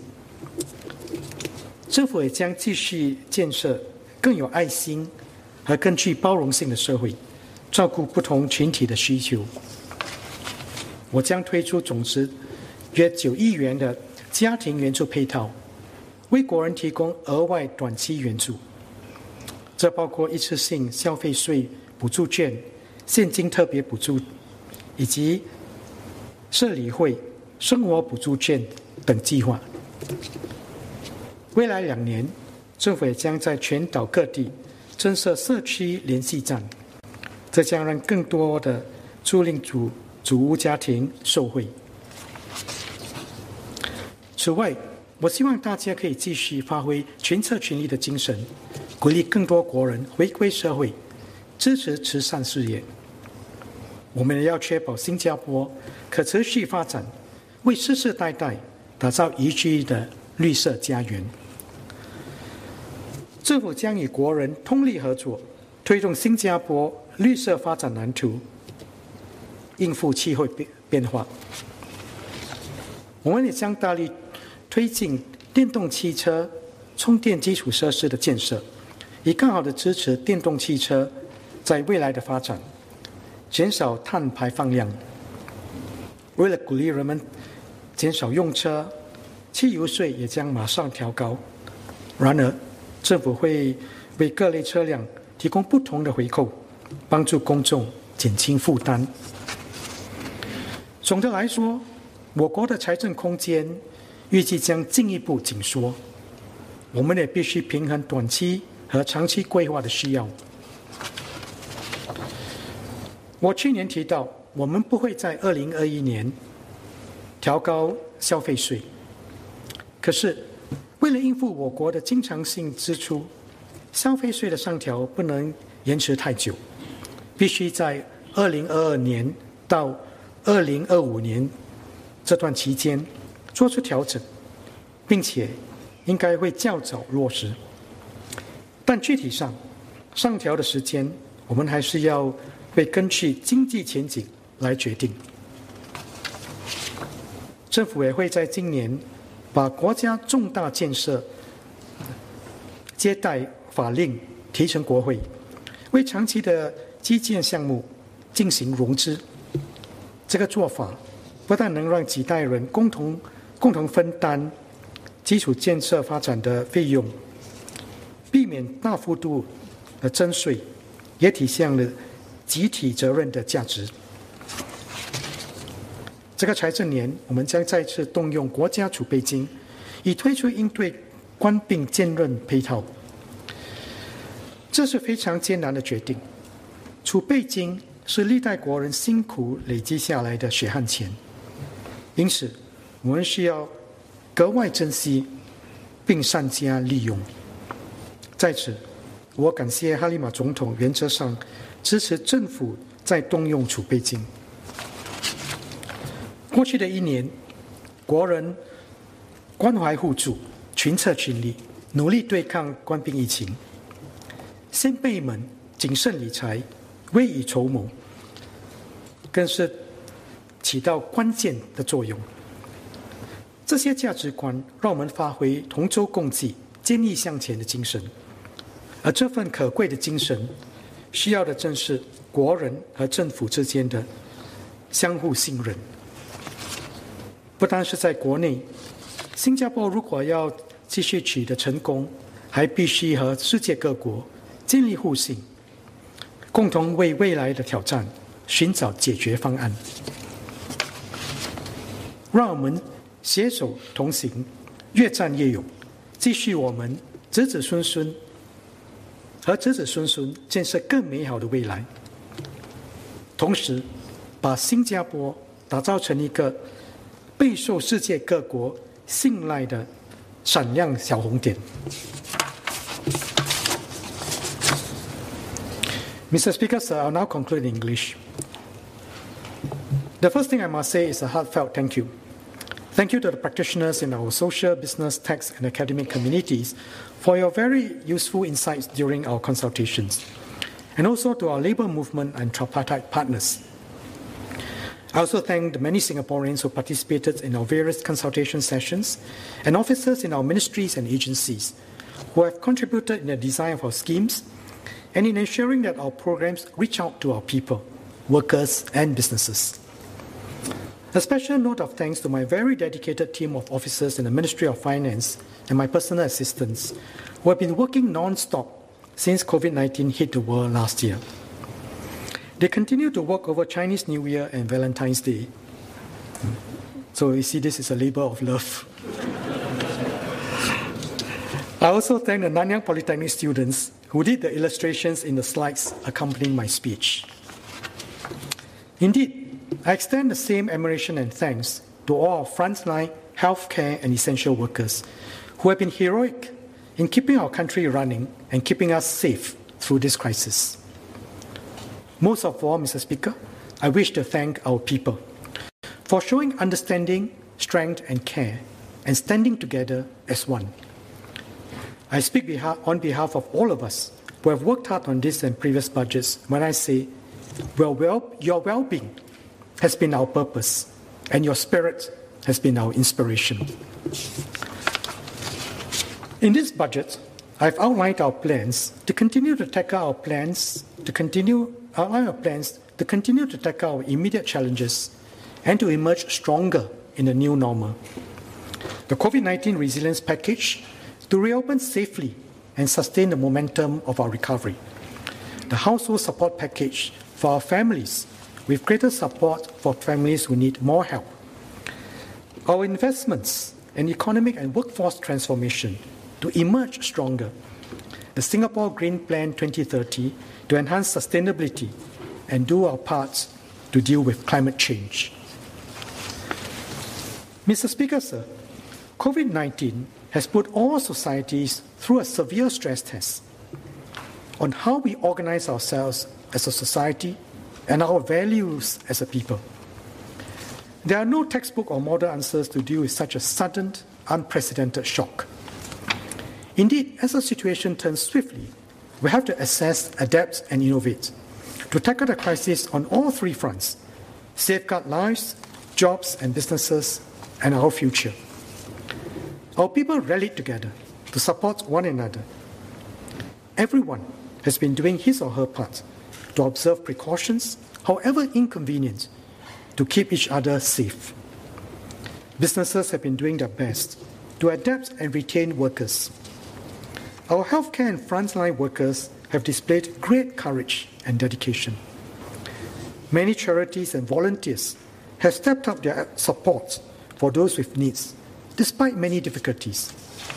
政府也将继续建设更有爱心和更具包容性的社会，照顾不同群体的需求。我将推出总值约9亿元的家庭援助配套，为国人提供额外短期援助。这包括一次性消费税补助券、现金特别补助，以及社理会生活补助券等计划。未来2年，政府也将在全岛各地增设社区联系站，这将让更多的租赁主屋家庭受惠。此外，我希望大家可以继续发挥群策群力的精神，鼓励更多国人回归社会，支持慈善事业。我们也要确保新加坡可持续发展，为世世代代打造宜居的绿色家园。政府将与国人通力合作，推动新加坡绿色发展蓝图，应付气候变化。我们也将大力推进电动汽车充电基础设施的建设，以更好地支持电动汽车在未来的发展，减少碳排放量。为了鼓励人们减少用车，汽油税也将马上调高。然而，政府会为各类车辆提供不同的回扣，帮助公众减轻负担。总的来说，我国的财政空间预计将进一步紧缩，我们也必须平衡短期和长期规划的需要。我去年提到，我们不会在2021年调高消费税，可是为了应付我国的经常性支出，消费税的上调不能延迟太久，必须在2022年到2025年这段期间做出调整， 并且应该会较早落实。但具体上调的时间，我们还是要会根据经济前景来决定。政府也会在今年把国家重大建设接待法令提呈国会，为长期的基建项目进行融资。这个做法不但能让几代人共同分担基础建设发展的费用，避免大幅度的征税，也体现了集体责任的价值。这个财政年，我们将再次动用国家储备金，以推出应对官兵兼任配套。这是非常艰难的决定。储备金是历代国人辛苦累积下来的血汗钱，因此我们需要格外珍惜并善加利用。在此，我感谢哈利马总统原则上支持政府再动用储备金。过去的一年，国人关怀互助，群策群力，努力对抗冠病疫情。先辈们谨慎理财，未雨绸缪，更是起到关键的作用。这些价值观让我们发挥同舟共济、坚毅向前的精神，而这份可贵的精神，需要的正是国人和政府之间的相互信任。不单是在国内，新加坡如果要继续取得成功，还必须和世界各国建立互信，共同为未来的挑战寻找解决方案。让我们携手同行，越战越勇，继续我们子子孙孙建设更美好的未来。同时，把新加坡打造成一个备受世界各国信赖的闪亮小红点。Mr. Speaker, sir, I'll now conclude in English. The first thing I must say is a heartfelt thank you. Thank you to the practitioners in our social, business, tax, and academic communities for your very useful insights during our consultations, and also to our labour movement and tripartite partners. I also thank the many Singaporeans who participated in our various consultation sessions and officers in our ministries and agencies who have contributed in the design of our schemes and in ensuring that our programs reach out to our people, workers, and businesses. A special note of thanks to my very dedicated team of officers in the Ministry of Finance and my personal assistants who have been working non-stop since COVID-19 hit the world last year. They continue to work over Chinese New Year and Valentine's Day. So you see, this is a labour of love. I also thank the Nanyang Polytechnic students who did the illustrations in the slides accompanying my speech. Indeed, I extend the same admiration and thanks to all our frontline healthcare and essential workers who have been heroic in keeping our country running and keeping us safe through this crisis. Most of all, Mr. Speaker, I wish to thank our people for showing understanding, strength, and care, and standing together as one. I speak on behalf of all of us who have worked hard on this and previous budgets when I say, your well-being has been our purpose, and your spirit has been our inspiration. In this budget, I've outlined our plans to continue to tackle our immediate challenges and to emerge stronger in the new normal. The COVID-19 resilience package to reopen safely and sustain the momentum of our recovery. The household support package for our families with greater support for families who need more help. Our investments in economic and workforce transformation to emerge stronger. The Singapore Green Plan 2030 to enhance sustainability and do our part to deal with climate change. Mr. Speaker, sir, COVID-19 has put all societies through a severe stress test on how we organize ourselves as a society and our values as a people. There are no textbook or model answers to deal with such a sudden unprecedented shock. Indeed, as the situation turns swiftly, we have to assess, adapt, and innovate to tackle the crisis on all three fronts: safeguard lives, jobs and businesses, and our future. Our people rallied together to support one another. Everyone has been doing his or her part to observe precautions, however inconvenient, to keep each other safe. Businesses have been doing their best to adapt and retain workers. Our healthcare and frontline workers have displayed great courage and dedication. Many charities and volunteers have stepped up their support for those with needs, despite many difficulties.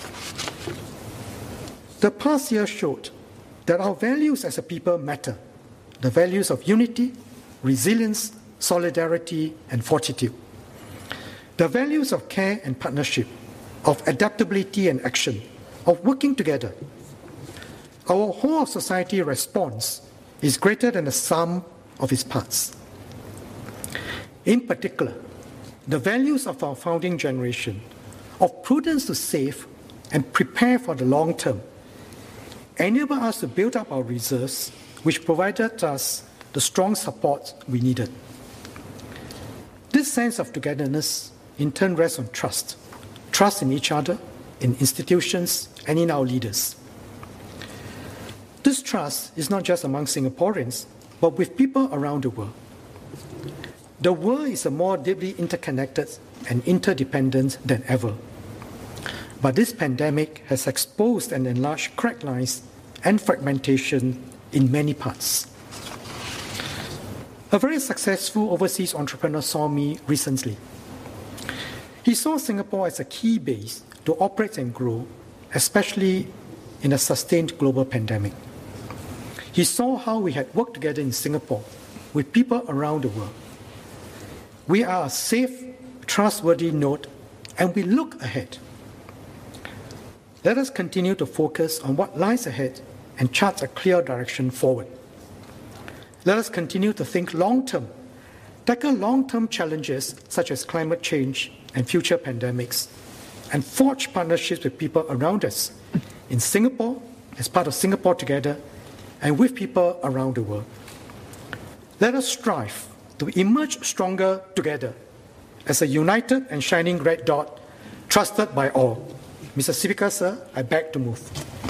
The past year showed that our values as a people matter, the values of unity, resilience, solidarity, and fortitude. The values of care and partnership, of adaptability and action, of working together. Our whole of society response is greater than the sum of its parts. In particular, the values of our founding generation, of prudence to save and prepare for the long term, enable us to build up our reserves, which provided us the strong support we needed. This sense of togetherness in turn rests on trust. Trust in each other, in institutions, and in our leaders. This trust is not just among Singaporeans, but with people around the world. The world is a more deeply interconnected and interdependent than ever. But this pandemic has exposed and enlarged crack lines and fragmentation in many parts. A very successful overseas entrepreneur saw me recently. He saw Singapore as a key base to operate and grow, especially in a sustained global pandemic. He saw how we had worked together in Singapore with people around the world. We are a safe, trustworthy node, and we look ahead. Let us continue to focus on what lies ahead and chart a clear direction forward. Let us continue to think long-term, tackle long-term challenges such as climate change and future pandemics, and forge partnerships with people around us in Singapore, as part of Singapore Together, and with people around the world. Let us strive to emerge stronger together as a united and shining red dot, trusted by all. Mr. Speaker, sir, I beg to move.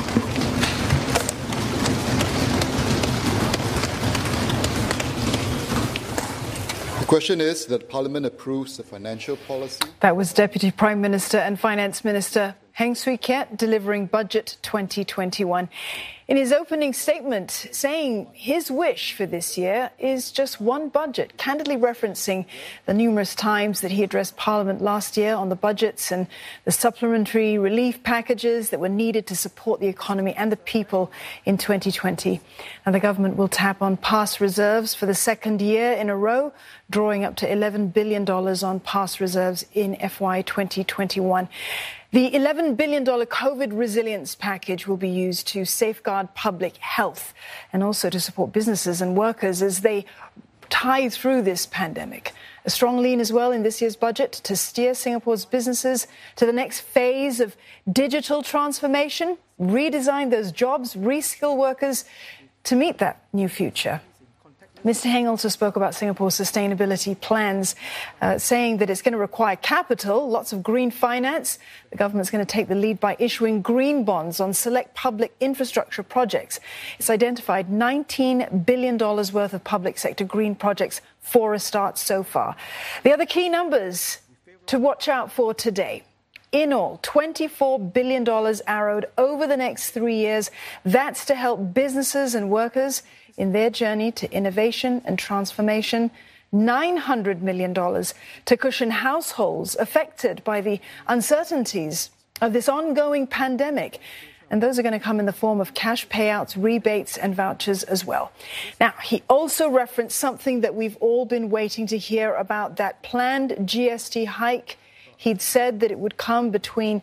The question is that Parliament approves the financial policy. That was Deputy Prime Minister and Finance Minister Heng Swee Keat delivering Budget 2021. In his opening statement, saying his wish for this year is just one budget, candidly referencing the numerous times that he addressed Parliament last year on the budgets and the supplementary relief packages that were needed to support the economy and the people in 2020. And the government will tap on past reserves for the second year in a row, drawing up to $11 billion on past reserves in FY 2021. The $11 billion COVID resilience package will be used to safeguard public health and also to support businesses and workers as they tie through this pandemic. A strong lean as well in this year's budget to steer Singapore's businesses to the next phase of digital transformation, redesign those jobs, reskill workers to meet that new future. Mr. Heng also spoke about Singapore's sustainability plans, saying that it's going to require capital, lots of green finance. The government's going to take the lead by issuing green bonds on select public infrastructure projects. It's identified $19 billion worth of public sector green projects for a start so far. The other key numbers to watch out for today. In all, $24 billion arrowed over the next 3 years. That's to help businesses and workers in their journey to innovation and transformation. $900 million to cushion households affected by the uncertainties of this ongoing pandemic. And those are going to come in the form of cash payouts, rebates and vouchers as well. Now, he also referenced something that we've all been waiting to hear about, that planned GST hike. He'd said that it would come between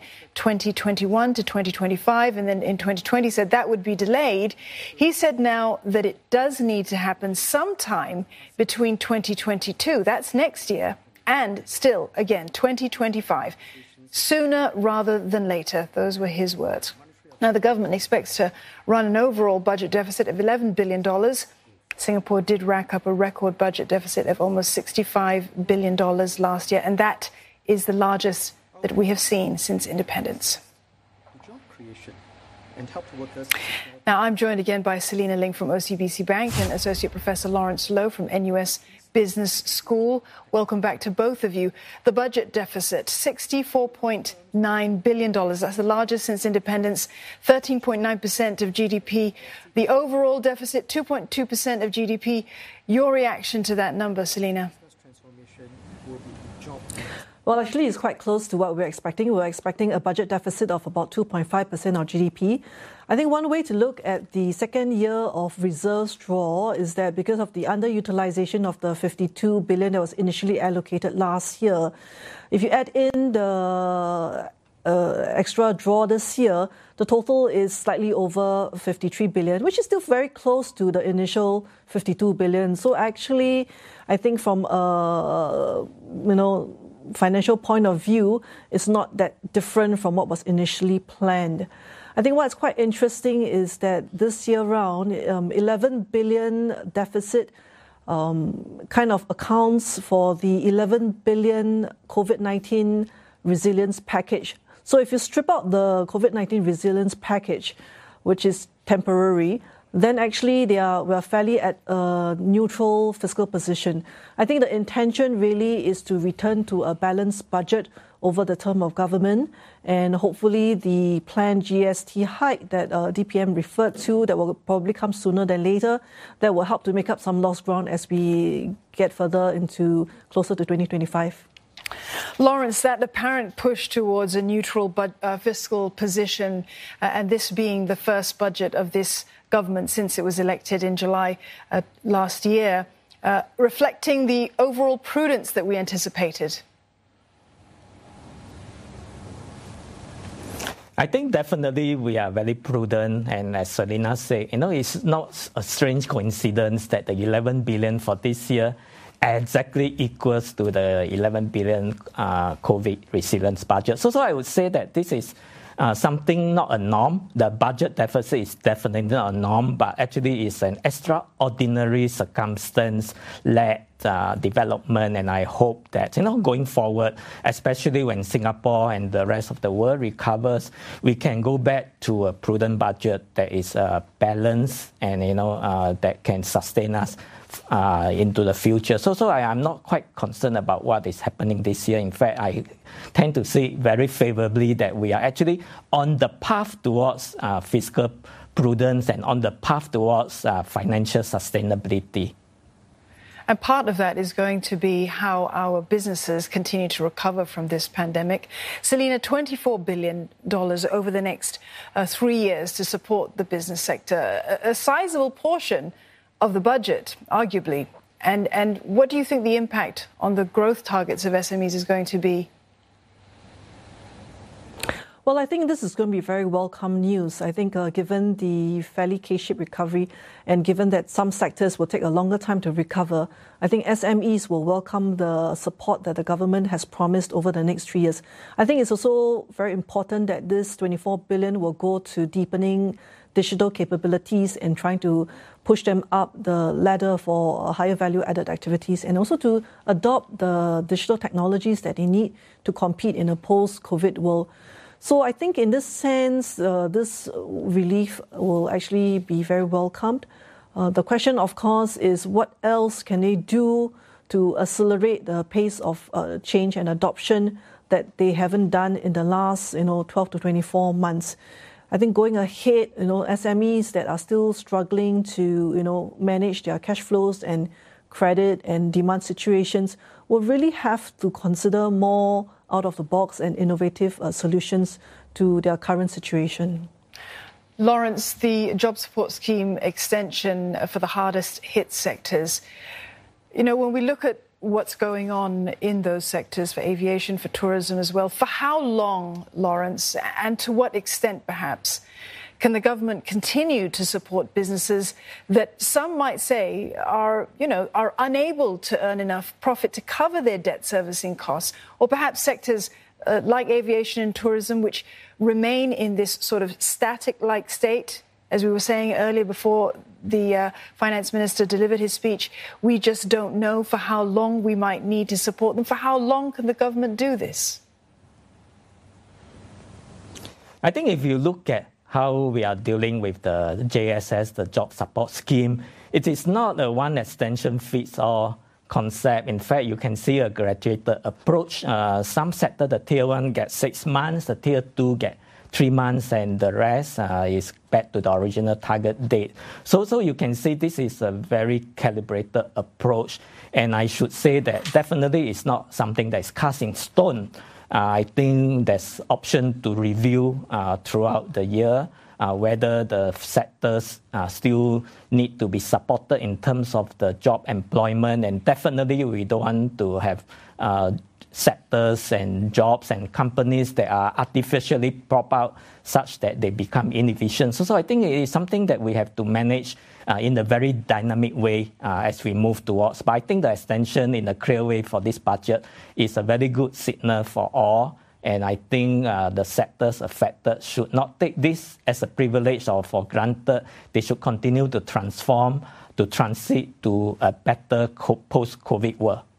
2021 to 2025, and then in 2020 said that would be delayed. He said now that it does need to happen sometime between 2022, that's next year, and still, again, 2025. sooner rather than later. Those were his words. Now, the government expects to run an overall budget deficit of $11 billion. Singapore did rack up a record budget deficit of almost $65 billion last year, and that is the largest that we have seen since independence. Now, I'm joined again by Selina Ling from OCBC Bank and Associate Professor Lawrence Loh from NUS Business School. Welcome back to both of you. The budget deficit, $64.9 billion. That's the largest since independence, 13.9% of GDP. The overall deficit, 2.2% of GDP. Your reaction to that number, Selina? Well, actually, it's quite close to what we're expecting. We're expecting a budget deficit of about 2.5% of GDP. I think one way to look at the second year of reserves draw is that because of the underutilization of the $52 billion that was initially allocated last year, if you add in the extra draw this year, the total is slightly over $53 billion, which is still very close to the initial $52 billion. So actually, I think from financial point of view, it's not that different from what was initially planned. I think what's quite interesting is that this year round, 11 billion deficit kind of accounts for the 11 billion COVID-19 resilience package. So if you strip out the COVID-19 resilience package, which is temporary, then actually we're fairly at a neutral fiscal position. I think the intention really is to return to a balanced budget over the term of government, and hopefully the planned GST hike that DPM referred to, that will probably come sooner than later, that will help to make up some lost ground as we get further into closer to 2025. Lawrence, that apparent push towards a neutral fiscal position, and this being the first budget of this government since it was elected in July last year, reflecting the overall prudence that we anticipated? I think definitely we are very prudent, and as Selina said, it's not a strange coincidence that the 11 billion for this year exactly equals to the 11 billion COVID resilience budget. So I would say that this is something not a norm. The budget deficit is definitely not a norm, but actually it's an extraordinary circumstance-led development, and I hope that going forward, especially when Singapore and the rest of the world recovers, we can go back to a prudent budget that is balanced and that can sustain us into the future. So I am not quite concerned about what is happening this year. In fact, I tend to see very favorably that we are actually on the path towards fiscal prudence and on the path towards financial sustainability. And part of that is going to be how our businesses continue to recover from this pandemic. Selina, $24 billion over the next 3 years to support the business sector, a sizable portion of the budget, arguably. And what do you think the impact on the growth targets of SMEs is going to be? Well, I think this is going to be very welcome news. I think given the fairly K-shaped recovery and given that some sectors will take a longer time to recover, I think SMEs will welcome the support that the government has promised over the next 3 years. I think it's also very important that this 24 billion will go to deepening digital capabilities and trying to push them up the ladder for higher value-added activities, and also to adopt the digital technologies that they need to compete in a post-COVID world. So I think in this sense, this relief will actually be very welcomed. The question, of course, is what else can they do to accelerate the pace of change and adoption that they haven't done in the last 12 to 24 months. I think going ahead, SMEs that are still struggling to, manage their cash flows and credit and demand situations will really have to consider more out of the box and innovative solutions to their current situation. Lawrence, the job support scheme extension for the hardest hit sectors, when we look at what's going on in those sectors, for aviation, for tourism as well, for how long, Lawrence, and to what extent perhaps can the government continue to support businesses that some might say are unable to earn enough profit to cover their debt servicing costs, or perhaps sectors like aviation and tourism, which remain in this sort of static-like state. As we were saying earlier before the finance minister delivered his speech, we just don't know for how long we might need to support them. For how long can the government do this? I think if you look at how we are dealing with the JSS, the job support scheme, it is not a one extension fits all concept. In fact, you can see a graduated approach. Some sector, the tier 1 get 6 months, the tier 2 get 3 months, and the rest is back to the original target date. So you can see this is a very calibrated approach. And I should say that definitely it's not something that is cast in stone. I think there's option to review throughout the year whether the sectors still need to be supported in terms of the job employment. And definitely we don't want to have sectors and jobs and companies that are artificially prop out such that they become inefficient. So I think it is something that we have to manage in a very dynamic way as we move towards. But I think the extension in a clear way for this budget is a very good signal for all. And I think the sectors affected should not take this as a privilege or for granted. They should continue to transform, to transit to a better post-COVID world.